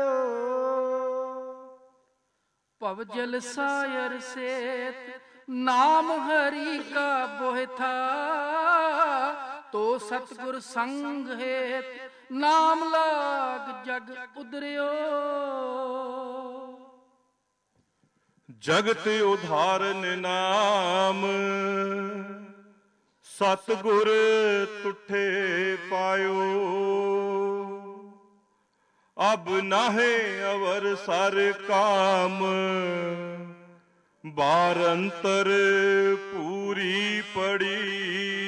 J: ਭਵ ਜਲ ਸਾਇਰ ਸੇਤ ਨਾਮ ਹਰੀ ਕਾ ਬੋਹਿ ਥਾ। ਤੋ ਸਤਿਗੁਰ ਸੰਗ ਹੇਤ ਨਾਮ ਲਾਗ ਜਗ ਉਦਰਿਓ।
G: ਜਗਤ ਉਧਾਰਨ ਨਾਮ ਸਤਿਗੁਰ ਤੁਠੇ ਪਾਇਓ। ਅਬ ਨਾਹੇ ਅਵਰ ਸਰ ਕਾਮ ਬਾਰ ਅੰਤਰ ਪੂਰੀ ਪੜੀ।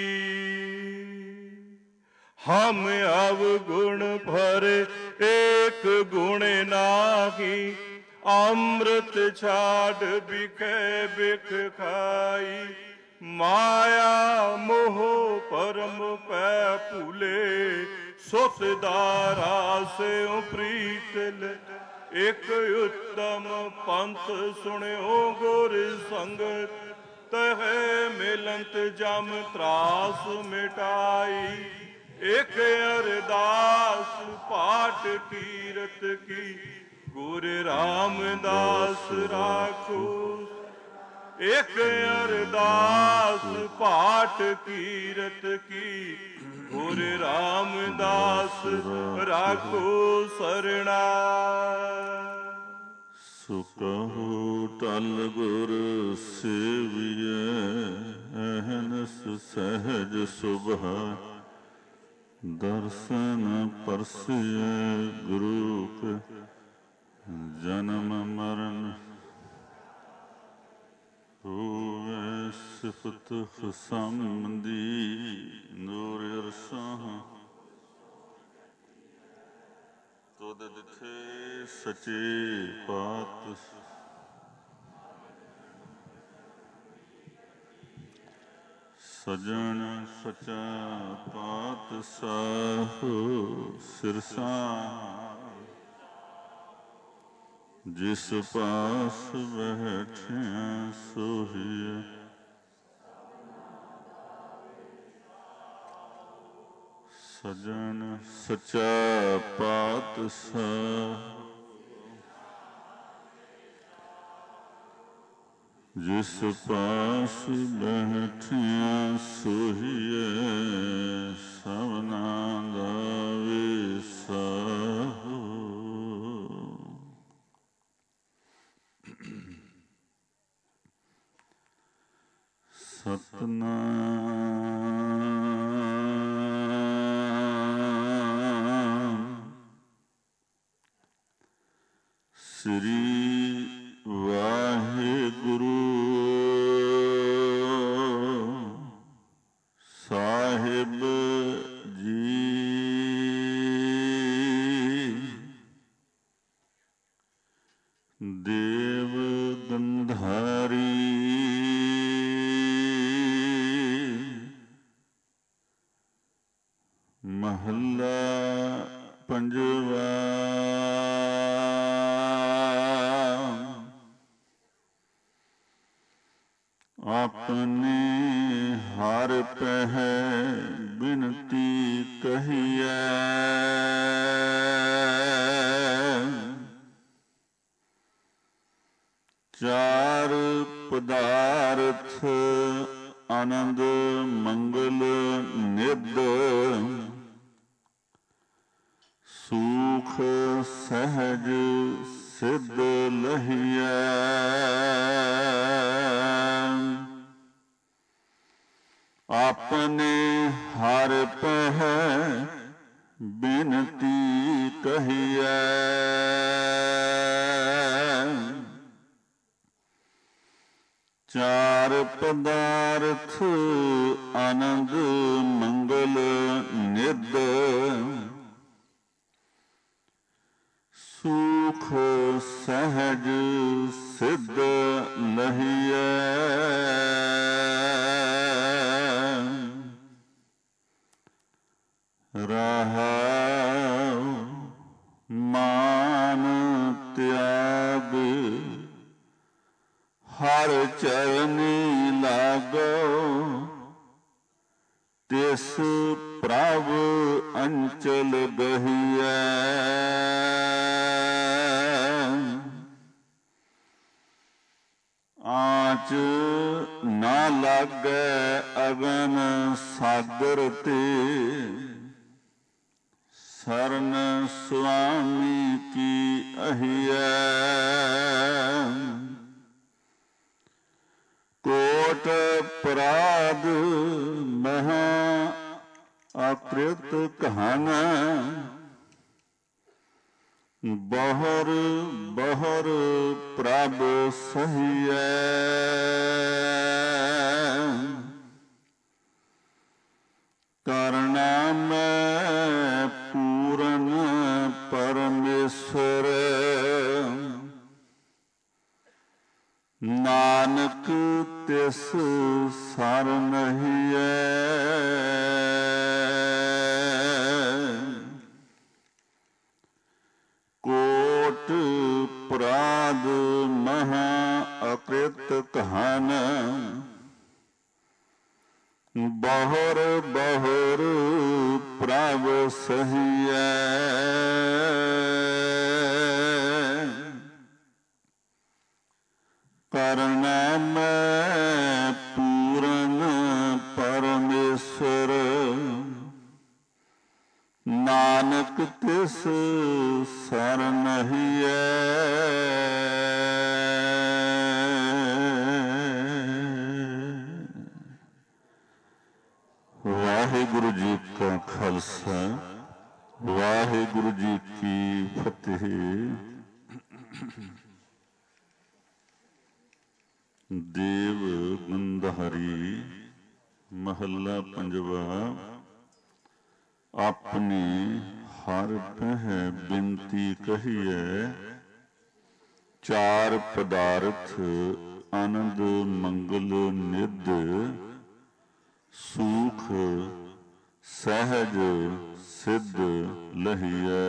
G: ਹਮ ਅਵਗੁਣ ਭਰ ਏਕ ਗੁਣ ਨਾਹੀ। ਅੰਮ੍ਰਿਤ ਛਾੜ ਬਿਖੇ ਬਿਖ ਖਾਈ। ਮਾਇਆ ਮੋਹ ਪਰਮ ਪੈ ਭੂਲੇ। ਸੁਤ ਦਾਰਾ ਸਿਉ ਪ੍ਰੀਤ ਲੈ। ਇਕ ਉੱਤਮ ਪੰਥ ਸੁਣਿਓ ਗੁਰ ਸੰਗਤ। ਤਹਿ ਮਿਲੰਤ ਜਮ ਤਰਾਸ ਮਿਟਾਈ। ਇਕ ਅਰਦਾਸ ਪਾਠ ਕੀਰਤ ਕੀ। ਗੁਰ ਰਾਮਦਾਸ ਰਾਖੋ। ਇਕ ਅਰਦਾਸ ਪਾਠ ਕੀਰਤ ਕੀ। ਗੁਰ ਰਾਮਦਾਸ ਰਾਖੋ ਸਰਣਾ।
K: ਸੋ ਕਹੋ ਟਲ ਗੁਰ ਸੇਵੀਐ ਅਹਨਸ ਸਹਿਜ ਸੁਭਾ ਦਰਸ਼ਨ ਪਰਸਿਐ ਗੁਰੂ ਕੇ ਜਨਮ ਮਰਨ ਹੋਵੇ ਸਿਫਤ ਹਸਮਦੀ ਨੂਰ ਅਰਸ਼ਾਂ ਤੁਧ ਦਿਥੇ ਸਚੇ ਪਾਤ ਸਜਣ ਸਚਾ ਪਾਤਸ਼ਾਹ ਸਿਰਸਾ ਜਿਸ ਪਾਸ ਬੈਠਿਆ ਸੋਹੀਐ ਸਜਣ ਸਚਾ ਪਾਤਸ਼ਾਹ ਜਿਸ ਪਾਸ ਬੈਠਿਆ ਸੋਹੀਐ ਸਭਨਾਂ ਦਾ ਵਿਸਾਹ। ਸਤਨਾਮ ਸ੍ਰੀ ਵਾਹਿਗੁਰੂ ਸਾਹਿਬ ਜੀ। ਦੇਵ ਗੰਧਾਰੀ ਮਹੱਲਾ ਪੰਜਵਾ। ਆਪਣੇ ਹਰ ਪਹਿ ਬਿਨਤੀ ਕਹੀਐ ਚਾਰ ਪਦਾਰਥ ਆਨੰਦ ਮੰਗਲ ਨਿਧ ਸੂਖ ਸਹਿਜ ਸਿੱਧ ਲਹੀਐ ਆਪਣੇ ਹਰ ਪਹਿ ਬਿਨਤੀ ਕਹੀਐ ਚਾਰ ਪਦਾਰਥ ਆਨੰਦ ਮੰਗਲ ਨਿਧ ਸੂਖ ਸਹਿਜ ਸਿੱਧ ਲਹੀਐ ਰਹਾਉ ਮਾਨ ਤਿਆਗ ਹਰ ਚਰਨੀ ਲਾਗੋ ਤਿਸ ਪ੍ਰਭ ਅੰਚਲ ਗਹੀਐ ਆਚ ਨਾ ਲਾਗੈ ਅਗਨ ਸਾਗਰ ਤੇ ਸਰਨ ਸੁਆਮੀ ਕੀ ਅਹੀਐ ਕੋਟ ਪਰਾਧ ਮਹਾ ਅਕ੍ਰਿਤ ਕਹਨ ਬਹਰ ਬਹਰ ਪ੍ਰਭ ਸਹੀਐ ਕਰਨਾ ਮੈਂ ਪੂਰਨ ਪਰਮੇਸ਼ਰ ਨਾਨਕ ਤਿਸ ਸਰ ਨਹੀਂਐ ਕੋਟ ਪ੍ਰਾਦ ਮਹਾ ਅਕ੍ਰਿਤ ਕਹਨ ਬਹਰ ਬਹਰ ਪ੍ਰਭ ਸਹੀਐ ਕਰਨਾ ਮੈਂ ਪੂਰਨ ਪਰਮੇਸ਼ਰ ਨਾਨਕ ਤਿਸ ਸਰ ਨਹੀਂਐ वाहिगुरु जी का खालसा वाहिगुरु जी की फतेह। देव गंधारी महला पंजवा। अपनी हर पह बिनती कहिए, चार पदार्थ आनंद मंगल निध, सुख सहज सिद्ध लहिए।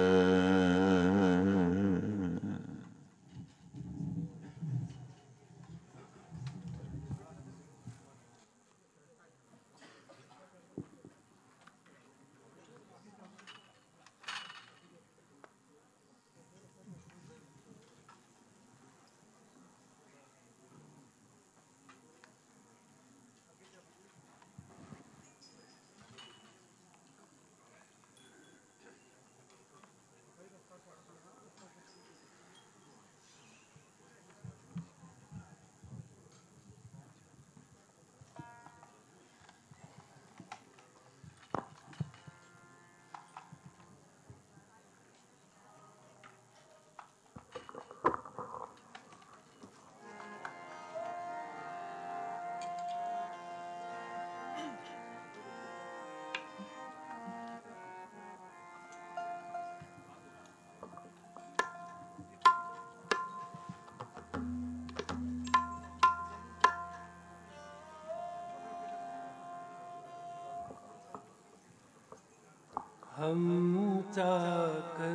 A: हम चाकर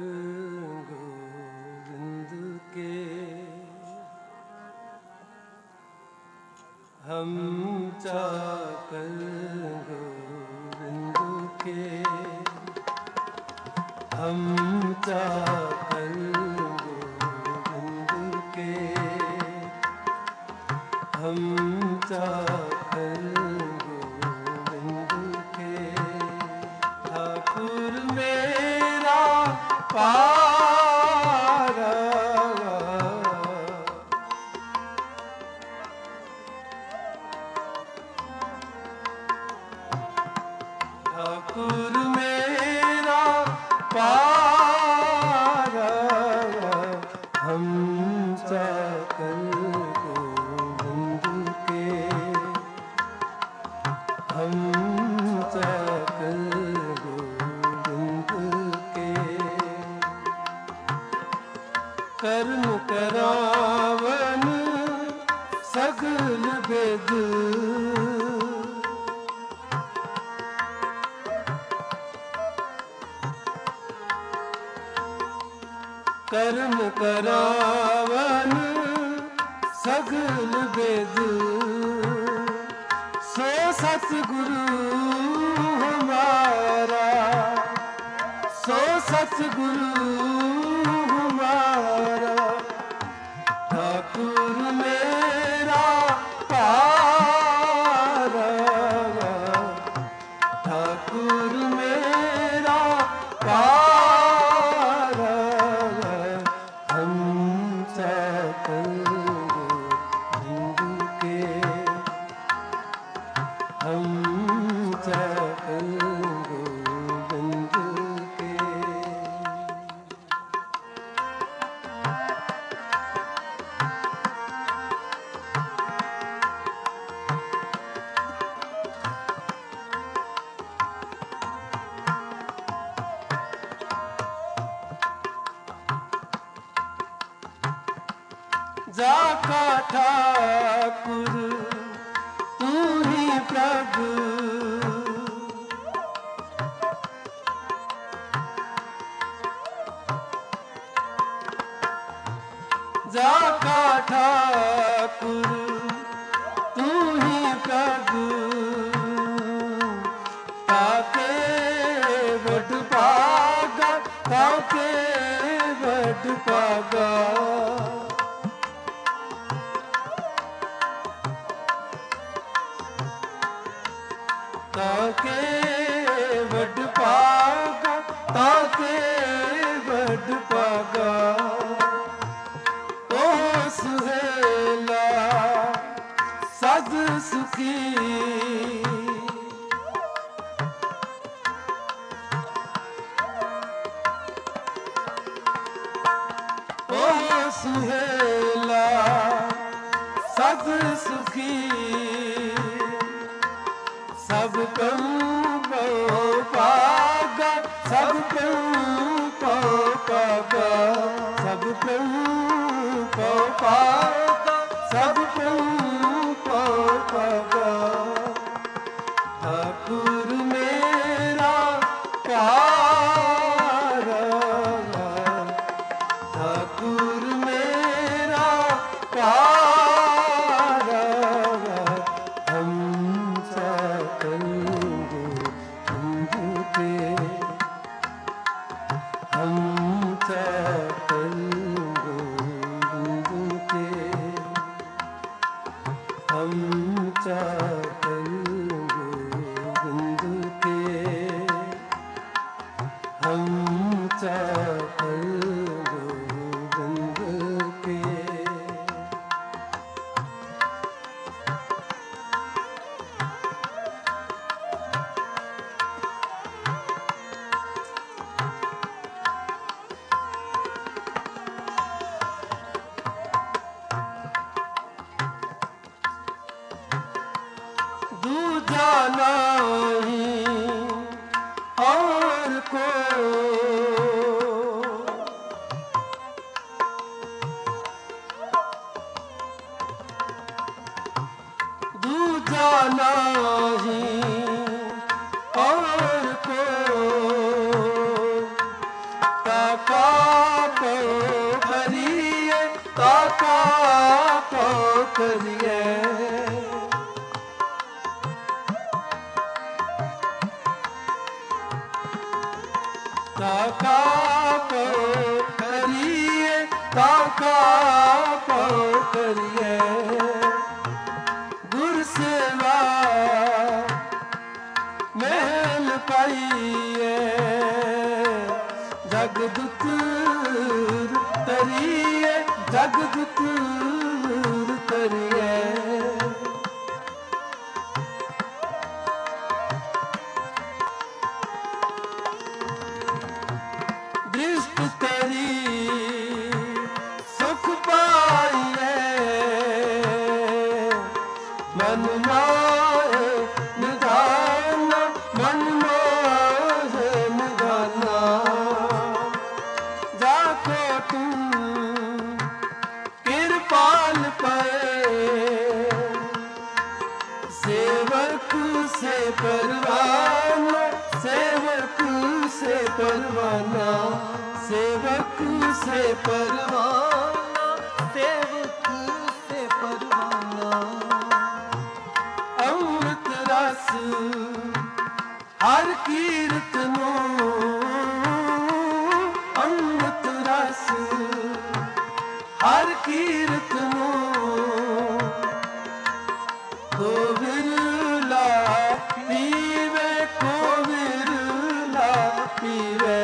A: गोविंद के, हम चाकर गोविंद के, हम चाकर गोविंद के, हम चाकर गोविंद के। ठाकुर मेरा पारा, ठाकुर मेरा पारा, हम चाकर गोविंद के, हम चाकर गोविंद के। कर्म करावन सगल वेद, कर्म करावन सगल वेद, सो सतगुरु हमारा, सो सतगुरु हमारा। ठाकुर मेरा पारा, ठाकुर मेरा पारा, हम चाकर गोविंद के, हम चाकर गोविंद के। जाका ठाकुर तू ही प्रभु, जाका ठाकुर तू ही प्रभु, ताके वड पागा, ताके वड पागा। ताके वड पागा, ताके वड पागा। ओ सुहेला सद सुखी, सुहेला सब सुखी सब पागा सब पागा सब पागा सब पागा ठाकुर मेरा प्यारा ठाकुर मेरा प्यारा हम चलेंगे हिंदू के हम चलेंगे हिंदू के हम चलेंगे हिंदू के हम चलेंगे हिंदू के दूजा नहीं और को दूजा नहीं और को ताका को करिए ताका को करिए ताका को करिए ताका को करिए गुर सेवा महल पाइए जगदुत तरिए जगदुत तरिए दृष्ट तेरी सुख पाइए मन माए निधाना मन माए निधाना जाको तुम कृपाल पाए सेवक से परवाना सेवक से परवाना सेवक से परवाना सेवक से परवाना अमृत रस हर कीर्तनो अमृत रस हर कीर्तनो को विरला पीवे को विरला पीवे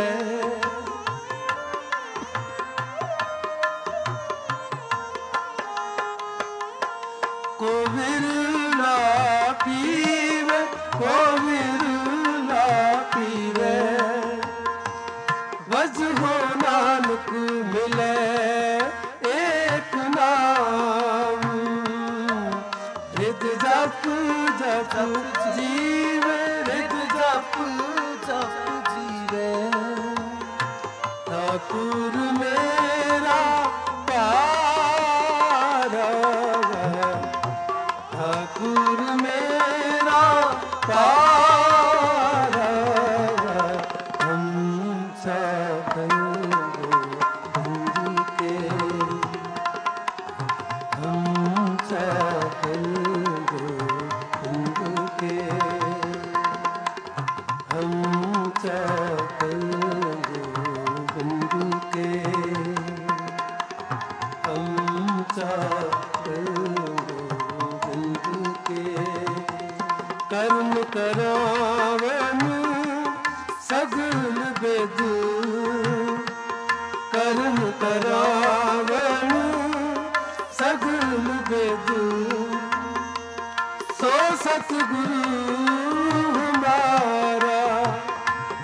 A: को विरला पीवे को विरला पीवे वज हो नानक मिले एक नाम रिद जप जप जीवे रिद जप जप जीवे ठाकुर मेरा प्यारा ठाकुर मेरा प्यारा हम चलेंगे हिंदू के हम चलेंगे हिंदू के हम चलेंगे हिंदू के हम चलेंगे हिंदू के कर्म करावन सगल वेद कर्म करावन सगल वेद सो सतगुरु हमारा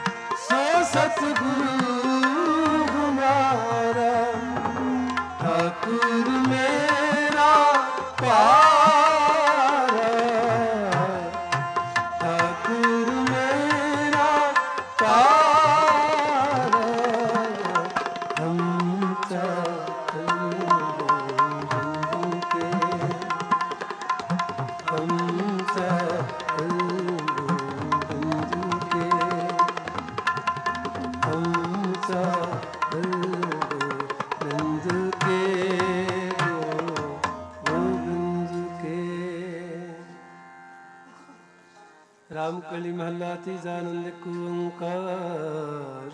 A: सो सतगुरु हमारा ठाकुर मेरा प्यारा, ठाकुर मेरा प्यारा, हम चाहते के, हम चाहते के, हम चाहते रामकली महला तीजा आनंद को ओंकार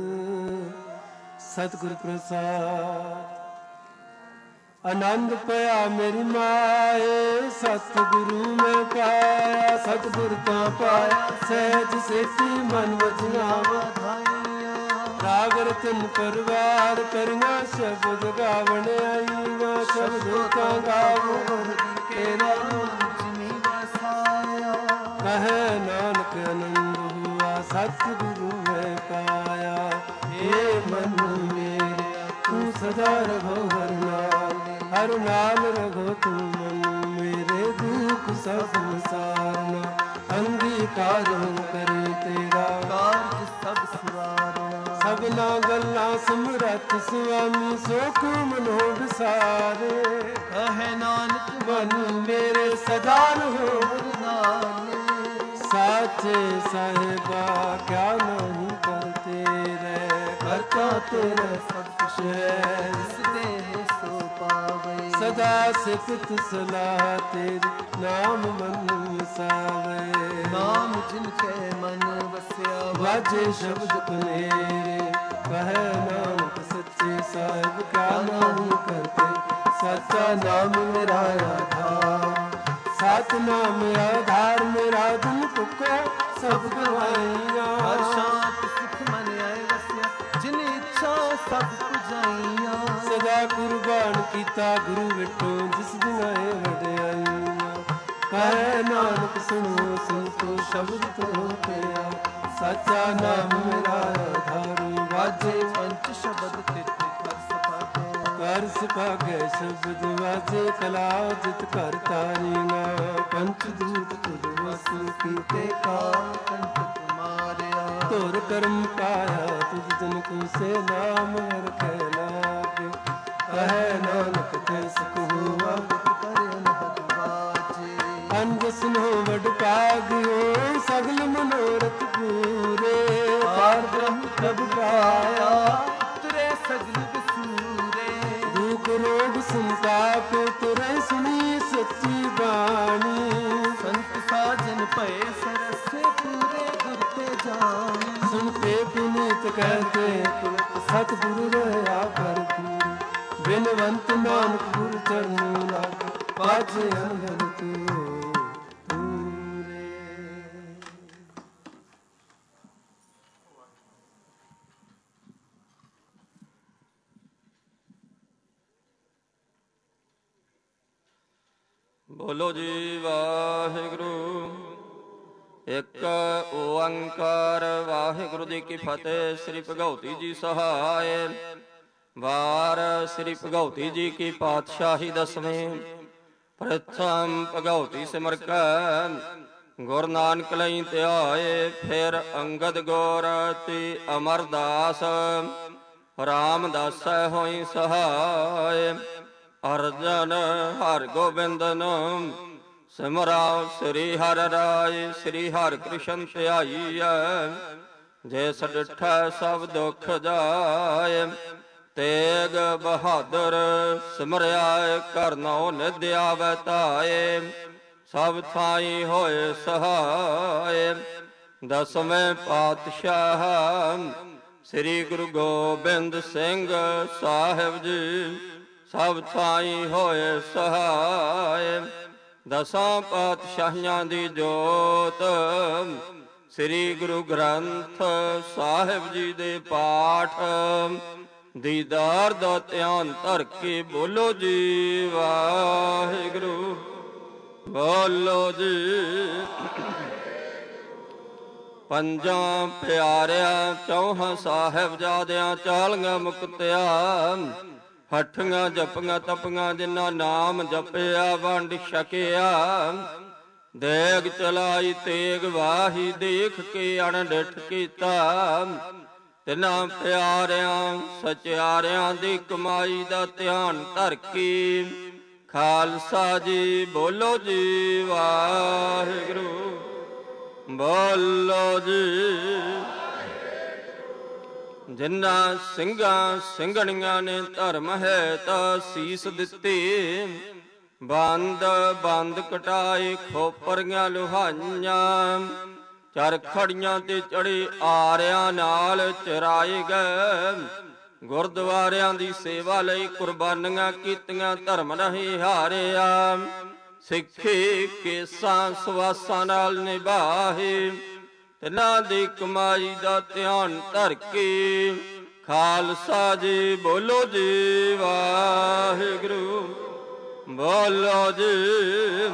A: सतगुर प्रसाद आनंद पाया मेरी माए सतगुरु में पाया सतगुर का पाया सहज सेती मन वचना बधाइया राग रतन परवार करिया शब्द गावण आईया शब्द का गावो तेरा कहे नानक आनंद हुआ सतगुरु में पाया हे मन मेरे तू सदा रघो हर नाल रघो तू मन मेरे दुख सब सारना अंगीकार करे तेरा कार्य सब सवारना सबना गल्ला समरथ स्वामी सोख मनो विसारे कहे नानक मन मेरे सदा रहो साचे साहेबा क्या नहीं करते रे करता तेरा सब कुछ है सो पावे सदा सिफत सलाह तेरी नाम मन मिसावे नाम जिनके मन बसिया वाजे शब्द कनेरे कहे नानक सच्चे साहिब क्या नहीं करते सच्चा नाम मेरा आधार सात नाम आधार मेरा दिल को सब गवाइया हर शांत सुख मन आए वसिया जिन इच्छा सब पुजाइया सदा कुर्बान कीता गुरु विटो जिस दिन आए वड्याइया कहे नानक सुनो सुनतो शब्द तो पिया सच्चा नाम मेरा आधार वाजे पंच शब्द तित कर सपागे शब्द वाजे कला जित कर तारीना पंच दूत तुझ वसु कीते का कंठ तुम्हारिया तोर कर्म पाया तुझ जन को से नाम हर कहलागे कहे नानक तैस हुआ अनजसन हो वड पागियो सगल मनोरथ पूरे पार ब्रह्म प्रभु पाया तुरे सगल रोग संताप तुरे सुनी सच्ची बाणी संत साजन पए सरसे पूरे गुरते जानी सुनते पुनीत कहते पुलक सतगुरु रहा कर पूरी बिनवंत नानक गुरु चरणों लाग पाछे अंगन तू
L: बोलो जी वाहिगुरु एक ओंकार वाहिगुरु जी की फतेह। श्री भगवती जी सहाय। वार श्री भगवती जी की पातशाही दसवीं। प्रथम भगवती सिमर कै गुरु नानक लई ध्याए। फिर अंगद गौर ती अमरदास रामदास होई सहाय। अर्जन हर गोबिंदन सिमराओ श्री हर राय। श्री हर कृष्ण ध्याई जिस डिठै सब दुख जाय। तेग बहादुर सिमरिया करनौ निधि आवे ताए। सब थाई होए सहाय। दसवें पातशाह श्री गुरु गोबिंद सिंह साहिब जी सब थाई होए सहाय। दसां पातशाहियां दी जोत श्री गुरु ग्रंथ साहिब जी दे पाठ दीदार दा ध्यान धर के बोलो जी वाहिगुरु। बोलो जी पंजां प्यारिया चौहां साहिब जादियां चालियां मुक्तिया ਹੱਠੀਆਂ ਜਪੀਆਂ ਤਪੀਆਂ ਜਿਨ੍ਹਾਂ ਨਾਮ ਜਪਿਆ ਵੰਡ ਛਕਿਆ। ਦੇਗ ਚਲਾਈ ਤੇਗ ਵਾਹੀ ਦੇਖ ਕੇ ਅਣਡਿੱਠ ਕੀਤਾ। ਤਿਨਾਂ ਪਿਆਰਿਆਂ ਸਚਿਆਰਿਆਂ ਦੀ ਕਮਾਈ ਦਾ ਧਿਆਨ ਧਰ ਕੇ ਖਾਲਸਾ ਜੀ ਬੋਲੋ ਜੀ ਵਾਹਿਗੁਰੂ ਬੋਲੋ ਜੀ। ਜਿਨ੍ਹਾਂ ਸਿੰਘਾਂ ਸਿੰਘਣੀਆਂ ਨੇ ਧਰਮ ਹੈ ਤਾਂ ਸੀਸ ਦਿੱਤੇ। ਬੰਦ ਬੰਦ ਕਟਾਏ ਖੋਪਰੀਆਂ ਲੁਹਾਈਆਂ। ਚਰਖੜੀਆਂ ਤੇ ਚੜੇ ਆਰਿਆਂ ਨਾਲ ਚਰਾਏ ਗਏ। ਗੁਰਦੁਆਰਿਆਂ ਦੀ ਸੇਵਾ ਲਈ ਕੁਰਬਾਨੀਆਂ ਕੀਤੀਆਂ ਧਰਮ ਨਹੀਂ ਹਾਰਿਆ। ਸਿੱਖੀ ਕੇਸਾਂ ਸਵਾਸਾਂ ਨਾਲ ਨਿਭਾਏ। ਤਿਨਾਂ ਦੀ ਕਮਾਈ ਦਾ ਧਿਆਨ ਧਰ ਕੇ ਖਾਲਸਾ ਜੀ ਬੋਲੋ ਜੀ ਵਾਹਿਗੁਰੂ ਬੋਲੋ ਜੀ।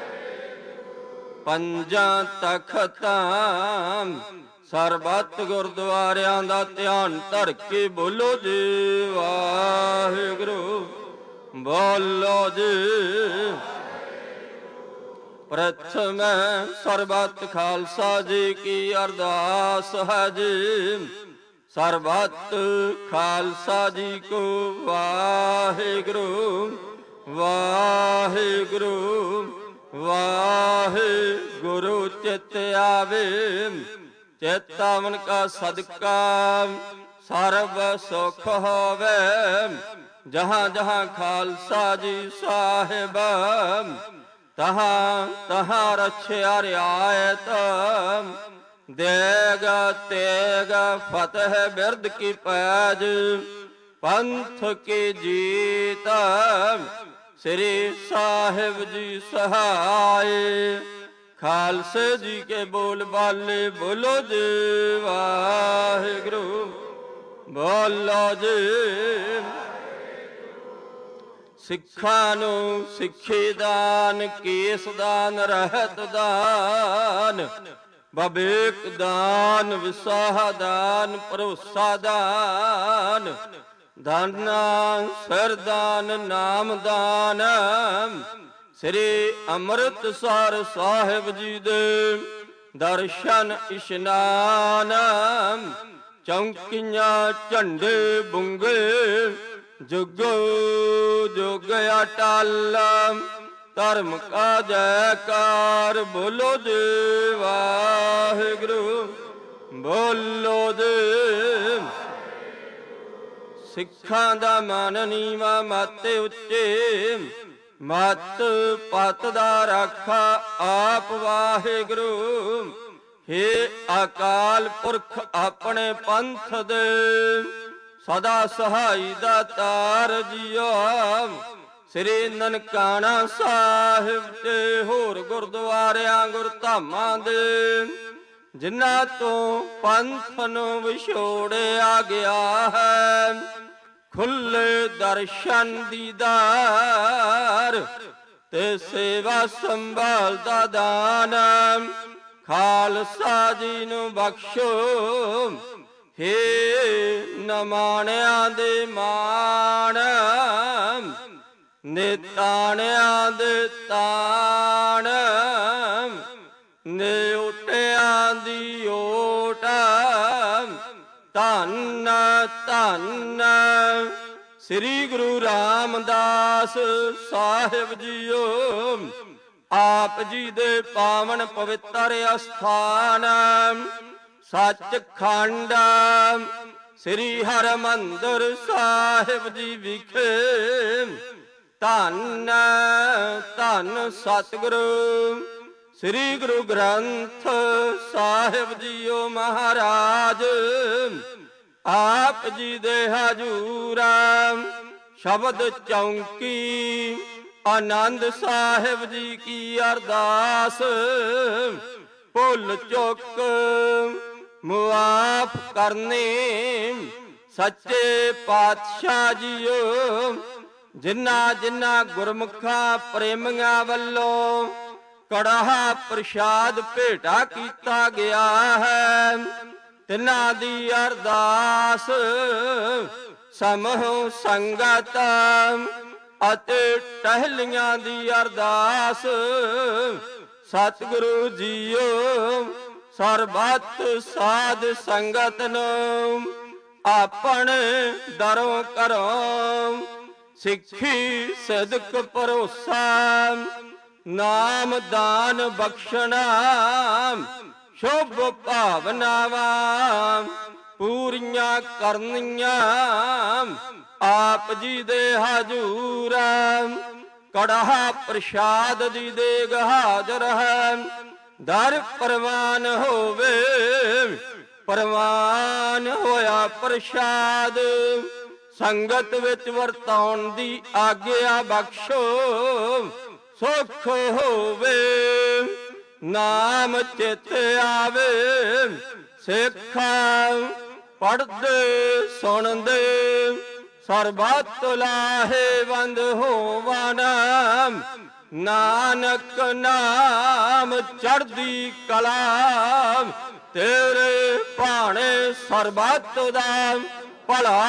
L: ਪੰਜਾਂ ਤਖਤਾਂ ਸਰਬੱਤ ਗੁਰਦੁਆਰਿਆਂ ਦਾ ਧਿਆਨ ਧਰ ਕੇ ਬੋਲੋ ਜੀ ਵਾਹਿਗੁਰੂ ਬੋਲੋ ਜੀ। ਪ੍ਰਥਮ ਸਰਬੱਤ ਖਾਲਸਾ ਜੀ ਕੀ ਅਰਦਾਸ ਹੈ ਜੀ। ਸਰਬੱਤ ਖਾਲਸਾ ਜੀ ਕੋ ਵਾਹਿਗੁਰੂ ਵਾਹਿਗੁਰੂ ਵਾਹਿਗੁਰੂ ਚਿਤ ਆਵੇ। ਚੇਤਾਵਨ ਕਾ ਸਦਕਾ ਸਰਬ ਸੁਖ ਹੋਵੇ। ਜਹਾਂ ਜਹਾਂ ਖਾਲਸਾ ਜੀ ਸਾਹਿਬ ਤਹਾਂ ਤਹਾਂ ਰਛਿਆ ਰਿਆਇਤ। ਦੇਗ ਤੇਗ ਫਤਿਹ ਬਿਰਦ ਕੀ ਪੈਜ ਪੰਥ ਕੀ ਜੀਤ। ਸ੍ਰੀ ਸਾਹਿਬ ਜੀ ਸਹਾਏ ਖਾਲਸੇ ਜੀ ਕੇ ਬੋਲ ਬਾਲੇ ਬੋਲੋ ਜੀ ਵਾਹਿਗੁਰੂ ਬੋਲੋ ਜੀ। ਸਿੱਖਾਂ ਨੂੰ ਸਿੱਖੀ ਦਾਨ ਕੇਸ ਦਾਨ ਰਹਿਤ ਦਾਨ ਬਵੇਕ ਦਾਨ ਵਿਸਾਹ ਦਾਨ ਭਰੋਸਾ ਦਾਨ ਦਾਨਾ ਸਰਦਾਨ ਨਾਮ ਦਾਨ। ਸ੍ਰੀ ਅੰਮ੍ਰਿਤਸਰ ਸਾਹਿਬ ਜੀ ਦੇ ਦਰਸ਼ਨ ਇਸ਼ਨਾਨ। ਚੌਂਕੀਆਂ ਝੰਡੇ ਬੁੰਗੇ ਜੁਗੋ ਜੁਗ ਅਟਲ। ਧਰਮ ਕਾ ਜੈਕਾਰ ਬੋਲੋ ਜੀ ਵਾਹਿਗੁਰੂ ਬੋਲੋ ਜੀ। ਸਿੱਖਾਂ ਦਾ ਮਨ ਨੀਵਾਂ ਮਤ ਉੱਚੇ। ਮਤ ਪਤ ਦਾ ਰਾਖਾ ਆਪ ਵਾਹਿਗੁਰੂ। ਹੇ ਅਕਾਲ ਪੁਰਖ ਆਪਣੇ ਪੰਥ ਦੇ ਸਦਾ ਸਹਾਈ ਦਾ ਤਾਰ ਜੀਓ। ਸ੍ਰੀ ਨਨਕਾਣਾ ਸਾਹਿਬ ਤੇ ਹੋਰ ਗੁਰਦੁਆਰਿਆਂ ਗੁਰਧਾਮਾਂ ਦੇ ਜਿਨ੍ਹਾਂ ਤੋਂ ਪੰਥ ਨੂੰ ਵਿਛੋੜਿਆ ਗਿਆ ਹੈ ਖੁੱਲੇ ਦਰਸ਼ਨ ਦੀਦਾਰ ਤੇ ਸੇਵਾ ਸੰਭਾਲ ਦਾ ਦਾਨ ਖਾਲਸਾ ਜੀ ਨੂੰ ਬਖਸ਼ੋ। ਹੇ ਨਮਾਣਿਆਂ ਦੇ ਮਾਣ ਨਿਤਾਣਿਆਂ ਦੇ ਤਾਣ ਨਿਉਟਿਆਂ ਦੀ ਓਟ ਧੰਨ ਧੰਨ ਸ੍ਰੀ ਗੁਰੂ ਰਾਮਦਾਸ ਸਾਹਿਬ ਜੀਓ। ਆਪ ਜੀ ਦੇ ਪਾਵਨ ਪਵਿੱਤਰ ਅਸਥਾਨ ਸੱਚਖੰਡ ਸ੍ਰੀ ਹਰਿਮੰਦਰ ਸਾਹਿਬ ਜੀ ਵਿਖੇ ਧੰਨ ਧੰਨ ਸਤਿਗੁਰੂ ਸ੍ਰੀ ਗੁਰੂ ਗ੍ਰੰਥ ਸਾਹਿਬ ਜੀਓ ਮਹਾਰਾਜ। ਆਪ ਜੀ ਦੇ ਹਜੂਰ ਸ਼ਬਦ ਚੌਂਕੀ ਆਨੰਦ ਸਾਹਿਬ ਜੀ ਕੀ ਅਰਦਾਸ ਭੁੱਲ ਚੁੱਕ ਮੁਆਫ ਕਰਨੇ ਸੱਚੇ ਪਾਤਸ਼ਾਹ ਜੀਓ। ਜਿਨ੍ਹਾਂ ਜਿਨ੍ਹਾਂ ਗੁਰਮੁਖਾਂ ਪ੍ਰੇਮੀਆਂ ਵੱਲੋਂ ਕੜਾਹ ਪ੍ਰਸ਼ਾਦ ਭੇਟਾ ਕੀਤਾ ਗਿਆ ਹੈ ਤਿਨਾਂ ਦੀ ਅਰਦਾਸ ਸਮਹੁ ਸੰਗਤ ਅਤੇ ਟਹਿਲੀਆਂ ਦੀ ਅਰਦਾਸ। ਸਤਿਗੁਰੂ ਜੀਓ ਸਰਬੱਤ ਸਾਧ ਸੰਗਤ ਨੂੰ ਆਪਣੇ ਦਰੋਂ ਘਰੋਂ ਸਿੱਖੀ ਸਦਕ ਭਰੋਸਾ। ਨਾਮ ਦਾਨ ਬਖਸ਼ਣਾ ਸ਼ੁਭ ਭਾਵਨਾਵਾਂ ਪੂਰੀਆਂ ਕਰਨੀਆਂ ਆਪ ਜੀ ਦੇ ਹਜੂਰ। ਕੜਾਹ ਪ੍ਰਸ਼ਾਦ ਦੀ ਦੇਗ ਹਾਜ਼ਰ ਹੈ, ਦਰ ਪ੍ਰਵਾਨ ਹੋਵੇ ਪ੍ਰਵਾਨ ਹੋਇਆ ਪ੍ਰਸ਼ਾਦ। ਸੰਗਤ ਵਿੱਚ ਵਰਤਾਉਣ ਦੀ ਆਗਿਆ ਬਖਸ਼ੋ ਸੁਖ ਹੋਵੇ। ਨਾਮ ਚਿਤ ਆਵੇ ਸਿੱਖਾਂ ਪੜ੍ਹਦੇ ਸੁਣਦੇ ਸਰਬੱਤ ਲਾਹੇਵੰਦ ਹੋਵਨ। ਨਾਨਕ ਨਾਮ ਚੜ੍ਹਦੀ ਕਲਾ ਤੇਰੇ ਭਾਣੇ ਸਰਬੱਤ ਦਾ ਭਲਾ।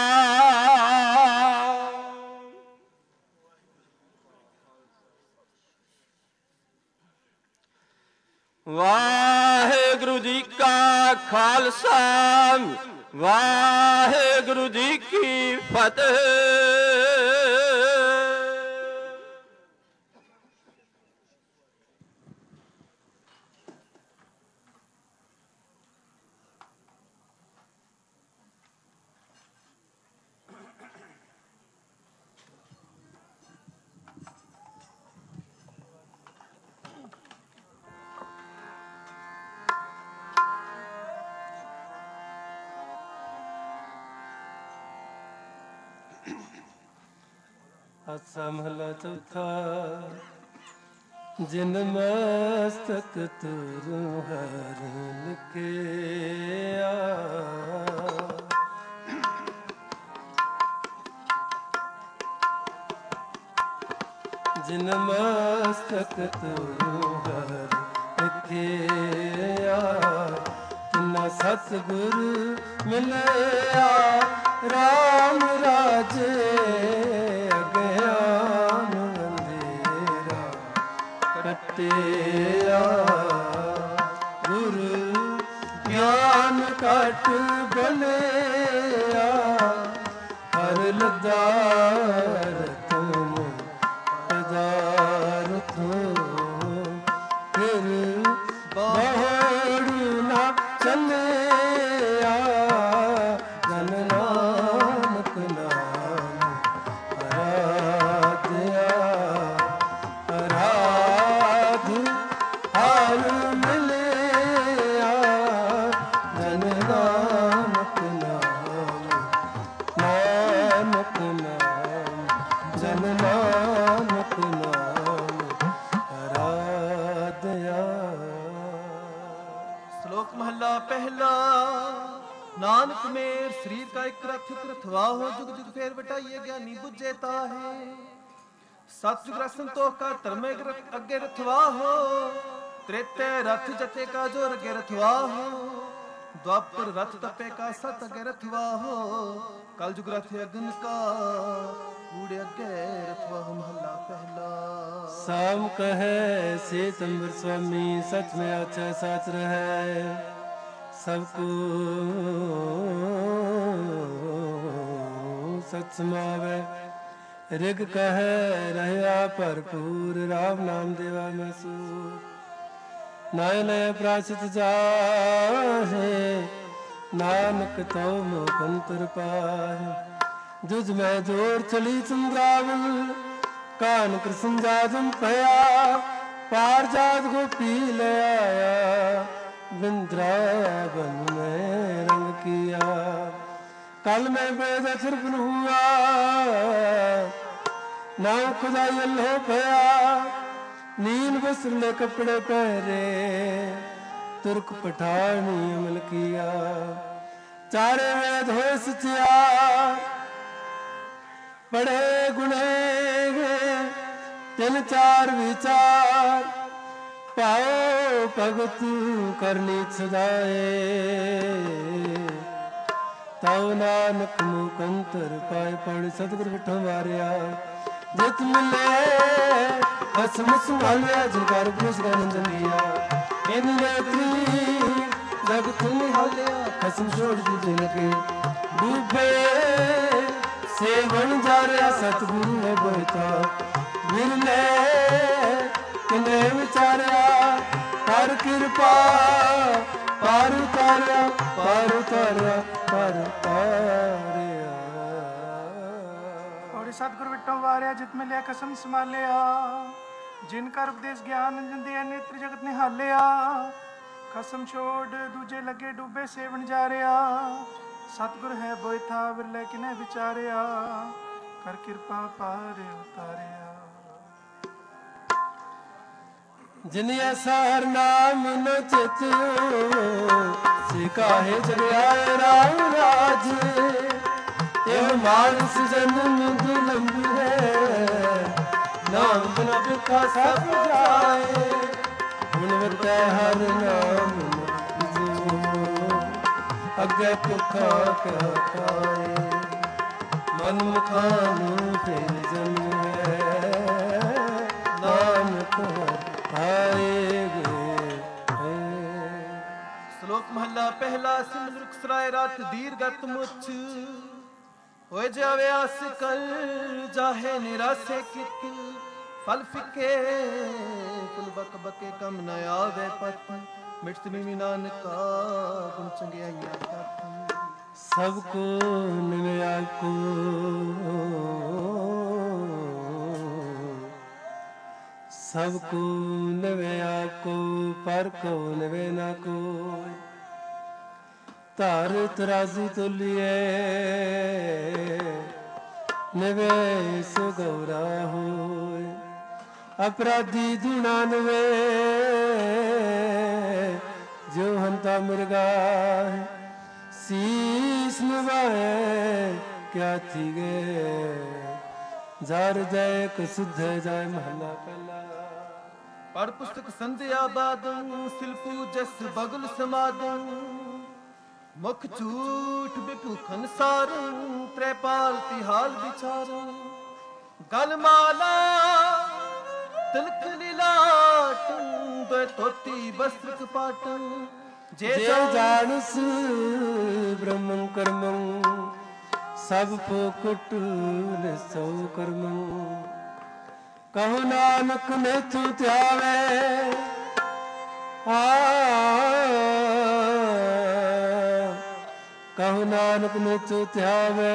L: ਵਾਹਿਗੁਰੂ ਜੀ ਕਾ ਖਾਲਸਾ ਵਾਹਿਗੁਰੂ ਜੀ ਕੀ ਫਤਿਹ।
A: ਆਸਾ ਮਹਲਾ ਚੌਥਾ। ਜਿਨ ਮਸਤਕ ਤੁਰੁ ਹਰਿ ਲਿਖਿਆ, ਜਿਨ ਮਸਤਕ ਤੁਰੁ ਹਰਿ ਲਿਖਿਆ, ਤਿਨਾ ਸਤਿਗੁਰ ਮਿਲਿਆ ਰਾਮ ਰਾਜੇ। ਗੁਰੂ ਗਿਆਨ ਘਟ ਬਲਿਆ, ਹਰ ਲਦਾਰ ਤੁਮ ਪਦਾਰਥ। ਫਿਰ ਬਹੁੜੂ ਨਾ ਚੱਲਿਆ, ਜਨ ਨਾਨਕ ਨਾਮ ਅਰਾਧਿਆ।
B: ਨਾਨਕ ਮੇਰ ਸਰੀਰ ਕਾ ਇੱਕ ਰਥ ਰਥਵਾਹੋ, ਜੁਗ ਜੁਗ ਫੇਰ ਵਟਾਈਏ ਗਿਆਨੀ ਬੁੱਝੇ ਤਾਹੇ। ਸਤਿ ਜੁਗ ਸੰਤੋਖ ਕਾ ਧਰਮੇ ਅੱਗੇ ਰਥਵਾਹੋ, ਤ੍ਰੇਤੇ ਰਥ ਜਤੇ ਕਾ ਜੋ ਅੱਗੇ ਰਥਵਾਹੋ। द्वापर रथ तपे का सत अगे रथवाहो, कल जुग रथ अग्न का कूड़े अगे रथवाहो। महला पहला।
A: साम कहे सेतंबर स्वामी, सच में आचा साच रहे सबको सच समावे। ऋग कहे रहया भरपूर, राम नाम देवा मैसूर। नय नय प्राचित जाहे, नानक तो मोकंतर पाहे। जुज में जोर चली चंद्रावल, कान कृष्ण जाजम पया। पार जात को पी ले आया, बिंद्रावन में रंग किया। कल में बेद सिर्फ हुआ, नाव खुदाई अल्लाह पया। नील वस्त्र कपड़े पहरे, तुर्क पठानी अमल किया। चारे वेद हो सचियार, पढ़े गुणे तिन चार विचार। पाओ भगत करनी सदाए, ਤਾਉ ਨਾਨਕ ਮੁਖ ਅੰਤਰ ਪਾਏ ਪੜ ਸਤਿਗੁਰ ਬਿਠੋ ਵਾਰਿਆ ਜਿਤ ਮਿਲੇ ਹਸਮ ਸੰਭਾਲਿਆ ਜਗਰ ਪੁਰਸ਼ ਗਨੰਦ ਲਿਆ ਇਨ ਨੇਤਰੀ ਜਗਤ ਨਿਹਾਲਿਆ ਖਸਮ ਛੋੜ ਦੂਜੇ ਲਗੇ ਡੂਬੇ ਸੇਵਨ ਜਾਰਿਆ ਸਤਿਗੁਰੂ ਹੈ ਬੋਤਾ ਮਿਲਨੇ ਕਿਨੇ ਵਿਚਾਰਿਆ ਕਰ ਕਿਰਪਾ ਪਾਰ ਉਤਾਰਿਆ ਪਾਰ ਉਤਾਰਿਆ ਪਾਰ ਉਤਾਰਿਆ
C: ਔਰ ਸਤਿਗੁਰ ਵਿਟੋ ਵਾਰਿਆ ਜਿਤ ਮਿਲਿਆ ਕਸਮ ਸੰਭਾਲਿਆ ਜਿਨ ਕਰ ਉਪਦੇਸ਼ ਗਿਆਨ ਅੰਜਨ ਦੇ ਨੇਤਰ ਜਗਤ ਨਿਹਾਲਿਆ ਖਸਮ ਛੋੜ ਦੂਜੇ ਲੱਗੇ ਡੂਬੇ ਸੇਵਨ ਜਾਰਿਆ ਸਤਿਗੁਰ ਹੈ ਬੋਇਥਾ ਵਿਰਲੇ ਕਿਨੇ ਵਿਚਾਰਿਆ ਕਰ ਕਿਰਪਾ ਪਾਰ ਉਤਾਰਿਆ
A: ਜਿਨ ਐਸਾ ਹਰ ਨਾਮ ਨ ਚਿਤ ਸਿਕਾਹੇ ਜਗਿਆਏ ਰਾਮ ਰਾਜ ਇਹ ਮਾਨਸ ਜਨਮ ਦੁਲੰਭ ਹੈ ਨਾਮ ਬਿਨ ਬਿਖਾ ਸਭ ਜਾਏ ਹੁਣ ਵਰਤੈ ਹਰ ਨਾਮ ਅੱਗੇ ਭੁੱਖਾ ਕਿਆ ਖਾਏ ਮਨ ਮੁਖਾਂ ਨੂੰ ਫਿਰ ਜਨਮ ਹੈ ਨਾਨਕ ਆਏ ਗਏ।
B: ਸ਼ਲੋਕ ਮਹੱਲਾ ਪਹਿਲਾ ਸਿਮਰੁਖ ਸਰਾਏ ਰਾਤ ਦੀਰਘਤ ਮੁੱਛ ਹੋਏ ਜਾਵੇ ਆਸ ਕਰ ਜਾਹੇ ਨਿਰਾਸੇ ਕਿਤ ਫਲ ਫਿੱਕੇ ਫੁੱਲ ਬਕ ਬਕੇ ਕਮ ਨ ਆਵੇ ਪਤ ਮਿਟਤ ਮੀ ਨਾਨਕਾ ਗੁਣ ਚੰਗਿਆਈਆਂ ਤਤ
A: ਸਭ ਕੋ ਨਿਵਿਆ ਕੋ ਸਭ ਕੋ ਨਿਵਿਆ ਕੋ ਪਰ ਕੋ ਨਿਵੇ ਨਾ ਕੋਈ ਧਾਰ ਤਰਾਜ਼ੂ ਤੁਲੀਏ ਨਿਵੇ ਸੋ ਗੌਰਾ ਹੋਏ ਅਪਰਾਧੀ ਦੁਣਾ ਨਵੇ ਜੋ ਹੰਤਾ ਮੁਰਗਾ ਸੀਸ ਨਵਾਏ ਕਿਆ ਥੀ ਗਏ ਜਰ ਜੈ ਕ ਸੁਧ ਜੈ ਮਹਲਾ ਪਹਿਲਾ
B: ਪੜ ਪੁਸਤਕ ਸੰਧਿਆ ਬਾਦੰ ਸਿਲਪੂ ਜਸ ਬਗਲ ਸਮਾਦੰ ਮੁਖ ਝੂਠ ਬਿਭੂਖਨ ਸਾਰੰ ਤ੍ਰੈਪਾਲ ਤਿਹਾਲ ਵਿਚਾਰੰ ਗਲ ਮਾਲਾ ਤਿਲਕ ਲੀਲਾਟੰ ਦੋ ਤੋਤੀ ਬਸਤਰ ਕਪਾਟੰ ਜੇ
A: ਜਾਣਸ ਬ੍ਰਹਮੰ ਕਰਮੰ ਸਭ ਪੋਕਟ ਸੋ ਕਰਮੰ ਕਹੋ ਨਾਨਕ ਮੇਥੋਂ ਧਿਆਵੇ ਕਹੋ ਨਾਨਕ ਮੇਥੋਂ ਧਿਆਵੇ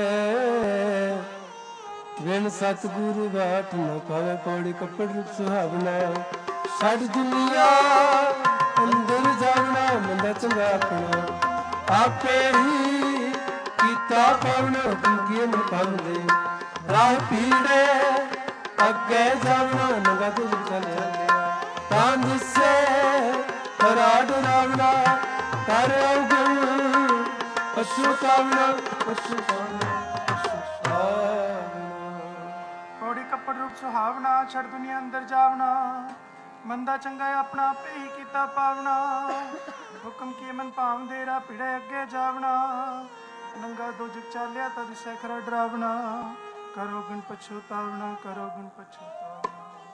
A: ਵਿਣ ਸਤਿਗੁਰੂ ਬਾਟ ਨ ਪਾਵੇ ਪੌੜੀ ਕੱਪੜ ਰੂਪ ਸੁਹਾਵਨਾ ਛੱਡ ਦੁਨੀਆ ਅੰਦਰ ਜਾਵਣਾ ਮੰਦਾ ਚੰਗਾ ਆਪਣਾ ਆਪੇ ਹੀ ਕੀਤਾ ਪਾਵਨ ਹੁਕਮ ਕੀਏ ਨ ਪਾਉਂਦੇ ਰਾਹ ਪੀੜੇ ਅੱਗੇ ਜਾਵਣਾ ਨੰਗਾ ਤੁਝ ਚੱਲਿਆ ਤਾਂ ਦਿਸੇ ਕਰਾੜ ਰਾਵਣਾ ਕਰ ਅਵਗੁਣ ਪਸ਼ੂ ਕਾਵਣਾ ਪਸ਼ੂ
C: ਪੌੜੀ ਕੱਪੜ ਰੂਪ ਸੁਹਾਵਣਾ ਛੜ ਦੁਨੀਆ ਅੰਦਰ ਜਾਵਣਾ ਮੰਦਾ ਚੰਗਾ ਆਪਣਾ ਆਪੇ ਹੀ ਕੀਤਾ ਪਾਵਣਾ ਹੁਕਮ ਕੀ ਮਨ ਭਾਵਦੇ ਰਾ ਪਿੜੇ ਅੱਗੇ ਜਾਵਣਾ ਨੰਗਾ ਦੋਜਕ ਚਾਲਿਆ ਤਦ ਸਖਰਾ ਡਰਾਵਣਾ ਕਰੋ ਗੁਣ ਪਛਤਾਵਣਾ ਕਰੋ ਗੁਣ ਪਛਤਾਵਣਾ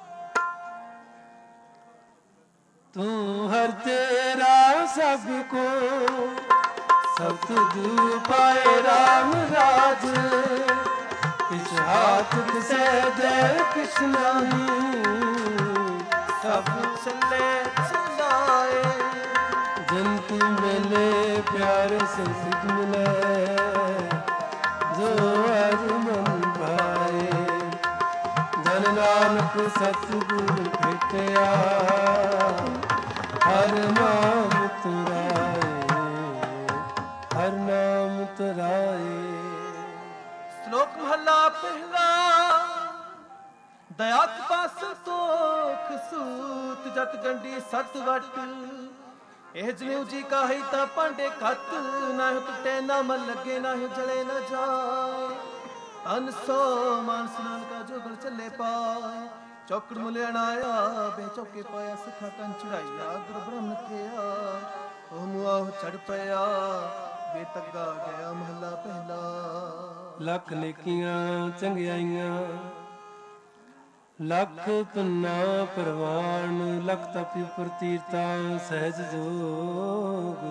A: ਤੂੰ ਹਰ ਤੇਰਾ ਸਭ ਕੋ ਸਭ ਤੁਧ ਪਾਏ ਰਾਮ ਰਾਜ ਕਿਛ ਹਾਥ ਕਿਸੈ ਦੇ ਕਿਛ ਨਹੀਂ
B: ਸਭ ਚੱਲੇ ਚਲਾਏ
A: ਜਨ ਤੂੰ ਮਿਲੇ ਪਿਆਰੇ ਸਿਧ ਮਿਲੇ ਜੋ ਹਰ ਮਨ ਭਾਏ ਜਨ ਨਾਨਕ ਸਤਿਗੁਰ ਭੇਟਿਆ ਹਰ ਨਾਮ ਤੁਰਾਏ ਹਰ ਨਾਮ ਤੁਰਾਏ
B: ਸ਼ਲੋਕ ਮਹੱਲਾ ਪਹਿਲਾ ਦਇਆ ਪਾਸ ਤੋਖ ਸੂਤ ਜਤ ਗੰਢੀ ਸਤ ਵਟ ਇਹ ਜਨੇਊ ਜੀ ਕਾਹੀ ਤਾਂ ਪਾਂਡੇ ਖੱਤ ਨਾ ਟੁੱਟੇ ਨਾ ਮਨ ਲੱਗੇ ਨਾ ਜਲੇ ਨਾ ਜਾਏ ਤਨ ਸੋ ਮਨ ਸਨਾਨ ਕਾ ਜੋਗਲ ਚੱਲੇ ਪਾਏ ਚੌਕੜ ਮੁਲਿਆਣਾ ਆਇਆ ਬੇ ਚੌਕੇ ਪਾਇਆ ਸਿੱਖਾ ਕੰਨ ਚੜਾਈਆ ਗੁਰ ਬ੍ਰਹਮ ਥਿਆ ਉਹ ਮੁਆਹ ਚੜ ਪਿਆ ਵੇ ਤੱਗਾ ਗਿਆ ਮਹੱਲਾ ਪਹਿਲਾ।
A: ਲੱਖ ਨੇਕੀਆਂ ਚੰਗਿਆਈਆਂ ਲੱਖ ਪੁੰਨਾ ਪ੍ਰਵਾਨ, ਲਖ ਤਪਿ ਪ੍ਰਤੀਰਤਾ ਸਹਿਜ ਜੋਗ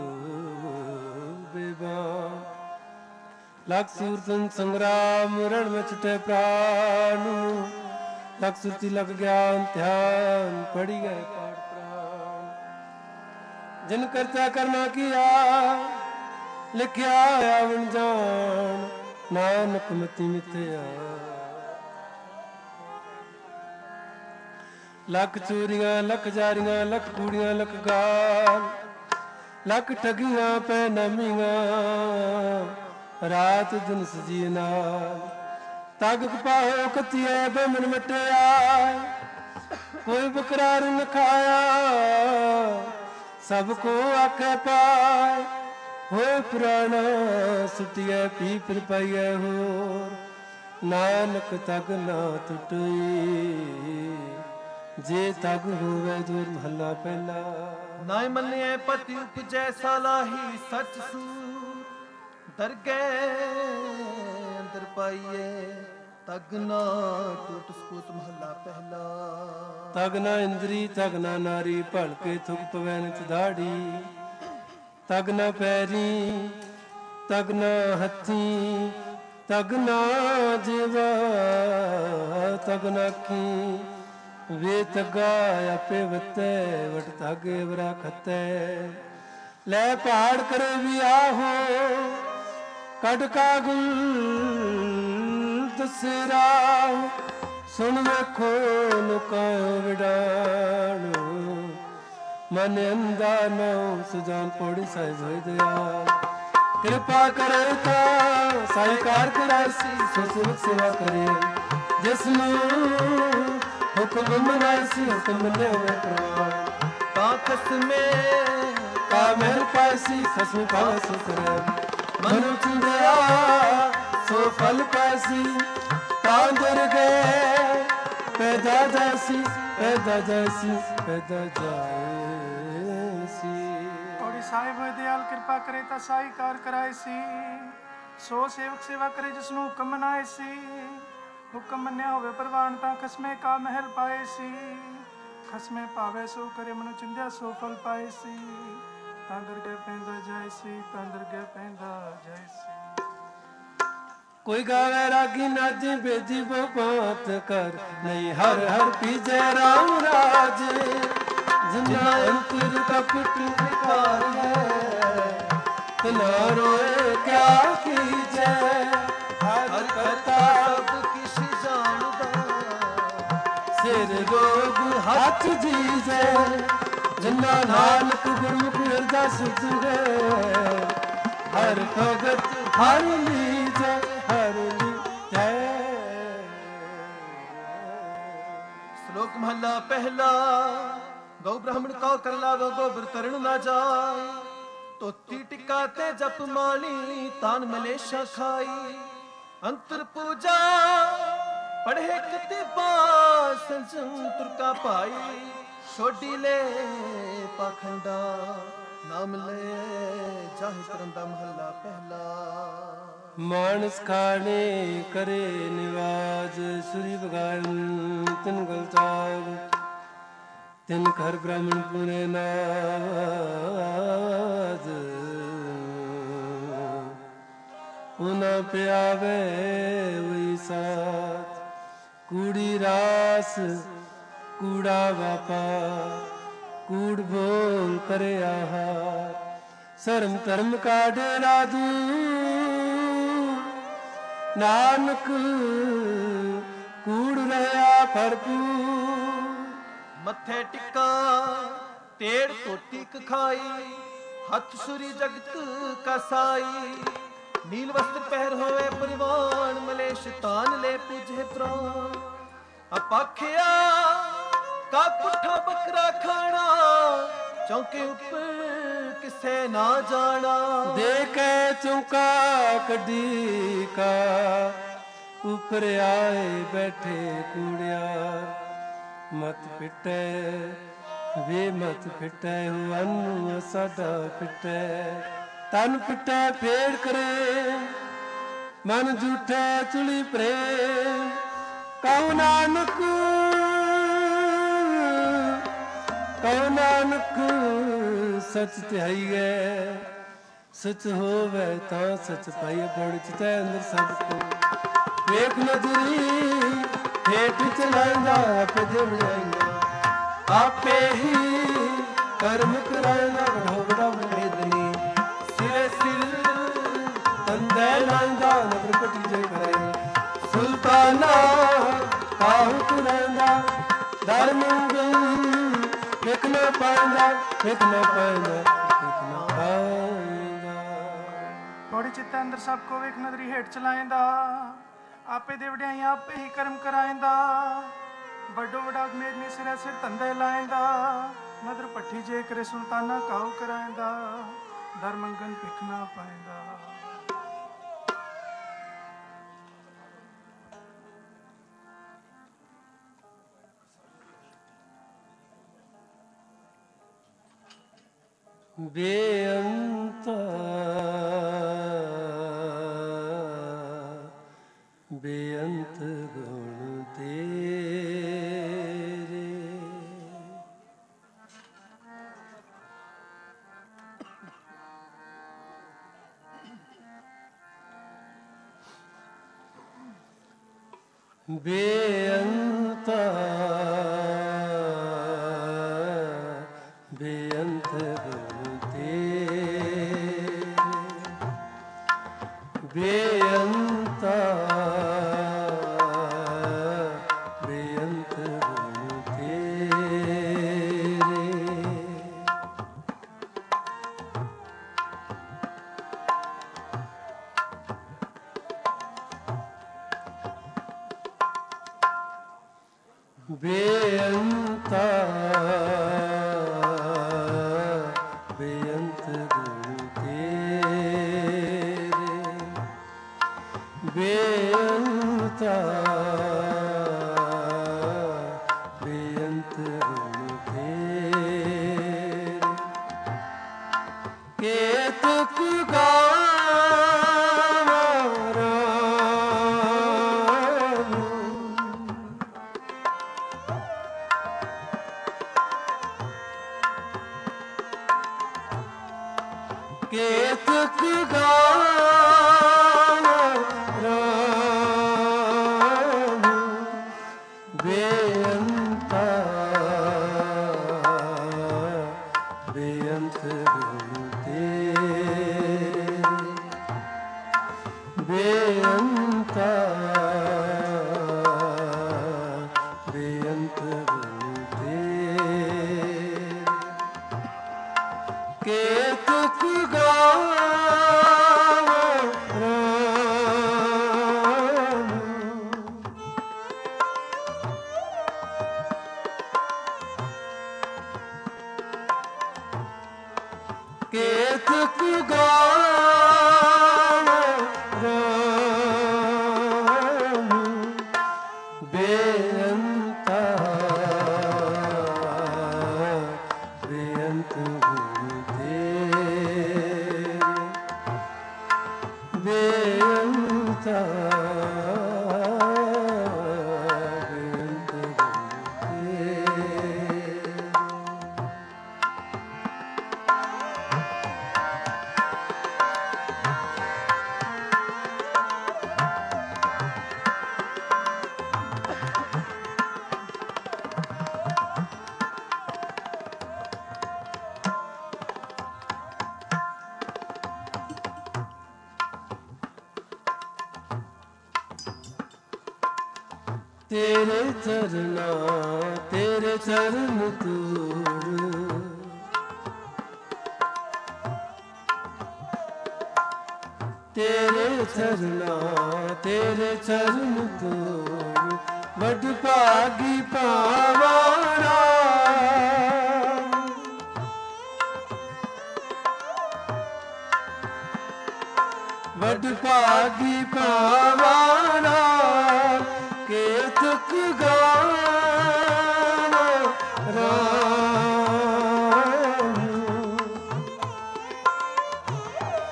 A: ਬੇਬਾਨ। ਲਖ ਸੂਰਤਨ ਸੰਗਰਾਮ ਰਣ ਵਿੱਚ ਛੁਟੇ ਪ੍ਰਾਨ, ਲਖ ਸੁਰਤੀ ਲਖ ਗਿਆਨ ਧਿਆਨ ਪੜੀ ਗਏ ਪਾਠ ਪ੍ਰਾਨ। ਜਿਨ ਕਰਤਾ ਕਰਨਾ ਕੀਆ ਲਿਖਿਆ ਆਵਣ ਜਾਣ, ਨਾਨਕ ਮਤੀ ਮਿਥਿਆ। ਲੱਖ ਚੋਰੀਆਂ ਲੱਖ ਜਾਰੀਆਂ ਲੱਖ ਕੂੜੀਆਂ ਲੱਖ ਗਾਲ, ਲੱਖ ਠਗੀਆਂ ਪੈ ਨਮੀਆਂ ਰਾਤ ਦਿਨ ਸਜੀ ਨਾਲ। ਤਗ ਪਾਓ ਕਤੀਏ ਬਮਨ ਮਟਿਆ, ਕੋਈ ਬਕਰਾਰ ਨ ਖਾਇਆ ਸਭ ਕੋ ਆਖੇ ਪਾਏ। ਹੋਏ ਪੁਰਾਣਾ ਸੁਟਿਐ ਪੀ ਫਿਰ ਪਾਈਐ ਹੋਰ, ਨਾਨਕ ਤਗ ਨਾ ਟੁੱਟਈ ਜੇ ਤਗ ਹੋਵੇ ਦੂਰ ਮਹੱਲਾ ਪਹਿਲਾ।
B: ਨਾਇ ਮੰਨਿਐ ਪਤੀ ਉਪਜੈ ਸਾਲਾਹੀ ਸੱਚ ਸੂਰ, ਦਰਗਹਿ ਅੰਦਰ ਪਾਈਐ ਤਗ ਨਾ ਟੁੱਟ ਸਪੂਤ ਮਹੱਲਾ ਪਹਿਲਾ।
A: ਤਗ ਨਾ ਇੰਦਰੀ ਤਗ ਨਾ ਨਾਰੀ, ਭਲਕੇ ਥੁਕ ਪਵੈ ਨਿਤ ਦਾੜੀ। ਤਗ ਨਾ ਪੈਰੀ ਤਗ ਨਾ ਹੱਥੀ, ਤਗ ਨਾ ਜਿਵਾ ਤਗ ਨਾ ਅੱਖੀ। ਵੇ ਤਗਾ ਆਪੇ ਵਤੈ ਵਟ ਤਾਗੇ ਵਰਾ ਖਤੈ। ਲੈ ਪਹਾੜ ਕਰੇ ਵੀ ਆਹੋ ਕੱਢ ਕਾਗੁਲ ਦਸਰਾ। ਸੁਣ ਵੇਖੋ ਲੁਕਾਇਓ ਵਿਡਾਣ, ਮਨ ਅੰਦਾ ਨਉ ਸੁਜਾਨ ਪੋੜੀ ਸਾਹਿਬ ਹੋਇ ਦਿਆਲ। ਕਿਰਪਾ ਕਰੇ ਤਾਂ ਸਾਈ ਕਾਰ ਕਰਾਸੀ, ਸੁਖ ਸੇਵਾ ਕਰੇ ਜਿਸ ਨੂੰ ਹੁਕਮ ਮਨਾਸੀ। ਹੁਕਮ ਮੰਨੇ ਹੋਵੇ ਪ੍ਰਾਣ,
B: ਤਾਂ ਖਸਮੇ
A: ਕਾ ਮਹਿਲ ਪਾਸੀ। ਖਸਮ ਪਾਸ ਕਰੇ ਮਨੁ ਚੁੰਦਿਆ ਸੋ ਫਲ ਪਾਸੀ। ਤਾਂ ਦਰ ਗਏ ਪੈਦਾ ਜਾਸੀ, ਪੈਦਾ ਜਾਸੀ, ਪੈਦਾ ਜਾਏਸੀ।
C: ਔੜੀ ਸਾਹਿਬ ਹੋਏ ਦਿਆਲ ਕਿਰਪਾ ਕਰੇ ਤਾਂ ਸਾਈ ਕਾਰ ਕਰਾਏ ਸੀ। ਸੋ ਸੇਵਕ ਸੇਵਾ ਕਰੇ ਜਿਸ ਨੂੰ ਹੁਕਮ ਮਨਾਏ ਸੀ। ਹੁਕਮ ਮੰਨਿਆ ਹੋਵੇ ਪ੍ਰਵਾਨ, ਤਾਂ ਖਸਮੇ ਕਾ ਮਹਿਲ ਪਾਏ ਸੀ। ਖਸਮੇ ਪਾਵੇ ਸੋ ਕਰੇ ਮਨੁ ਚਿੰਦਿਆ ਸੋ ਫਲ ਪਾਏ ਸੀ। ਤਾਂ ਦਰਗਹਿ ਪੈਂਦਾ ਜਾਏ ਸੀ, ਤਾਂ ਦਰਗਹਿ ਪੈਂਦਾ ਜਾਏ ਸੀ।
A: ਕੋਈ ਗਾਵੇ ਰਾਗੀ ਨਾਜੀ ਬੇਜੀ ਬੋ ਬਾਤ ਕਰ, ਨਹੀਂ ਹਰ ਹਰ ਪੀਜੈ ਰਾਮ ਰਾਜ। ਜਿਨਾ ਅੰਤਰ ਕਪਟ ਵਿਕਾਰ ਹੈ, ਤਿਨਾ ਰੋਏ ਕਿਆ ਕੀਜੈ। ਹਰ ਕਰਤਾ ਸਭ ਕਿਛ ਜਾਣਦਾ, ਸਿਰ ਰੋਗ ਹੱਥ ਜੀਜੈ। ਜਿਨਾ ਨਾਨਕ ਗੁਰਮੁਖ ਹਿਰਦਾ ਸੁਧ ਹੈ, ਹਰ ਭਗਤ ਹਰ ਲੀਜੈ ਹਰ ਲੀਜੈ।
B: ਸ਼ਲੋਕ ਮਹੱਲਾ ਪਹਿਲਾ। ਗਊ ਬ੍ਰਾਹਮਣ ਕਉ ਕਰ ਲਾਵੋ, ਗੋਬਰ ਤਰਨ ਨਾ ਜਾਏ। ਧੋਤੀ ਟਿਕਾ ਤੇ ਜਪ ਮਾਲੀ, ਤਾਨ ਮਲੇਸ਼ਾ ਖਾਈ। ਅੰਤਰ ਪੂਜਾ ਪੜ੍ਹੇ ਕਿਤਿਬਾ, ਸੰਜਮ ਤੁਰਕਾ ਭਾਈ। ਛੋਡੀ ਲੈ ਪਾਖੰਡਾ, ਨਾਮ ਲੈ ਜਾਹਿ ਕਰਨ ਦਾ ਮਹੱਲਾ ਪਹਿਲਾ।
A: ਮਾਨਸ ਖਾਣੇ ਕਰੇ ਨਿਵਾਜ, ਸੁਰੀ ਬਗਾਨ ਤਿਨ ਗਲ ਚਾਗ। ਤਿਨ ਘਰ ਬ੍ਰਾਹਮਣ ਪੁਨੇ ਨਾਜ, ਉਨਾ ਪਿਆਵੇ ਉਹੀ ਸਾਥ। ਕੂੜੀ ਰਾਸ ਕੂੜਾ ਵਾਪਾ, ਕੂੜ ਬੋਲ ਕਰੇ ਆਹਾਰ। ਸਰਮ ਧਰਮ ਕਾ ਡੇਰਾ ਦੂਰ, ਨਾਨਕ ਕੂੜ ਰਹਾ ਭਰਪੂਰ।
B: ਮੱਥੇ ਟਿੱਕਾ ਤੇੜ ਧੋਤੀ ਖਾਈ, ਹੱਥ ਸੁਰੀ ਜਗਤ ਕਸਾਈ। ਨੀਲ ਵਸਤਰ ਪਹਿਰ ਹੋਵੇ ਪਰਿਵਾਨ, ਮਲੇਸ਼ ਤਾਨ ਲੈ ਪੂਜੇ ਪ੍ਰਾਨ। ਅਪਾਖਿਆ ਕਾ ਪੁੱਠਾ ਬੱਕਰਾ ਖਾਣਾ, ਚੌਂਕੇ ਉੱਪਰ ਕਿਸੇ ਨਾ ਜਾਣਾ।
A: ਦੇਖੇ ਚੌਂਕਾ ਕੱਢੀ ਕਾ, ਉੱਪਰ ਆਏ ਬੈਠੇ ਕੂੜਿਆ। ਮਤ ਫਿਟੈ ਵੇ ਮਤ ਫਿਟੈ, ਹੁਅਨ ਸਾਡਾ ਫਿਟੈ। ਤਨ ਪਿੱਟੇ ਫੇੜ ਕਰੇ, ਮਨ ਝੂਠੇ ਚੁਲੀ ਭਰੇ। ਕਉ ਨਾਨਕ ਕਉ ਨਾਨਕ ਸਚ ਧਿਆਈਐ, ਸਚ ਹੋਵੇ ਤਾਂ ਸਚ ਪਾਈਐ। ਗੁਣ ਚਿਤੈ ਅੰਦਰ ਸਭ ਕੋ ਵੇਖ ਨਜ਼ਰੀ, ਹੇਠ ਚਲਾਂਦਾ ਆਪੇ ਦੇ ਬਜਾਏਗਾ। ਆਪੇ ਹੀ ਕਰਮ ਕਰਾਂਦਾ, ਵਡੋ ਵਡਾ ਵੇਦਨੀ। ਸਿਰੇ ਸਿਰ ਤੰਦੇ ਲਾਂਦਾ, ਨਦਰ ਪਟੀ ਜੇ ਕਰੇ। ਸੁਲਤਾਨਾ ਕਾਹੂ ਤੁਰੰਦਾ, ਧਰਮ ਵੇਖ ਨਾ ਪਾਂਦਾ, ਵੇਖ ਨਾ ਪਾਂਦਾ, ਵੇਖ ਨਾ ਪਾਂਦਾ।
C: ਬੜੀ ਚਿੱਤ ਅੰਦਰ ਸਭ ਕੋ ਵੇਖ ਨਦਰੀ ਹੇਠ ਚਲਾਏਂਦਾ। ਆਪੇ ਦੇ ਵਡਿਆਈਆਂ ਆਪੇ ਹੀ ਕਰਮ ਕਰਾਏਂਦਾ। ਵੱਡੋ ਵਡਾ ਮੇਦਨੀ ਸਿਰੇ ਸਿਰ ਧੰਦੇ ਲਾਏਂਦਾ। ਨਦਰ ਪੱਠੀ ਜੇ ਕਰੇ, ਸੁਲਤਾਨਾ ਕਾਹੂ ਕਰਾਏਂਦਾ। ਦਰ ਮੰਗਨ ਭਿਖ ਨਾ ਪਾਏਂਦਾ।
A: ਬੇਅੰਤ ਬੇਅੰਤ ਗੁਣ ਤੇਰੇ। ਬੇਅੰਤ ਬੇਅੰਤ ਗੁਣ ਤੇਰੇ। ਬੇਅੰਤ ਬੇਅੰਤ ਗੁਣ ਤੇਰੇ। ਬੇਅੰਤ ਬੇਅੰਤ ਗੁਣ ਤੇਰੇ। ਬੇਅੰਤ ਬੇਅੰਤ ਗੁਣ ਤੇਰੇ। ਕੇਤਕ ਗਾਵਾਂ ਰਾਮ, ਕੇਤਕ ਗਾਵਾਂ ਰਾਮ। ਬੇਅੰਤ ਬੇਅੰਤ ਗੁਣ ਤੇਰੇ। ਬੇਅੰਤ ਬੇਅੰਤ ਗੁਣ ਤੇਰੇ। ਕੇਤਕ ਗਾਵਾਂ ਰਾਮ। ਕੇਤਕ ਗਾਵਾਂ ਰਾਮ। ਬੇਅੰਤ ਬੇਅੰਤ ਗੁਣ ਤੇਰੇ। ਬੇਅੰਤ ਬੇਅੰਤ ਗੁਣ ਤੇਰੇ। ਤੇਰੇ ਚਰਨਾਂ ਤੇਰੇ ਚਰਨ ਤੂੜ। ਤੇਰੇ ਚਰਨਾਂ ਤੇਰੇ ਚਰਨ ਤੂੜ। ਵੱਡ ਭਾਗੀ ਪਾਵਾਂ ਵੱਡ ਭਾਗੀ ਪਾਵਾਂ। ਕੇਤਕ ਗਾਵਾਂ ਰਾਮ।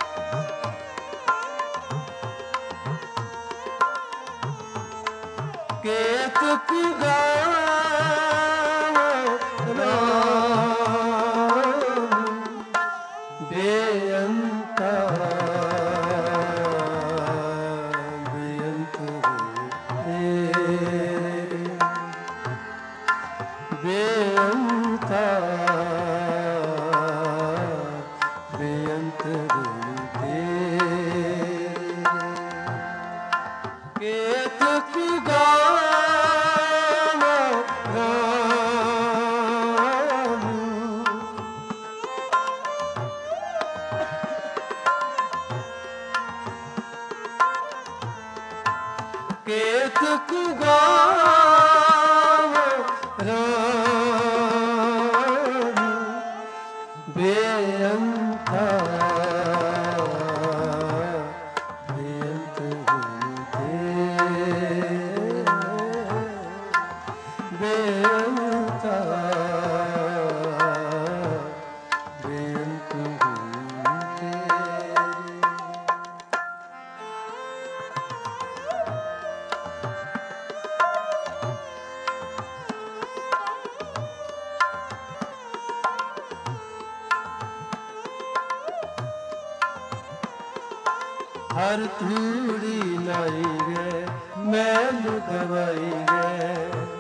A: हर धूड़ी लाई गे मैल गवाई गे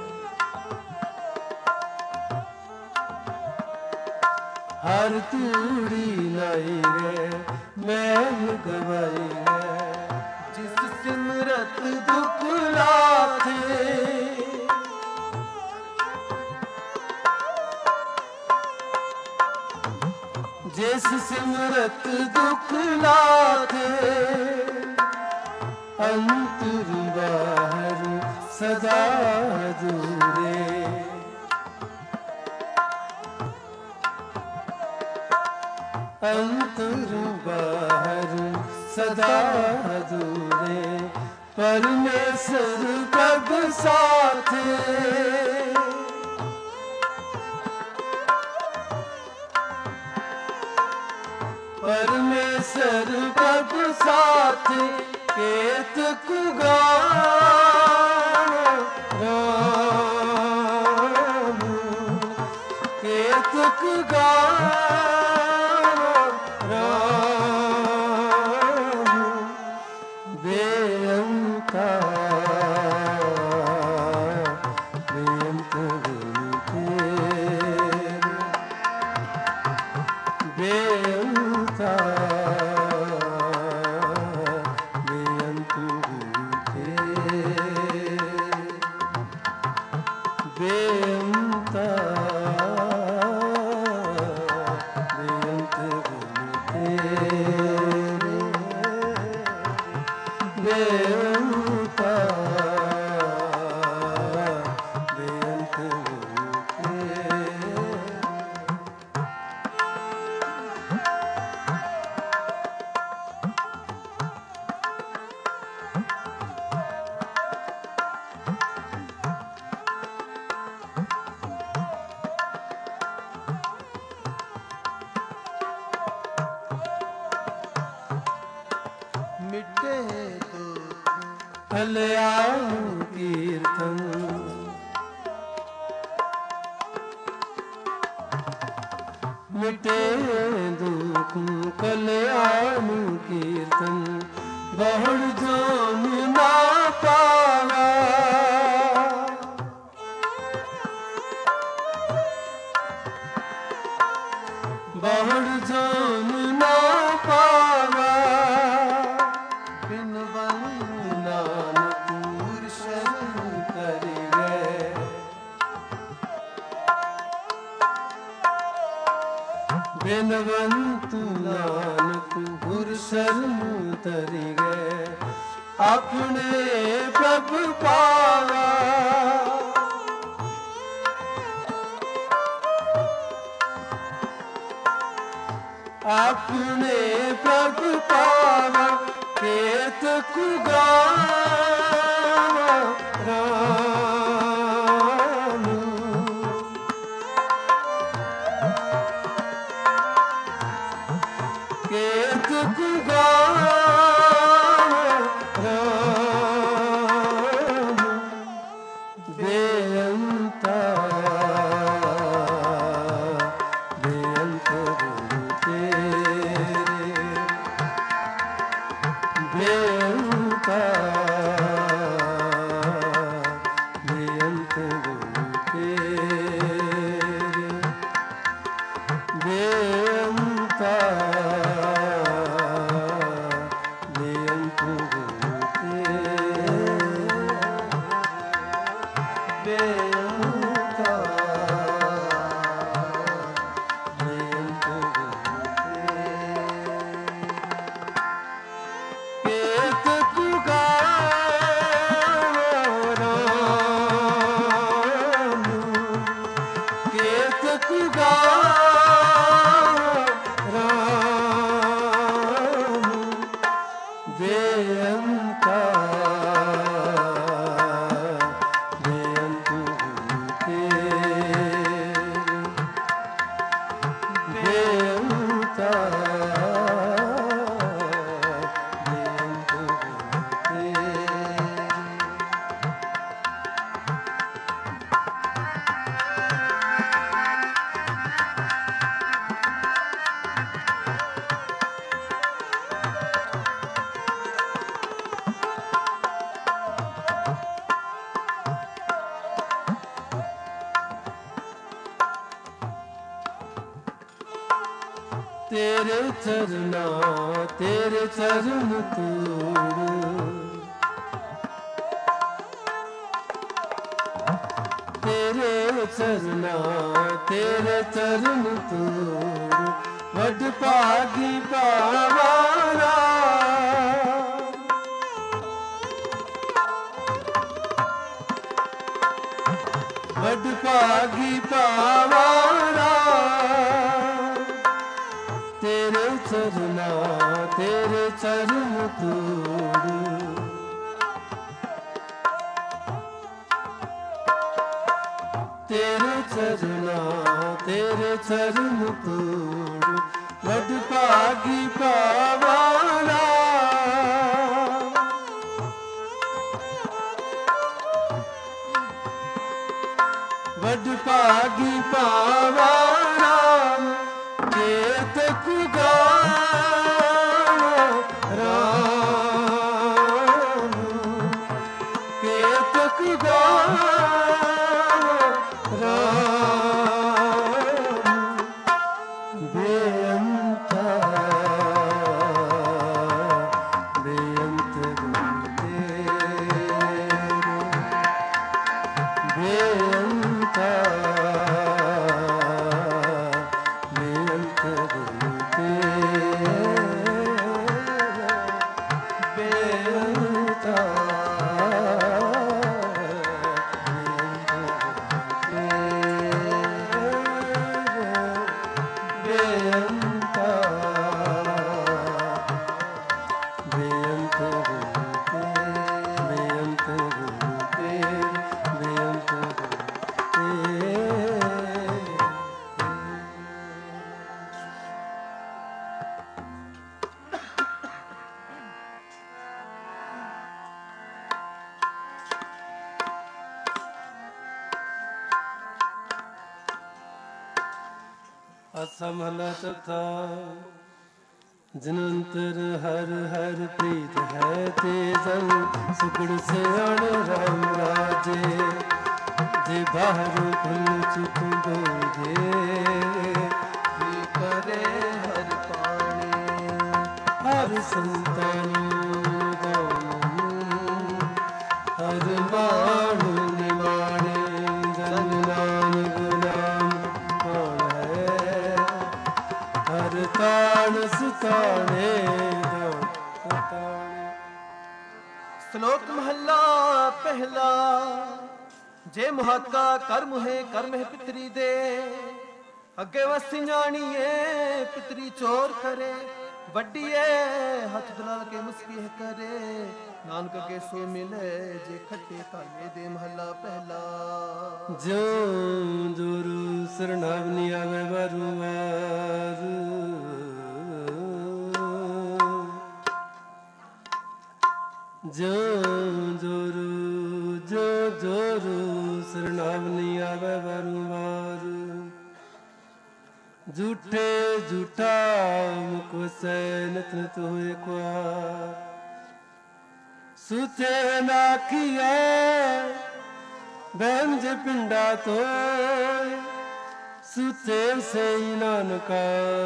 A: हर धूड़ी लाई गे मैल गवाई गे जिस सिमरत दुख लाथे जिस सिमरत दुख लाथे अंतर बाहर सदा दूरे अंतर बाहर सदा दूरे परमेश्वर कब साथे परमेश्वर कब साथ केत कुगान राम केत कुगान राम बेअंता बेअंत गुण तेरे बेअंता कल्याण कीर्तन मिटे दुख कल्याण कीर्तन बहुड़ जोन ना पावा बहुड़ जोन ना पावा बिन बिनवंतु नानक गुर शरण तरि गए अपने प्रभु पावा अपने प्रभु पावा केत कुगावा राम केत कुगावा राम ਬੇਅੰਤਾ ਬੇਅੰਤ ਗੁਰੂ ਤੇਰੇ ਬੇਅੰਤਾ ਬੇਅੰਤ ਗੁਰੂ ਤੇਰੇ ਬੇਅੰਤਾ ਬੇਅੰਤ ਗੁਰੂ ਤੇਰੇ ਬੇਅੰਤਾ ਬੇਅੰਤ ਗੁਰੂ ਤੇਰੇ ਕੇਤ ਕੁਗਾਰਾ ਕੇਤ ਕੁਗਾਰਾ ਬੇਅੰਤਾ ਬੇਅੰਤ ਗੁਰੂ ਤੇਰੇ ਬੇਅੰਤਾ ਬੇਅੰਤ ਗੁਰੂ ਤੇਰੇ ਤੇਰੇ ਚਰਨਾਂ ਤੇਰੇ ਚਰਨ ਤੂੜ ਤੇਰੇ ਚਰਨਾਂ ਤੇਰੇ ਚਰਨ ਤੂੜ ਵੱਡ ਭਾਗੀ ਪਾਵਾਰਾ ਵੱਡ ਭਾਗੀ ਪਾਵਾਰਾ ਤੇਰੇ ਚਰਨਾਂ ਤੇਰੇ ਚਰਨ ਤੂੜ ਤੇਰੇ ਚਰਨਾਂ ਤੇਰੇ ਚਰਨ ਤੂੜ ਵੱਡ ਭਾਗੀ ਪਾਵਾਰਾ ਵੱਡ ਭਾਗੀ ਪਾਵਾਰਾ ਕੇਤ ਕੁਗਾਰਾ ਕੇਤ ਕੁਗਾਰਾ ਬੇਅੰਤਾ ਬੇਅੰਤ ਗੁਰੂ ਤੇਰੇ ਬੇਅੰਤਾ ਬੇਅੰਤ ਗੁਰੂ ਤੇਰੇ ਬੇਅੰਤਾ ਬੇਅੰਤਾ ਬੇਅੰਤ ਗੁਰੂ ਤੇਰੇ ਬੇਅੰਤ ਗੁਰੂ ਤੇਰੇ ਬੇਅੰਤ ਗੁਰੂ ਤੇਰੇ ਅਸਮਹਲਾ ਚੌਥਾ ਜਨੰਤਰ ਹਰ ਹਰ ਪ੍ਰੀਤ ਹੈ ਤੇ ਜਨ ਸੁਖੜ ਸਿਆਣ ਰਾਮ ਰਾਜੇ ਜੇ ਬਾਹਰ ਖੁੱਲ ਚੁੱਕ ਬੋਝੇ ਕੀ ਕਰੇ ਹਰ ਪਾਣੀ ਹਰ ਸੰਤਾਨ ਹਰ ਬਾਣ ਨਿਮਾਣੇ ਜਨ ਨਾਨਕ ਨਾਮ ਕੌਣ ਹੈ ਹਰ ਤਾਣ ਸੁਤਾਣੇ
B: ਸ਼ਲੋਕ ਮਹੱਲਾ ਪਹਿਲਾ ਜੇ ਮੁਹਾਕਾ ਕਰਮ ਹੈ ਕਰਮ ਹੈ ਪਿਤਰੀ ਦੇ ਅੱਗੇ ਵਸੀ ਜਾਣੀਏ ਪਿਤਰੀ ਚੋਰ ਕਰੇ ਵੱਡੀਏ ਹੱਥ ਦਲਾਲ ਕੇ ਮੁਸਕੀ ਕਰੇ ਨਾਨਕ ਕੇ ਸੋ ਮਿਲੇ ਜੇ ਖੱਟੇ ਕਾਲੇ ਦੇ ਮਹੱਲਾ ਪਹਿਲਾ
A: ਜਿਉ ਜੁਰੂ ਸਰਨਾਵਨੀ ਆਵੇ ਵਰੁਆਰ ਜੋ ਜੁਰੂ ਸਰਨਾ ਆਵੇ ਵਾਰ ਝੂਠੇ ਝੂਠਾ ਮੁਖ ਵਸੈ ਨਿਤ ਨਿਤ ਹੋਏ ਕੁਆਰ ਸੁਤੇ ਨਾ ਕੀਏ ਬਹਿਨ ਜੇ ਪਿੰਡਾ ਤੋਏ ਸੁਤੇ ਸਈ ਨਾਨਕਾ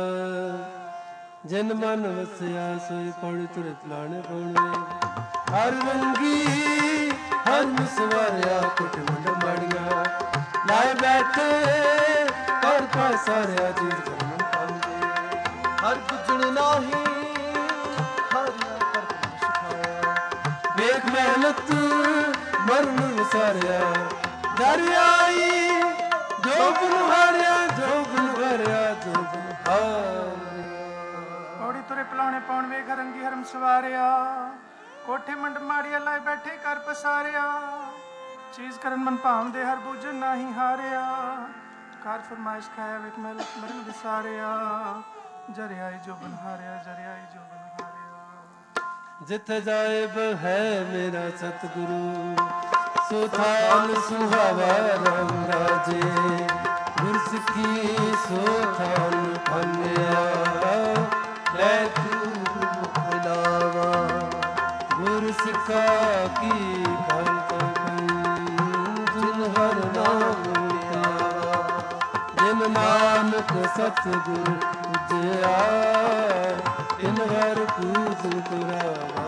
A: ਜਿਨ ਮਨ ਵਸਿਆ ਸੋਈ ਪੌੜੀ ਤੁਰੇ ਪਲਾਣੇ ਪੌਣੇ ਹਰ ਰੰਗੀ ਹਰ ਮੁਸਵਾਰਿਆ ਕੁਟ ਮੁੰਡ ਮਾੜੀਆਂ ਲਾਏ ਬੈਠੇ ਹਰ ਪਾਸਾਰਿਆ ਚੀਜ਼ ਕਰਮ ਪਾਉਂਦੇ
B: ਹਰ ਗੁਜਣ ਨਾਹੀ ਹਰ ਕਰ ਸਿਖਾਇਆ
A: ਵੇਖ ਮਿਹਨਤ ਮਰਨ ਵਿਸਾਰਿਆ ਦਰਿਆਈ ਜੋ ਬਨ ਹਾਰਿਆ ਜੋ ਬਨ ਹਾਰਿਆ ਜੋ ਬਨ ਹਾਰਿਆ
C: ਪੌੜੀ ਤੁਰੇ ਪਲਾਉਣੇ ਪਾਉਣ ਵੇਖ ਰੰਗੀ ਹਰਮ ਸਵਾਰਿਆ ਕੋਠੇ ਮੰਡ ਮਾੜੀਆਂ ਲਾਏ ਬੈਠੇ ਕਰ ਪਸਾਰਿਆ ਚੀਜ਼ ਕਰਨ ਮਨ ਭਾਵਦੇ ਹਰ ਬੁਝਣ ਨਾਹੀ ਹਾਰਿਆ ਕਰ ਫਰਮਾਇਸ਼ ਖਾਇਆ ਵੇਖ ਮਿਹਨਤ ਮਰਨ ਵਿਸਾਰਿਆ ਜਰਿਆਈ ਜੋ ਬਨ ਹਾਰਿਆ ਜਰਿਆਈ ਜੋ ਬਨ ਹਾਰਿਆ
A: ਜਿੱਥੇ ਜਾਇਬ ਹੈ ਮੇਰਾ ਸਤਿਗੁਰੂ ਸੋ ਥਾਨ ਸੁਹਾਵਾ ਰਾਮ ਰਾਜੇ ਗੁਰ ਸਿੱਖੀ ਸੋ ਥਾਨ ਪੰਨਿਆ ਲੈ ਤੂੰ ਮੁਖ ਲਾਵਾ ਗੁਰ ਸਿੱਖਾ ਕੀ ਕਰਤ ਜਿਨ ਹਰ ਨਾਮ ਧਿਆਵਾ ਜਿਨ ਨਾਨਕ ਸਤਿਗੁਰ ਉਜਿਆ ਤਿਨ ਹਰ ਪੂਜ ਕਰਾਵਾ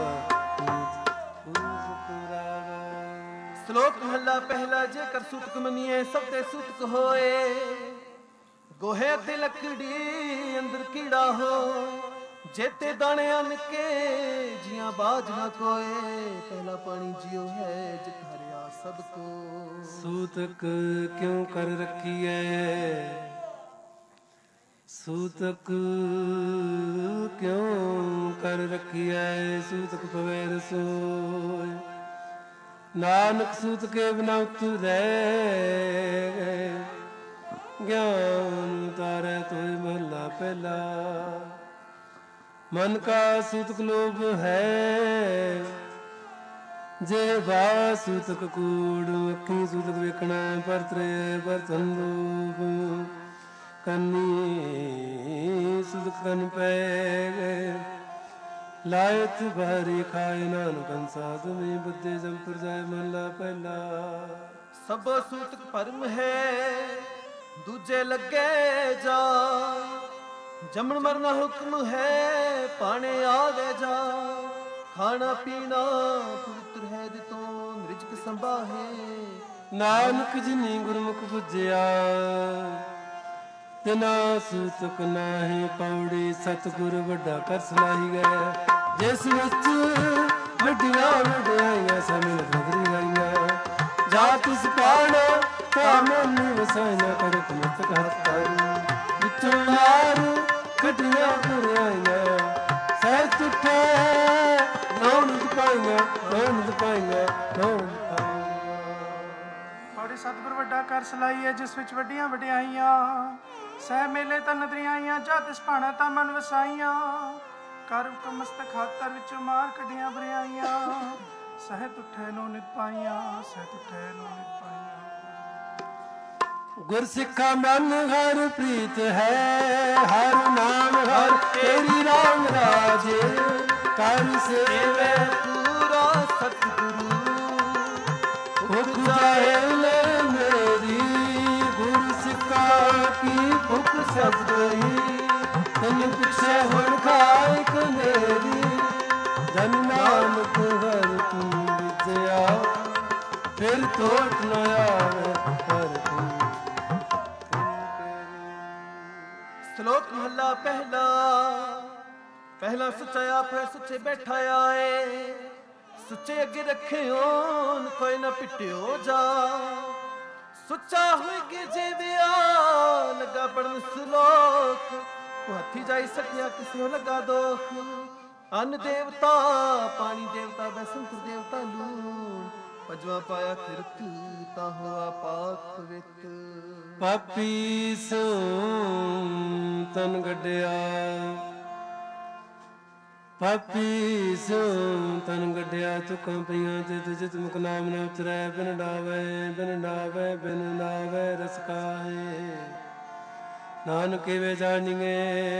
B: ਸ਼ਲੋਕ ਮਹਲਾ ਪਹਿਲਾ ਜੇਕਰ ਸੂਤਕ ਮੰਨੀਏ ਸਭ ਤੇ ਸੂਤਕ ਹੋਏ ਗੋਹੇ ਤੇ ਲੱਕੜੀ ਅੰਦਰ ਕੀੜਾ ਹੋ ਜੇਤੇ ਦਾਣੇ ਅਨ ਕੇ ਜੀਆਂ ਬਾਜ ਨਾ ਕੋਏ ਪਹਿਲਾ ਪਾਣੀ ਜਿਉ ਹੈ ਜਿਤ ਹਰਿਆ ਸਭ ਕੋ
A: ਸੂਤਕ ਕਿਉਂ ਕਰ ਰੱਖੀਐ ਸੂਤਕ ਕਿਉਂ ਕਰ ਰੱਖੀਐ ਸੂਤਕ ਪਵੇ ਰਸੋਇ ਨਾਨਕ ਸੂਤ ਕੇ ਬਿਨਾ ਉਤਰੈ ਗਿਆਨ ਉਤਾਰੈ ਤੋਇ ਮਹਲਾ ਪਹਿਲਾ ਮਨ ਕਾ ਸੂਤਕ ਲੋਭ ਹੈ ਜੇ ਬਾ ਸੂਤਕ ਕੂੜ ਅੱਖੀ ਸੂਤਕ ਵੇਖਣਾ ਪਰਤਰੇ ਪਰਤੰਦੂਪ ਕੰਨੀ ਸੂਤਕ ਕਨ ਪੈ ਲਾਇਤ ਭਾਰੀ ਖਾਏ ਨਾਨਕ ਕੰਸਾਦ ਮੇ ਬੁੱਧੇ ਜੰਪਰ ਜਾਏ ਮਹਲਾ ਪਹਿਲਾ
B: ਸਭ ਸੂਤਕ ਭਰਮ ਹੈ ਦੂਜੇ ਲੱਗੇ ਜਾ ਜੰਮਣ ਮਰਨਾ ਹੁਕਮ ਹੈ ਪਾਣੇ ਆਵੇ ਜਾ ਖਾਣਾ ਪੀਣਾ ਪਵਿੱਤਰ ਹੈ ਦਿਤੋਂ ਰਿਜਕ ਸੰਭਾਹੇ
A: ਨਾਨਕ ਜਿਨੀ ਗੁਰਮੁਖ ਬੁਝਿਆ ਤਿਨਾ ਸੂਤਕ ਨਾਹੀ ਪੌੜੀ ਸਤਿਗੁਰ ਵੱਡਾ ਕਰ ਸਲਾਹੀ ਗਏ ਜਿਸ ਵਿੱਚ ਵੱਡੀਆਂ ਵਡਿਆਈਆਂ ਸਮੇਂ ਨਗਰੀ ਗਈਆਂ ਜਾ ਤਿਸ ਪਾਣਾ ਤਾ ਮਨ ਵਸਾਇਨਾ ਕਰ ਕਮਤ ਕਰਤਾਈ ਵਿੱਚੋਂ ਮਾਰ ਕੱਢੀਆਂ ਪੁਰਾਈਆਂ ਸਹਿ ਤੁਠੇ ਨੌਨਦ ਪਾਈਆਂ ਨੌਨਦ ਪਾਈਆਂ ਨੌਨਦ
C: ਪੌੜੀ ਸਤਿਗੁਰ ਵੱਡਾ ਕਰ ਸਲਾਈ ਹੈ ਜਿਸ ਵਿੱਚ ਵੱਡੀਆਂ ਵਡਿਆਈਆਂ ਸਹਿ ਮੇਲੇ ਤਾਂ ਨਦਰੀਆਂ ਆਈਆਂ ਜਾ ਤਿਸ ਭਾਣਾ ਤਾਂ ਮਨ ਵਸਾਈਆਂ ਕਰ ਹੁਕਮ ਮਸਤਕ ਖਾਤਰ ਵਿੱਚੋਂ ਮਾਰ ਕੱਢੀਆਂ ਬਰਿਆਈਆਂ ਸਹਿ ਤੁਠੇ ਨੋ ਨਿਤ ਪਾਈਆਂ ਸਹਿ ਤੁਠੇ ਨੋ ਨਿਤ ਪਾਈਆਂ
A: ਗੁਰ ਸਿੱਖਾ ਮਨ ਹਰ ਪ੍ਰੀਤ ਹੈ ਹਰ ਨਾਮ ਹਰ ਤੇਰੀ ਰਾਮ ਰਾਜੇ ਕਰ ਸੇਵੇ
B: ਪੂਰਾ ਸਤਿਗੁਰੂ
A: ਭੁਖ ਜਾਏ ਮੇਰੀ ਗੁਰ ਸਿੱਖਾ ਕੀ ਭੁਖ ਸਭ ਗਈ ਤੈਨੂੰ ਪਿਛੇ ਹੁਣ ਖਾਇ ਕਨੇਰੀ ਜਨ ਨਾਨਕ ਹਰ ਤੂੰ ਵਿਦਿਆ ਫਿਰ ਟੋਟ ਨ ਆਵੇ ਹਰ ਤੂੰ
B: ਸ਼ਲੋਕ ਮਹਲਾ ਪਹਿਲਾ ਪਹਿਲਾ ਸੁੱਚਾ ਆਪ ਹੈ ਸੁੱਚੇ ਬੈਠਾ ਆਏ ਸੁੱਚੇ ਅੱਗੇ ਰੱਖਿਓ ਕੋਈ ਨਾ ਪਿੱਟਿਓ ਜਾ ਸੁੱਚਾ ਹੋਏ ਕਿ ਜਿਵਿਆ ਲੱਗਾ ਪੜਨ ਸ਼ਲੋਕ ਉਹ ਹੱਥੀ ਜਾਈ ਸਕਿਆ ਕਿਸੇ ਲੱਗਾ ਦੋਖ ਅੰਨ ਦੇਵਤਾ ਪਾਣੀ ਦੇਵਤਾ ਬੈਸੰਤ ਦੇਵਤਾ ਲੂਣ ਪਜਵਾ ਪਾਇਆ ਕਿਰਤ ਤਾਂ ਹੋਆ ਪਾਕ ਪਵਿੱਤ
A: ਪਾਪੀ ਸੋ ਤਨ ਗੱਡਿਆ ਪਾਪੀ ਸੋ ਤਨ ਗੱਡਿਆ ਤੁਕਾਂ ਪਈਆਂ ਜਿਤ ਜਿਤ ਮੁਖ ਨਾਮ ਨਾ ਉਚਰੈ ਬਿਨ ਡਾਵੇ ਬਿਨ ਡਾਵੇ ਬਿਨ ਡਾਵੇ ਸਕਾਏ। ਨਾਨਕ ਵੇ ਜਾਣੀਏ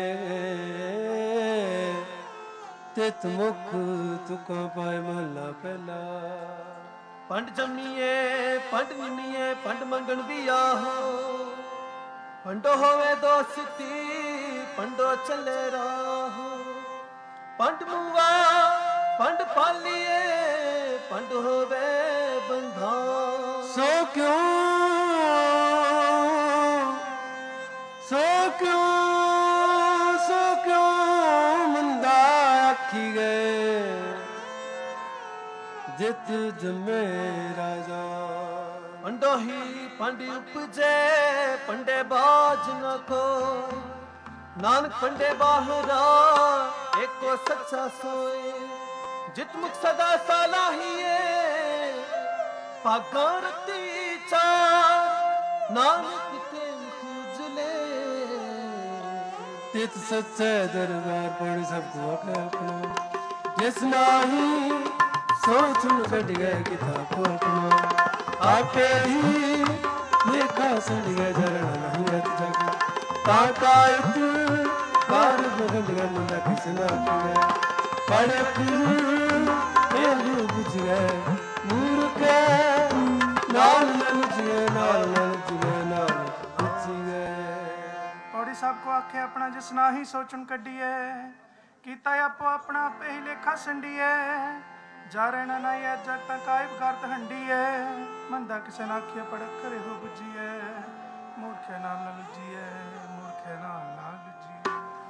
A: ਤਿਤ ਮੁਖ ਤੁਕਾਂ ਪਾਏ ਮਹਲਾ ਪਹਿਲਾ।
B: ਪੰਡ ਜੰਮੀਏ ਪੰਡ ਨਿਮੀਏ ਪੰਡ ਮੰਗਣ ਵੀ ਆਹੋ। ਪੰਡੋ ਹੋਵੇ ਦੋਸਤੀ ਪੰਡੋ ਚੱਲੇ ਰਾਹੋ। ਪੰਡ ਮੂਆ ਪੰਡ ਪਾਲੀਏ ਪੰਡ ਹੋਵੇ ਬੰਧਾ।
A: ਸੋ ਕਿਉਂ ਮੰਦਾ ਆਖੀ ਗਏ ਜਿਤ ਜਮੇ ਰਾਜਾ।
B: ਪੰਡੋ ਹੀ ਪੰਡ ਉਪਜੇ ਪੰਡੇ ਬਾਜ ਨ ਕੋਈ। ਨਾਨਕ ਪੰਡੇ ਬਾਹਰਾ ਏਕੋ ਸੱਚਾ ਸੋਏ। ਜਿਤ ਮੁਖ ਸਦਾ ਸਾਲਾਹੀਏ ਭਾਗਾਂ ਰਤੀ ਚਾਰ। ਨਾਨਕ ਤੇ ਖੁਜਲੇ
A: ਤਿਤ ਸੱਚੇ ਦਰਬਾਰ ਪੜ ਸਭ ਕੋ ਆਖੇ ਆਪਣਾ। ਜਿਸ ਨਾਹੀ ਸੋਚਣ ਕੱਢ ਗਏ ਕਿਤਾਬ ਕੋ ਆਪਣਾ। ਆਪੇ ਹੀ ਲੇਖਾ ਸੰਡ ਗਏ ਜਰਣ ਨਹੀਂ ਰਤ ਜਗ। ਤਾਂ ਕਾਇਤ ਕਾਰ ਬਗੰਡ ਗਏ ਮੁੰਡਾ ਕਿਸ ਨਾ ਆਖੇ। ਪੜੇ ਫਿਰ ਇਹ ਬੁਝ ਗਏ ਮੂਰਖ ਨਾਲ ਨਲਜੇ ਨਾਲ ਨਲਜੇ ਨਾਲ ਬੁਝ ਗਏ।
C: ਪੌੜੀ ਸਭ ਕੋ ਆਖੇ ਆਪਣਾ ਜਿਸ ਨਾਹੀ ਸੋਚਣ ਕੱਢੀਏ। ਕੀਤਾ ਆਪੋ ਆਪਣਾ ਆਪੇ ਹੀ ਲੇਖਾ ਸੰਡੀਏ। ਜਾ ਰਹਿਣਾ ਨਹੀਂ ਐ ਜਗ ਤਾਂ ਕਾਇਬ ਕਰਤ ਹੰਡੀਏ। ਮੰਦਾ ਕਿਸੇ ਨਾ ਆਖੀਏ ਪੜ ਕਰੇ ਹੋ ਬੁਝੀਏ। ਮੂਰਖੇ ਨਾਲ ਨਾ ਲੁਝੀਏ ਮੂਰਖੇ ਨਾਲ ਨਾ ਲੁਝੀਏ।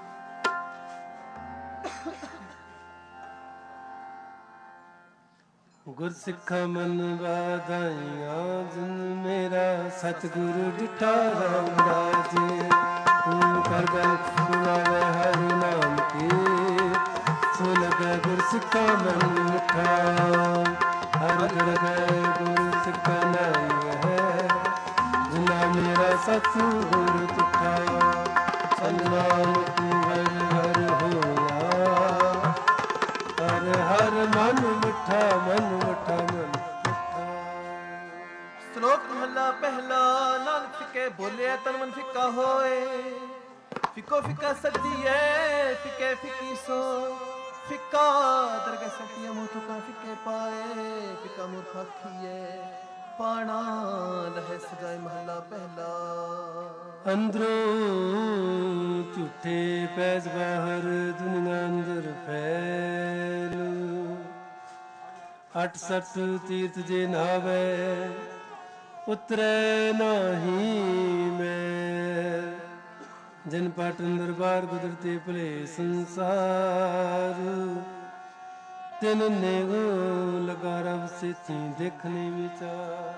A: ਗੁਰਸਿੱਖਾ ਮਨ ਵਾਧਾਈਆਂ ਜਿਨ ਮੇਰਾ ਸਤਿਗੁਰੂ ਡਿਠਾ ਰਾਮਦਾਸੇ। ਤੂੰ ਕਰ ਗਲ ਸੁਣਾਵੇ ਹਰਿ ਨਾਮ ਕੀ ਸੋ ਲਗੇ ਗੁਰਸਿੱਖਾ ਮਨ ਮਿਠਾ। ਹਰ ਗਏ ਗੁਰਸਿੱਖਾ ਨਹੀਂ ਹੈ ਜਿਨਾ ਮੇਰਾ ਸਤਿਗੁਰੂ ਡਿਠਾ। ਸਨਾਮ ਤੂੰ ਹਰ ਹਰ ਹੋਇਆ ਹਰ ਹਰ ਮਨ ਮਿੱਠਾ ਮਨ ਮਿੱਠਾ ਮਨ ਮਿੱਠਾ।
B: ਸ਼ਲੋਕ ਮਹਲਾ ਪਹਿਲਾ। ਨਾਨਕ ਫਿੱਕੇ ਬੋਲੇ ਤਨ ਮਨ ਫਿੱਕਾ ਹੋਏ। ਫਿੱਕੋ ਫਿੱਕਾ ਸਦੀਏ ਫਿੱਕੇ ਫਿੱਕੀ ਸੋ। ਫਿੱਕਾ ਦਰਗਹਿ ਸੱਟੀਏ ਮੂੰਹ ਤੁਕਾਂ ਫਿੱਕੇ ਪਾਏ। ਫਿੱਕਾ ਮੂਰਖ ਆਖੀਏ ਪਾਣਾ ਲਹੇ ਸਜਾਏ ਮਹਲਾ ਪਹਿਲਾ।
A: ਅੰਦਰੋਂ ਝੂਠੇ ਪੈਜ ਬਾਹਰ ਦੁਨੀਆ ਅੰਦਰ ਫੈਲ। 68 ਤੀਰਥ ਜੇ ਨਾਵੇ ਉਤਰੇ ਨਾਹੀ ਮੈਂ। ਜਿਨ ਪਾਟਨ ਦਰਬਾਰ ਗੁਜਰਤੇ ਭਲੇ ਸੰਸਾਰ। ਤਿਨ ਨੇ ਲਗਾ ਰਬ ਸੇਤੀ ਦੇਖਨੇ ਵਿਚਾਰ।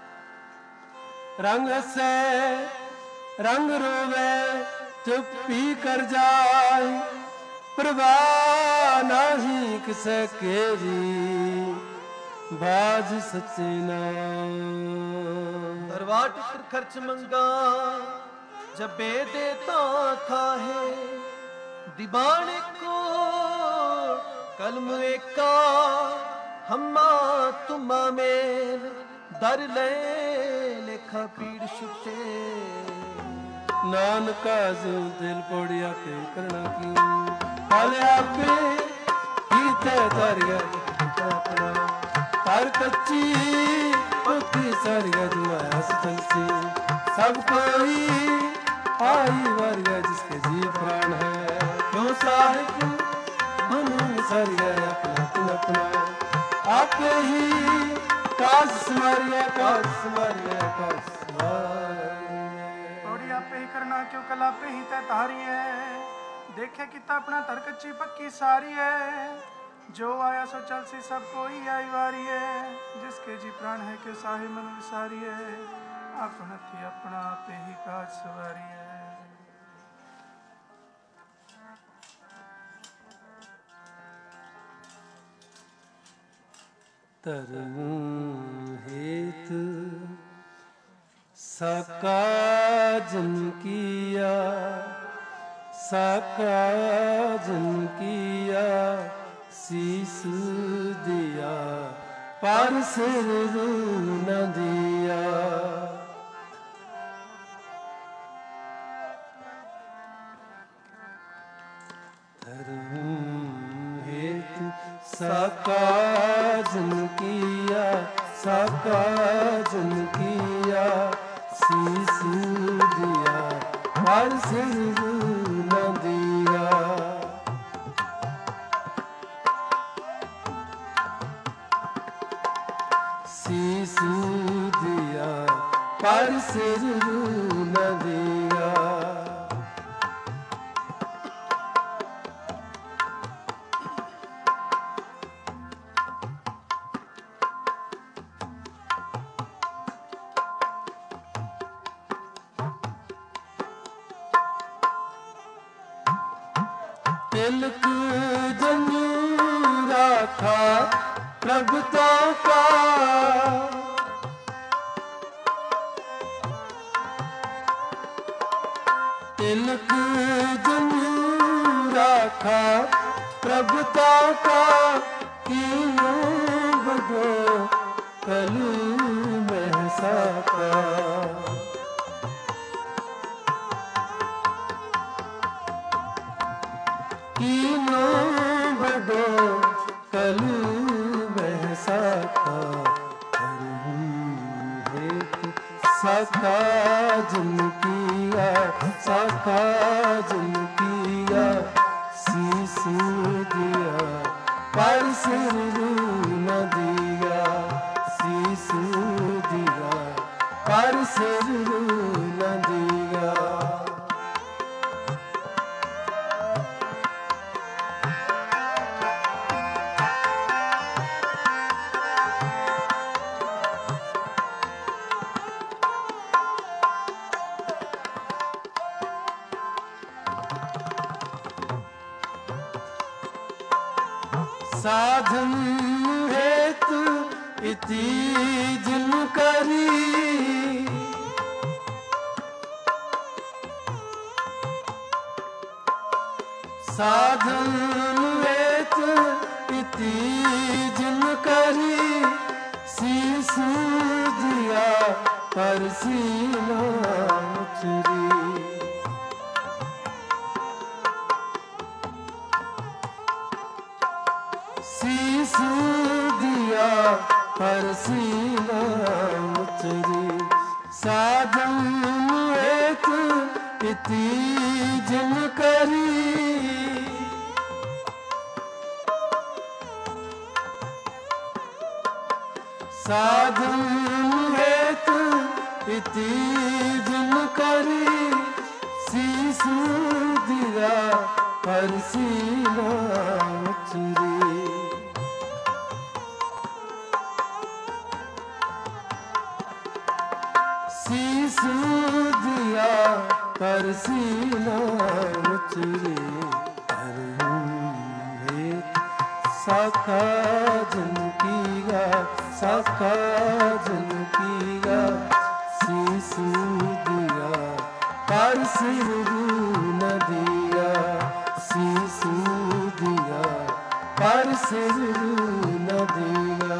A: ਰੰਗ ਹੱਸੇ ਰੰਗ ਰੋਵੇ ਚੁੱਪੀ ਕਰ ਜਾਏ। ਪ੍ਰਵਾਹ ਨਹੀਂ ਕਿਸੇ ਕੇਰੀ ਬਾਜ ਸੱਚੇ ਨਾਮ।
B: ਦਰਬਾਰ ਟੁੱਟਰ ਖਰਚ ਮੰਗਾ ਜਬੇ ਦੇ ਤਾਂ ਖਾਹੇ। ਦੀਵਾਨ ਕੋ ਕਲਮ ਏਕਾ ਹਮਾ ਤੁਮਾ ਮੇਲ। ਦਰ ਲੈ ਲੇਖਾ ਪੀੜ ਛੁੱਟੇ।
A: ਨਾਨਕਾ ਜੋ ਦਿਲ ਪੋੜਿਆ ਕੇ ਕਰਨਾ ਕਿਉ। ਹਾਲੇ ਆਪੇ ਕੀਤੇ ਦਰਿਆ ਆਪਣਾ। ਹਰ ਕੱਚੀ ਪੱਕੀ ਸਾਰੀਆ ਜੁਆਇਆ ਸਤਲਸੀ। ਸਭ ਕੋਈ ਆਈ ਵਰਗਾ ਜਿਸਕੇ ਜੀ ਪ੍ਰਾਣ ਹੈ। ਕਿਉਂ ਸਾਹਿਬ ਮਨ ਸਾਰੀਆ ਆਪਣਾ ਤਨ ਆਪਣਾ। ਆਪੇ ਹੀ ਕਾਜ ਸਮਾਰਿਆ ਕਾਜ ਸਮਾਰਿਆ ਕਾਜ ਸਮਾਰਿਆ।
C: ਪੌੜੀ ਆਪੇ ਹੀ ਕਰਨਾ ਕਿਉਂ ਕਲ ਆਪੇ ਹੀ ਤੈ ਤਾਰੀਏ। ਦੇਖੇ ਕੀਤਾ ਆਪਣਾ ਤਰ ਕੱਚੀ ਪੱਕੀ ਸਾਰੀਏ। ਜੋ ਆਇਆ ਸੋ ਚਲ ਸੀ ਸਭ ਕੋਈ ਆਈ ਵਾਰੀਏ। ਜਿਸਕੇ ਜੀ ਪ੍ਰਾਣ ਹੈ ਕਿ ਸਾਹਿਬ ਮਨ ਵਿਸਾਰੀਏ। ਆਪਣਾ ਥੀ ਆਪਣਾ ਆਪੇ ਹੀ ਕਾਜ ਸਵਾਰੀਏ।
A: ਧਰਮ ਹੇਤ ਸਾਕਾ ਜਨ ਕੀਆ। ਸਾਕਾ ਜਨ ਕੀਆ ਸੀਸ ਦਿਆ ਪਰ ਸਿਰ ਨ ਦਿਆ। साका जन किया, साका जन किया, शीस दिया पर सिर न दिया। शीस दिया पर सिर न दिया। तिलक जनु राखा प्रभुता का, तिलक जनु राखा प्रभुता का, कीनो बदो कलू महसा का। कीनो बदो कलू महसा का, साका जन किया, साका जन किया, शीस दिया पर सिर न दिया। शीस दिया पर सिर न दिया। साधन हेतु इति जिन करी, साधन हेतु इति जिन करी, शीस दिया पर सीना उचरी। शीस दिया पर सीना उचरी। साधन हेतु इति जिन करी, साधन हेतु इति जिन करी, शीस दिया पर सीना उचरी। शीस दिया पर सीना उचरे। साका जन किया, साका जन किया, शीस दिया पर सिर न दिया। शीस दिया पर सिर न दिया।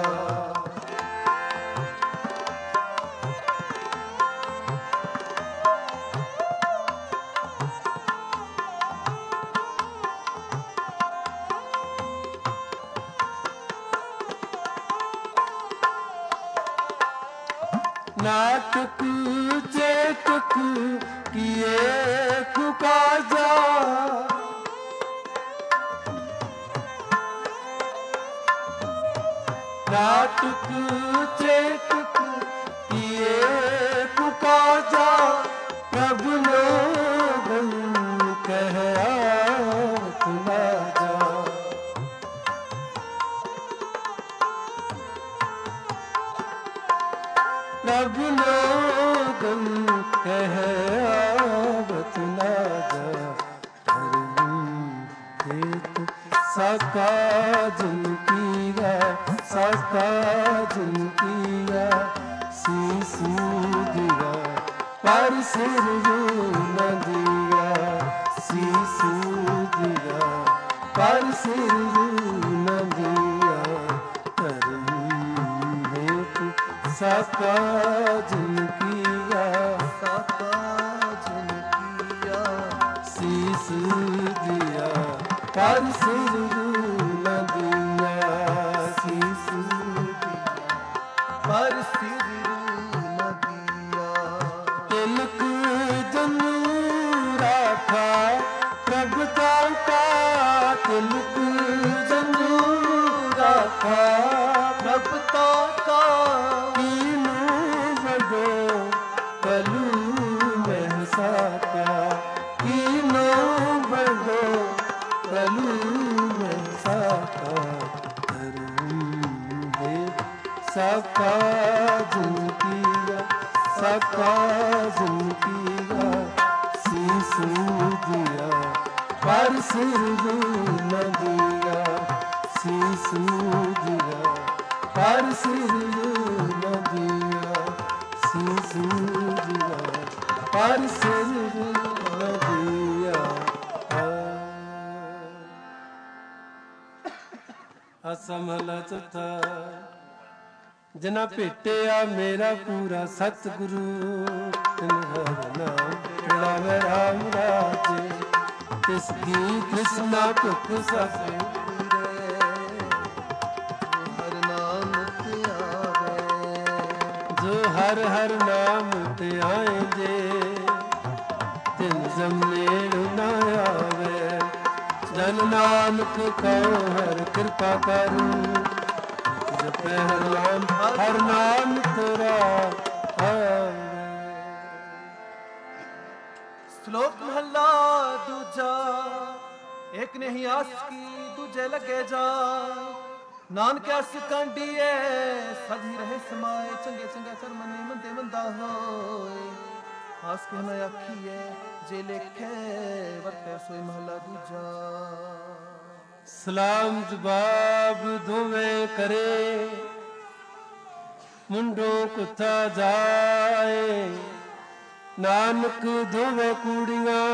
A: नाटक चेतक किए कुकाजा, नाटक चेतक किए कुकाजा, प्रभु लोगन कह आवत ना जा। प्रभु लोगन कह आवत ना जा। साका जन किया, साका जन किया, शीस दिया पर सिर न दिया। शीस दिया पर सिर न दिया। साका जन किया, साका जन किया, शीस दिया पर सिर न दिया। जिनकी शीस दिया पर सिर न दिया, शीस दिया पर सिर न दिया, शीस दिया पर सिर न दिया। असमला चौथा ਜਿਨਾ ਭੇਟਿਆ ਮੇਰਾ ਪੂਰਾ ਸਤਿਗੁਰੂ, ਤਿਨ ਹਰ ਨਾਮ ਮਿਲਾਵੇ ਰਾਮ ਰਾਜੇ, ਤਿਸ ਕੀ ਤ੍ਰਿਸ਼ਨਾ ਭੁਖ ਸਭ ਪੂਰੇ, ਹਰ ਨਾਮ ਤੇ ਆਵੇ, ਜੋ ਹਰ ਹਰ ਨਾਮ ਤੇ ਆਏ ਜੇ, ਤਿਨ ਜਮਨੇੜ ਨਾ ਆਵੇ, ਜਨ ਨਾਨਕ ਕਉ ਹਰ ਕਿਰਪਾ ਕਰ, ਹਰ ਨਾਮ ਤੇਰਾ
B: ਸ਼ਲੋਕ ਮਹਲਾ ਦੂਜਾ। ਇੱਕ ਨਹੀਂ ਆਸ ਕੀ ਦੂਜੇ ਲੱਗੇ ਜਾ, ਨਾਨਕ ਅਸ ਕਾਂਡੀਏ ਸਦੀ ਰਹੇ ਸਮਾਏ, ਚੰਗੇ ਚੰਗੇ ਕਰਮ ਨੇ ਮੰਦੇ ਮੰਦਾ ਹੋਏ, ਆਸ ਕੇ ਨਾ ਆਖੀਏ ਜੇ ਲੇਖੇ ਵਰਤੇ ਸੋਈ ਮਹਲਾ ਦੂਜਾ।
A: ਸਲਾਮ ਜਵਾਬ ਦੋਵੇਂ ਕਰੇ, ਮੁੰਡੋਂ ਕੁੱਤਾ ਜਾਏ, ਨਾਨਕ ਦੋਵੇਂ ਕੂੜੀਆਂ,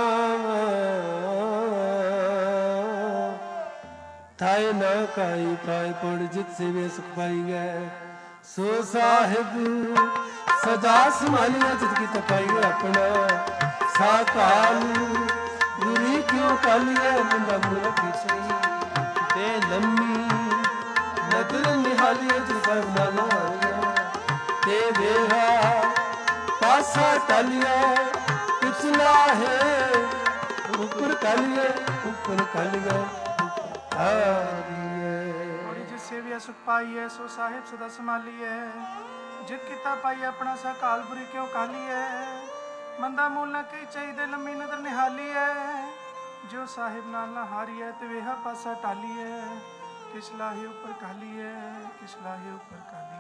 A: ਥਾਏ ਨਾ ਕਾਈ ਪਾਏ ਪੜ ਜਿਤ ਸੇਵੇ ਸੁਖ ਪਾਈ ਗਏ, ਸੋ ਸਾਹਿਬ ਸਦਾ ਸੰਭਾਲਿਆ ਜਿਤ ਕੀ ਤਪਾਈ ਆਪਣਾ, ਸਾਕਾਲ ਗੁਰੀ ਕਿਉਂ ਕਾਲੀਏ ਮੁੰਡਾ ਮੁਲਾ ਪਿਛੜੀ, ਤੇ ਲੰਮੀ ਨਦਰ ਨਿਹਾਲੀਏ ਜਿ ਸਭ ਨਾ ਲਾਇਆ, ਤੇ ਵੇਹਾ ਪਾਸਾ ਟਾਲੀਏ, ਪਿਛਲਾ ਹੈ ਉੱਪਰ ਕਾਲੀਏ, ਉੱਪਰ ਕਾਲੀਏ
C: ਔਰ ਜਿਸ ਸੇਵਿਆ ਸੁਖ ਪਾਈਏ, ਸੋ ਸਾਹਿਬ ਸਦਾ ਸੰਭਾਲੀਏ, ਜਿਤ ਕੀਤਾ ਪਾਈ ਆਪਣਾ ਸਾ ਕਾਲ ਬੁਰੀ ਕਿਉਂ ਕਾਲੀਏ, ਮੰਦਾ ਮੂਲ ਨਾ ਕਹੀ ਚਾਹੀਦੇ ਲੰਮੀ ਨਦਰ ਨਿਹਾਲੀਏ, ਜੋ ਸਾਹਿਬ ਨਾਲ ਨਾ ਹਾਰੀਏ, ਤੇ ਵੇਹਾ ਪਾਸਾ ਟਾਲੀਏ, ਕਿਸ ਲਾਹੇ ਉੱਪਰ ਕਾਲੀਏ, ਕਿਸ ਲਾਹੇ ਉੱਪਰ ਕਾਲੀਏ।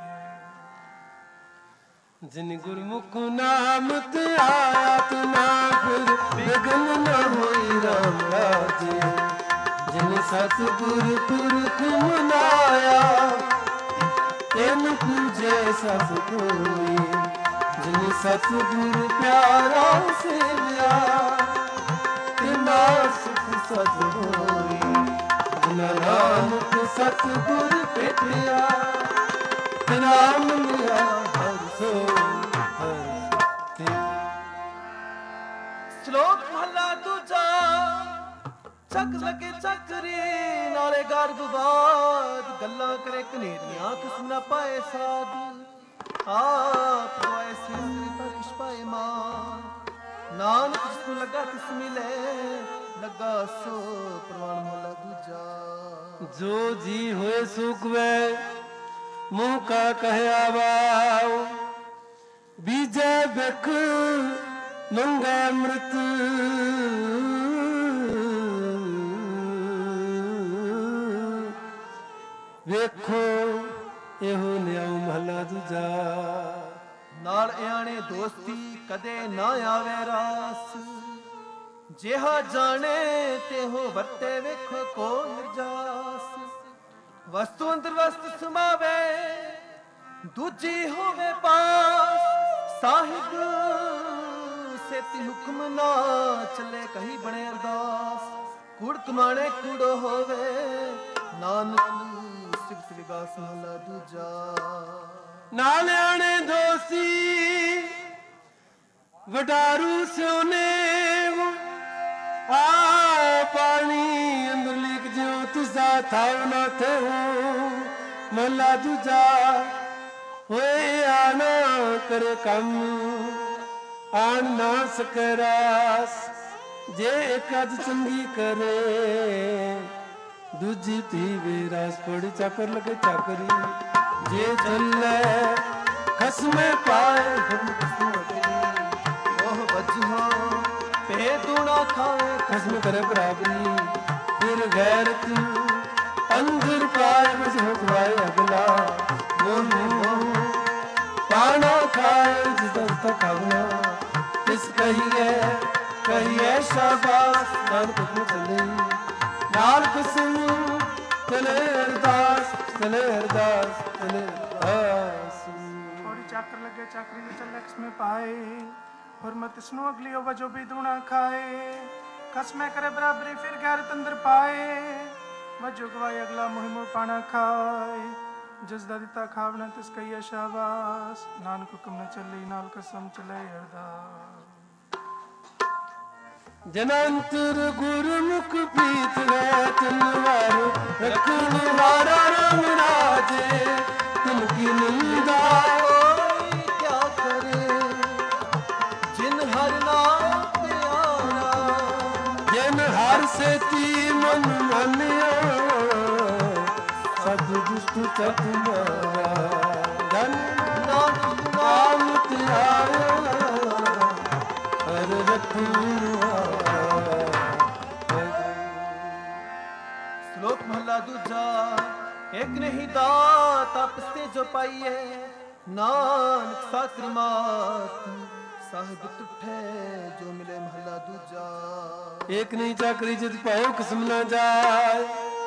A: ਜਿਨ ਗੁਰਮੁਖ ਨਾਮ ਤੇ ਆਇਆ, ਤਨਾ ਫਿਰ ਵਿਗਨ ਨ ਹੋਈ ਰਾਮ ਰਾਜੇ, ਜਿਨ ਸਤਿਗੁਰ ਪੁਰਖ ਮਨਾਇਆ, ਤਿਨ ਪੂਜੇ ਸਭ ਕੋਈ, ਜਿਨ ਸਤਿਗੁਰ ਪਿਆਰਾ ਸੇਵਿਆ, ਤਿਨਾ ਸੁਖ ਸਦ ਹੋਈ, ਜਿਨਾ ਨਾਨਕ ਸਤਿਗੁਰ ਭੇਟਿਆ, ਨਾਮ ਲਿਆ ਹਰ ਸੋ ਹਰ ਤੇ।
B: ਸ਼ਲੋਕ ਮਹਲਾ ਦੂਜਾ। ਚੱਕ ਲਗੇ ਚੱਕਰੀ ਨਾਲੇ ਗਰਭ ਬਾਦ, ਗੱਲਾਂ ਕਰੇ ਕਨੇਰੀਆਂ ਕਿਸਮ ਨਾ ਪਾਏ ਸਾਧ, ਆਪ ਹੋਏ ਸਿਰ ਤਾਂ ਕਿਛ ਪਾਏ ਮਾਂ, ਨਾਨਕ ਜਿਸ ਨੂੰ ਲੱਗਾ ਤਿਸ ਮਿਲੇ, ਲੱਗਾ ਸੋ ਪ੍ਰਵਾਨ ਮਹਲਾ ਦੂਜਾ।
A: ਜੋ ਜੀ ਹੋਏ ਸੁਖਵੇ ਮੂੰਹ ਕਾ ਕਹਿਆ ਵਾਉ, ਬੀਜੇ ਬਿਖ ਮੰਗੇ ਅੰਮ੍ਰਿਤ, ਵੇਖੋ ਇਹੋ ਨਿਆਉ ਮਹਲਾ ਦੂਜਾ।
B: ਨਾਲ ਇਆਣੇ ਦੋਸਤੀ ਕਦੇ ਨਾ ਆਵੇ ਰਾਸ, ਜਿਹਾ ਜਾਣੇ ਤੇਹੋ ਵਰਤੇ ਵੇਖੋ ਕੋ ਨਿਰਜਾਸ, ਵਸਤੂ ਅੰਦਰ ਵਸਤ ਸਮਾਵੇ, ਦੂਜੀ ਹੋਵੇ ਪਾਸ, ਸਾਹਿਬ ਸੇਤੀ ਹੁਕਮ ਨਾ ਚੱਲੇ ਕਹੀ ਬਣੇ ਅਰਦਾਸ, ਕੂੜ ਕਮਾਣੇ ਕੂੜੋ ਹੋਵੇ, ਨਾਨਕ ਸਿਫਤ ਵਿਗਾਸ ਮਹਲਾ ਦੂਜਾ।
A: ਨਾਲ ਆਣੇ ਦੋਸੀ ਵਡਾਰੂ ਸਿਉਨੇ, ਆ ਪਾਣੀ ਅੰਦਰ ਲਿਖ ਜਿਉ ਤੁਸਾ ਥਾਉ ਨਾ ਥੇਉ, ਮਹਲਾ ਦੂਜਾ। ਹੋਏ ਆਣਾ ਕਰ ਕੰਮ ਆਣ ਨਾ ਸਕੇ ਰਾਸ, ਜੇ ਇੱਕ ਅੱਜ ਚੰਗੀ ਕਰੇ, ਦੂਜੀ ਪੀਵੇ ਰਸ ਪੜੀ ਚਾਕਰ ਲਗੇ ਚਾਕਰੀ, ਜੇ ਚੱਲੇ ਖਸਮੇ ਪਾਏ ਹੁਕਮ ਖਸਮ ਅਗਰੀ, ਉਹ ਵਜਹਾ ਪੇ ਦੂਣਾ ਖਾਏ ਖਸਮ ਕਰੇ ਬਰਾਬਰੀ, ਫਿਰ ਗੈਰਤ ਅੰਦਰ ਪਾਏ ਬਸ ਹੋ ਖਵਾਏ ਅਗਲਾ, ਬੋਲੇ ਪਾਣਾ ਖਾਏ ਜਿਸ ਦਾ ਖਾਵਣਾ ਲਈਏ ਕਹੀਏ ਸ਼ਾਬਾਸ਼ ਨਾਨਕ ਹੁਕਮ ਚੱਲੇ ਨਾਲ ਕਿਸਮ ਚਲੇ ਅਰਦਾਸ ਚਲੇ ਅਰਦਾਸ ਚਲੇ ਅਰਦਾਸ।
C: थोड़ी चाकर लगे चाकरी में चल में पाए हुरमत इसनु अगली हो वजो भी दूना खाए कसमें करे बराबरी फिर गैरत अंदर पाए वजो गवाए अगला मुहिम पाना खाए जिसदा दिता खावना तिस कहिए शाबाश नानक हुक्म न चली नाल कसम चले अरदास।
A: ਜਨੰਤਰ ਗੁਰਮੁਖ ਪ੍ਰੀਤ ਹੈ ਤਨਵਾਰ ਰੱਖਣ ਵਾਲਾ ਰਾਮ ਰਾਜੇ ਤੁਮ ਕੀ ਨਿੰਦਾ ਕੋਈ ਕਿਆ ਕਰੇ ਜਿਨ ਹਰ ਨਾਮ ਪਿਆਰਾ ਜਿਨ ਹਰ ਸੇਤੀ ਮਨ ਮੰਨਿਆ ਸਦ ਦੁਸ਼ਟ ਤਤ ਮਾਰਾ ਜਨ ਨਾਮ ਧਿਆਇਆ ਹਰ ਰੱਖਣ
B: श्लोक महला दूजा एक नहीं दात आपस से जो पाइए नानक साकर मात साहिब तुठे जो मिले महला दूजा।
A: एक नहीं चाकरी जित पायो किस्म न जाए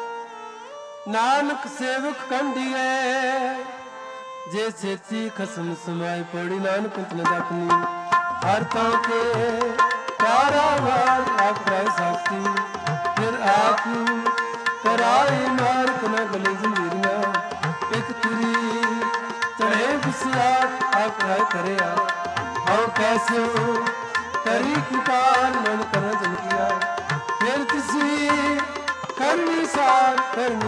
A: नानक सेवक कंडिए जे सेती खसम समाय पड़ी नानक न जापनी हर तां के कारावार आप साथी फिर आप कराए मार्क न गले जमीरिया एक तुरी चढ़े विश्वास आप करे आओ कैसे करी पुकार मन कर जन किया फिर किसी करनी सार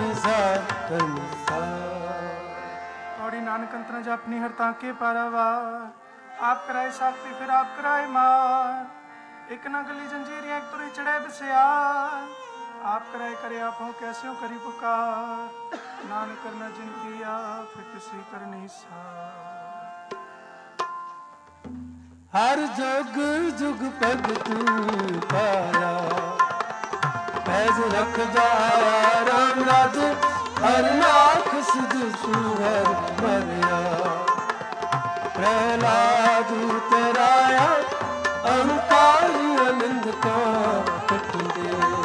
C: थोड़ी नानक अंतर जापनी हर ताके पारावार आप कराए साथी फिर आप कराए मार एक न गली जंजीरिया एक तुरी चढ़े विश्वास आप कराए करे आप हो कैसे हो करी पुकार नानक करना जिन किया फिर किसी कर नहीं सा।
A: हर जुग जुग भगत पाया पैज रख जाया राम राज हर नाथ सिद्ध सुहर मरिया प्रहलाद तेराया अहंकारी आनंद का कटुंदे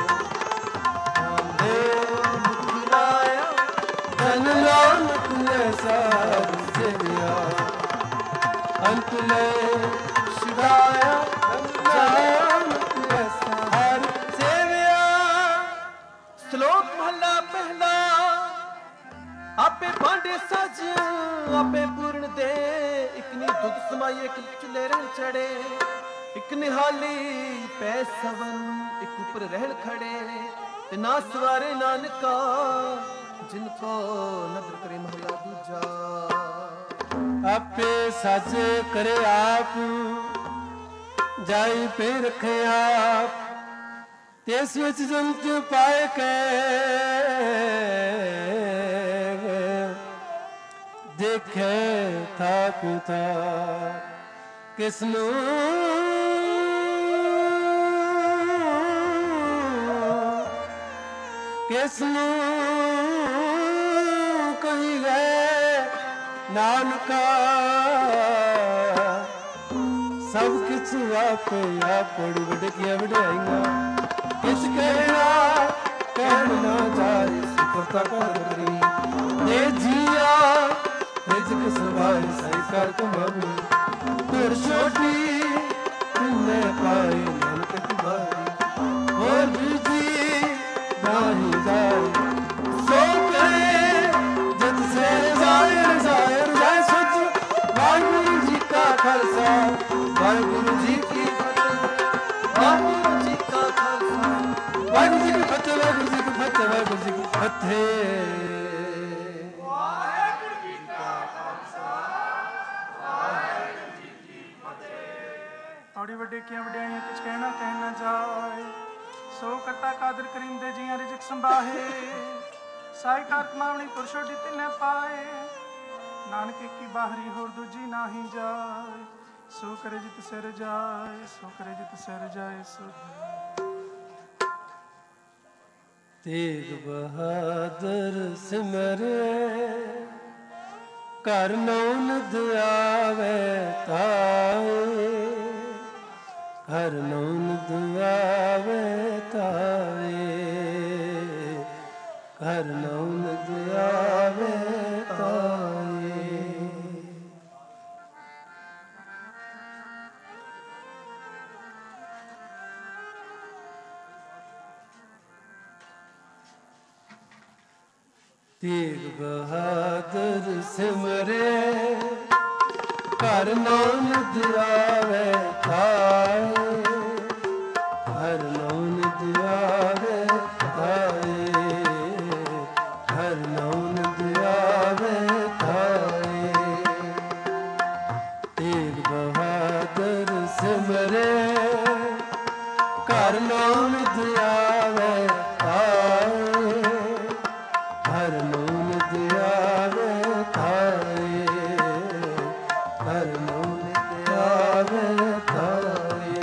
A: नानक ने सार सेविया अंत ले शिवाया नानक ने सार सेविया।
B: श्लोक महला पहला आपे भांडे साज आपे पूर्ण दे इकनी दुध समाई एक चुले रहन चढ़े एक निहाली पै सवन एक ऊपर रहन खड़े ते ना सवारे नानका जिनको नदर करे महला दूजा।
A: आपे साज करे आप जाई पे रखे आप तेस विच जंत पाए के देखे था पिता किसनु किसनु कही गए नानका सब किछ आपे आप बड़ी बड़े किया बढ़ाईगा किस कहना ना जाए सुपरता कर करी दे जिया रिजक सवाए सही कर कमावी तुर छोटी तुमने पाई नानक की बारी और बीजी नाही जाए सो करे जत से जाए सच वाहिगुरु जी का खालसा वाहिगुरु जी की फतेह वाहिगुरु जी का खालसा वाहिगुरु जी की फतेह वाहिगुरु जी की फतेह वाहिगुरु जी की फतेह।
C: थोड़ी वड्डे किया वड्याइयां कुछ कहना जाए सो करता कादर करीम दे जियां रिजक संभाहे साई कार कमावनी पुरशोटी तिने पाए नानक की बाहरी होर दूजी ना ही जाए सो करे जित सिर जाए सो करे जित सिर जाए सो
A: तेग बहादुर सिमरे कर नौन आवे ताए ਹਰ ਨੌਨਦ ਆਵੇ ਤਾਏ, ਹਰ ਨੌਨਦ ਆਵੇ ਤਾਏ। ਤੇਗ ਬਹਾਦਰ ਸਿਮਰੇ ਹਰ ਨੌਨਦ ਆਵੇ ਤਾਏ, ਹਰ ਨੌਨਦ ਆਵੇ ਤਾਏ, ਹਰ ਨੌਨਦ ਆਵੇ ਤਾਏ। ਤੇਗ ਬਹਾਦਰ ਸਿਮਰੇ ਹਰ ਨੌਨਦ ਆਵੇ ਤਾਏ, ਹਰ ਨੌਨਦ ਆਵੇ ਤਾਏ, ਹਰ ਨੌਨਦ ਆਵੇ ਤਾਏ।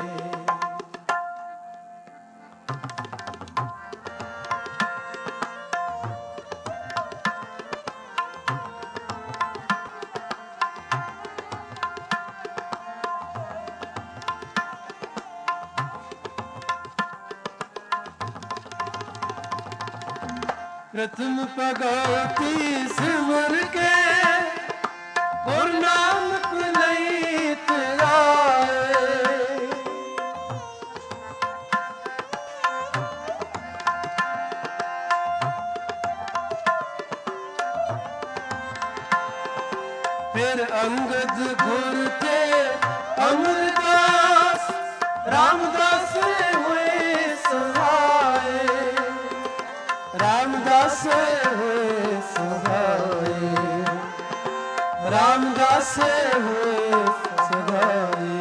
A: ਪ੍ਰਥਮ ਭਗਤੀ ਸਿਮਰ ਕੇ ਗੁਰ ਨਾਨਕ ਲਈ ਤਰਾਏ, ਫਿਰ ਅੰਗਦ ਗੁਰ ਤੇ ਅਮਰਦਾਸ ਰਾਮਦਾਸ ਹੋਏ ਸਹਾਏ, ਰਾਮਦਾਸ ਹੋਏ ਸਹਾਏ, ਰਾਮਦਾਸ ਹੋਏ ਸਹਾਏ।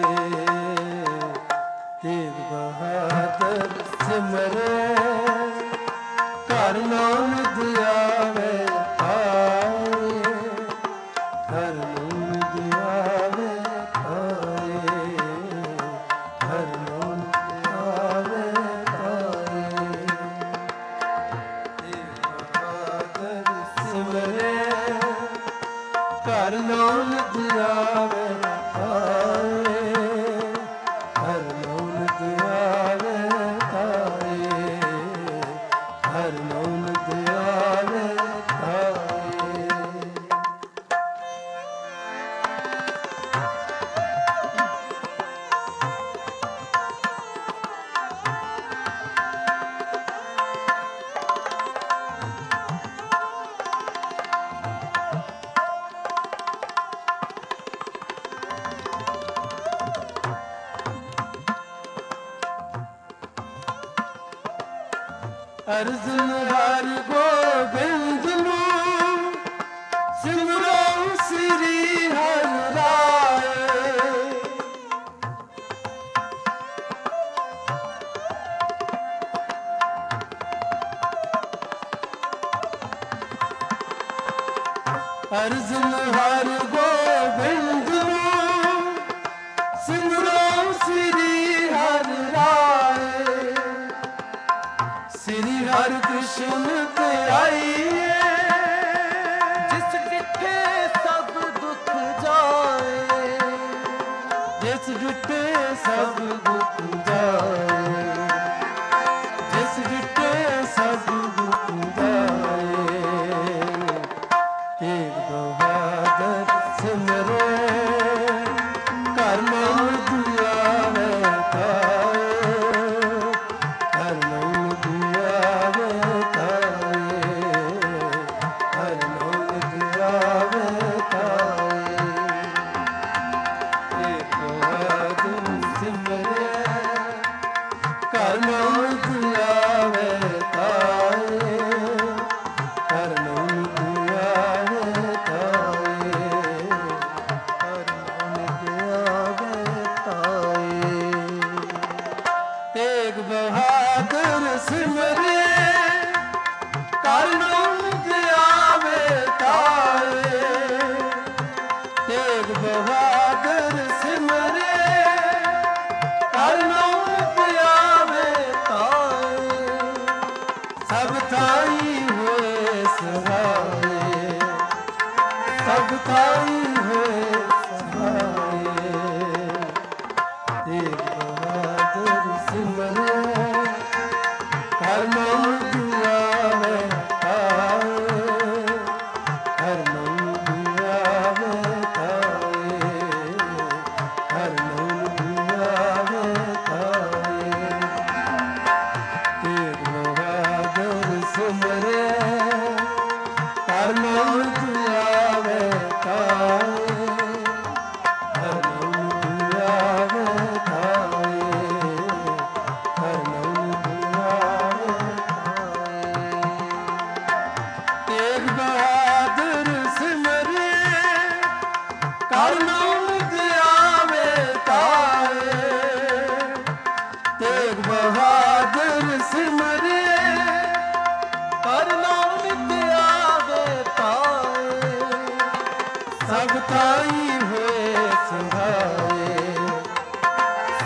A: ਤੇਗ ਬਹਾਦਰ ਸਿਮਰੇ ਘਰ ਨੌਨਦ ਆਵੇ ਤਾਏ, ਹਰ ਨੌਨਦ ਆਵੇ ਤਾਏ, ਹਰ ਨੌਨਦ ਆਵੇ ਤਾਏ। ਸਿਮਰੇ ਘਰ ਨੌਨਦ ਆਵੇ ਤਾਏ, ਹਰ ਨੌਨਦ ਆਵੇ ਤਾਏ, ਹਰ ਨੌਨਦ ਆਵੇ ਤਾਏ। ਅਰਜਨ ਹਰ ਗੋਬਿੰਦ ਨੂੰ ਸਿਮਰੋ ਸ੍ਰੀ ਹਰਿ ਰਾਏ, ਅਰਜਨ ਹਰ ਗੋਬਿੰਦ ਨੂੰ ਸਿਮਰੋ ਸ੍ਰੀ ਹਰਿ ਰਾਏ। ਸ੍ਰੀ ਹਰਿ ਕ੍ਰਿਸ਼ਨ ਤੇ ਆਈਏ, ਜਿਸ ਡਿਠੇ ਸਭ ਦੁੱਖ ਜਾਏ, ਜਿਸ ਡਿਠੇ ਸਭ ਦੁੱਖ ਜਾਏ, ਜਿਸ ਡਿਠੇ ਸਭ ਦੁੱਖ ਜਾਏ। ਤੇਗ ਬਹਾਦਰ ਸਿਮਰੇ ਘਰ ਨੌਨਦ ਆਵੇ ਤਾਏ, ਹਰ ਨੌਨਦ ਆਵੇ ਤਾਏ, ਹਰ ਨੌਨਦ ਆਵੇ ਤਾਏ। ਤੇਗ ਬਹਾਦਰ ਸਿਮਰੇ ਘਰ ਨੌਨਦ ਆਵੇ ਤਾਏ, ਹਰ ਨੌਨਦ ਆਵੇ ਤਾਏ, ਹਰ ਨੌਨਦ ਆਵੇ ਤਾਏ। ਤੇਗ ਬਹਾਦਰ ਸਿਮਰੇ ਘਰ ਨੌਨਦ ਆਵੇ ਤਾਏ, ਤੇਗ ਬਹਾਦਰ ਸਿਮਰੇ ਘਰ ਨੌਨਦ ਆਵੇ ਤਾਏ। ਸਭ ਥਾਈ ਹੋਏ ਸਹਾਏ, ਸਭ ਥਾਈ ਹੋਏ ਸਹਾਏ। ਤੇਗ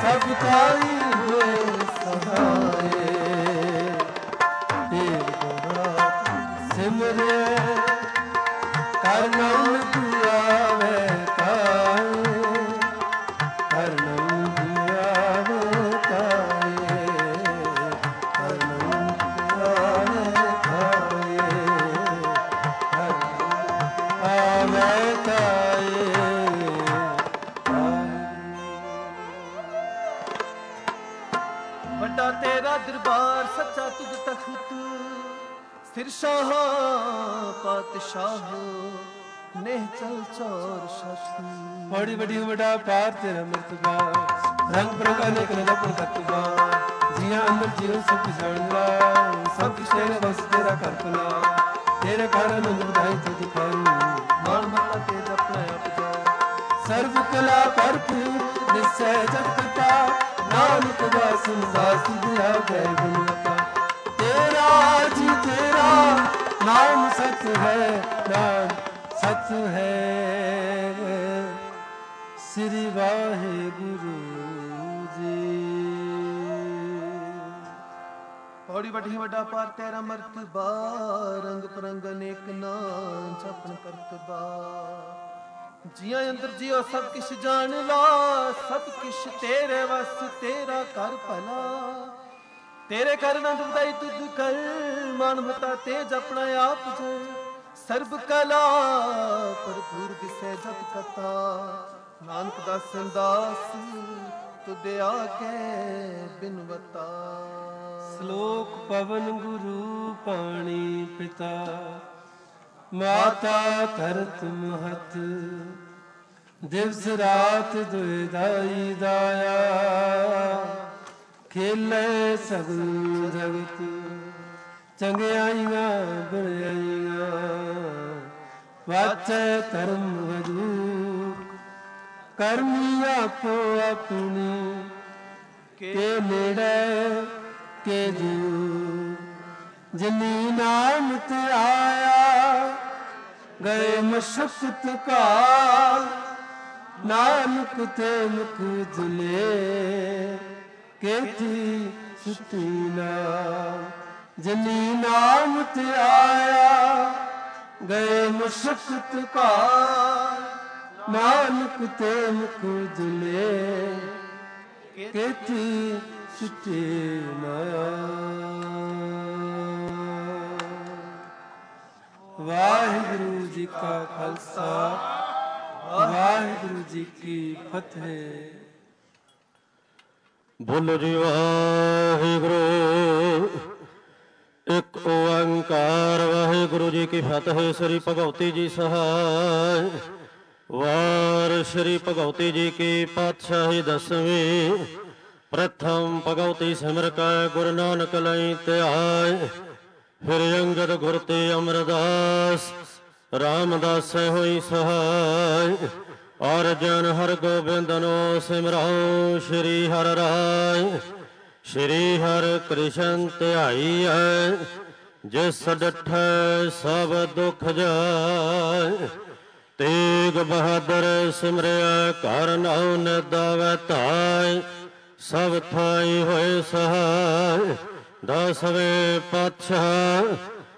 A: ਸਭ ਤਾਈ ਹੋਏ ਸਹਾਏ। ਏਕ ਗੋਰਾ ਸਿਮਰੇ ਕਰ ਨਾਨਕ ਆਵੇ ਕਾਏ, ਕਰ ਨਾਨਕ ਆਵੇ ਕਾਏ, ਕਰ ਨਾਨਕ ਆਵੇ ਕਾਏ, ਆਵੇ ਕਾਏ।
B: ਵੱਡਾ ਤੇਰਾ ਦਰਬਾਰ ਸੱਚਾ ਤੁਧ ਤਖਤ, ਸਿਰ ਸ਼ਾਹ ਪਾਤਸ਼ਾਹ ਨੇਹ ਚਲ ਚੌਰ ਸ਼ਾਸਤਰੀ।
A: ਬੜੀ ਵੱਡੀ ਵੱਡਾ ਪਾਰ ਤੇਰਾ ਮਰਤਬਾ, ਰੰਗ ਬਰੰਗ ਅਨੇਕ ਨਦਪਨ ਕਤਬਾ। ਜੀਆਂ ਅੰਦਰ ਜੀਉ ਸਭ ਜਾਣਦਾ, ਸਭ ਕੁਛ ਤੇਰੇ ਬਸ ਤੇਰਾ ਕਰਪਨਾ। ਤੇਰੇ ਕਾਰਨ ਵਧਾਈ ਤੁਝ ਕਰ, ਮਾਨ ਮਤਾ ਤੇ ਜਪਣਾ ਆਪ ਜਾ। ਸਰਬ ਕਲਾ ਭਰਪੂਰ ਨਿਸੈ ਜਗਤ ਕਾ, ਨਾਨਕ ਦਾਸ ਦਾਸ ਦਿਆ ਗਏ ਗੁਣਵਤਾ। ਤੇਰਾ ਜੀ ਤੇਰਾ ਨਾਮ ਸਤ ਹੈ, ਨਾਮ ਸਤ ਹੈ। ਸ੍ਰੀ ਵਾਹਿਗੁਰੂ ਜੀ।
B: ਹੌੜੀ ਵੱਡੀ ਵੱਡਾ ਪਾਰ ਤੇਰਾ ਮਰਤਬਾ, ਰੰਗ ਪਰੰਗ ਅਨੇਕ ਨਾਂ ਜਪਨ ਕਰਤਬਾ। ਜੀਆਂ ਅੰਦਰ ਜਿਉ ਸਭ ਕਿਛ ਜਾਣ ਲਾ, ਸਭ ਕਿਛ ਤੇਰੇ ਵਸ ਤੇਰਾ ਕਰ ਭਲਾ। ਤੇਰੇ ਕਰ ਨੰਦ ਵਧਾਈ ਤੁਧ ਕਰ, ਮਾਨ ਮਤਾ ਤੇ ਜਪਣਾ ਆਪ ਜੈ। ਸਰਬ ਕਲਾ ਭਰਪੂਰ ਦਿਸੈ ਜਪ ਕਥਾ, ਨਾਨਕ ਦਾਸਨ ਦਾਸ ਤੁਧ ਆਗੇ ਬਿਨਵਤਾ।
A: ਸ਼ਲੋਕ ਪਵਨ ਗੁਰੂ ਪਾਣੀ ਪਿਤਾ, ਮਾਤਾ ਧਰਤ ਮਹਤ। ਦਿਵਸ ਰਾਤ ਦੁਇ ਦਾਈ ਦਾਇਆ, ਖੇਲੇ ਸਗਲ ਜਗਤ। ਚੰਗਿਆਈਆਂ ਬੁਰਾਈਆਂ, ਵਾਚੈ ਧਰਮ ਵਜੂਕ। ਕਰਮੀ ਆਪੋ ਆਪਣੀ, ਕੇ ਨੇੜੇ ਕੇ ਦੂਰ। ਜਿਨੀ ਨਾਮ ਤੇ ਆਇਆ, ਗਏ ਮਸ਼ਕਤ ਕਾਲ। ਨਾਨਕ ਤੇ ਮੁਖ ਜੁਲੇ, ਕੇਤੀ ਛੁਟੀ ਨਾ। ਜਿਨੀ ਨਾਮ ਤੇ ਆਇਆ, ਗਏ ਮਸ਼ਕਤ ਕਾਲ। ਨਾਨਕ ਤੇ ਮੁਖ ਜੁਲੇ, ਕੇਤੀ ਛੁਟੀ ਨਾ। ਵਾਹਿਗੁਰੂ ਜੀ ਕਾ ਖਾਲਸਾ, ਵਾਹਿਗੁਰੂ ਜੀ ਕੀ ਫਤਿਹ।
M: ਬੋਲੋ ਜੀ ਵਾਹਿਗੁਰੂ, ਇੱਕ ਓੰਕਾਰ। ਵਾਹਿਗੁਰੂ ਜੀ ਕੀ ਫਤਿਹ। ਸ੍ਰੀ ਭਗਵਤੀ ਜੀ ਸਹਾਇ। ਵਾਰ ਸ੍ਰੀ ਭਗਵਤੀ ਜੀ ਕੀ ਪਾਤਸ਼ਾਹੀ ਦਸਵੀਂ। ਪ੍ਰਥਮ ਭਗਵਤੀ ਸਿਮਰ ਕੈ ਗੁਰੂ ਨਾਨਕ ਲਈ ਧਿਆਇ। ਫਿਰ ਅੰਗਦ ਗੁਰ ਤੇ ਅਮਰਦਾਸ, ਰਾਮਦਾਸੈ ਹੋਈ ਸਹਾਇ। ਔਰ ਜਨ ਹਰ ਗੋਬਿੰਦ ਨੋ ਸਿਮਰਾਉ। ਸ਼੍ਰੀ ਹਰਿ ਰਾਇ ਸ਼੍ਰੀ ਹਰਿ ਕ੍ਰਿਸ਼ਨ ਧਿਆਈਐ। ਜਿਸ ਡਠੈ ਸਭ ਦੁਖ ਜਾਇ। ਤੇਗ ਬਹਾਦਰ ਸਿਮਰਿਆ ਘਰ ਨਾਉ ਨਿਦਾਵੈ ਧਾਇ। ਸਭ ਥਾਈ ਹੋਏ ਸਹਾਇ। ਦਸਵੇਂ ਪਾਤਸ਼ਾਹ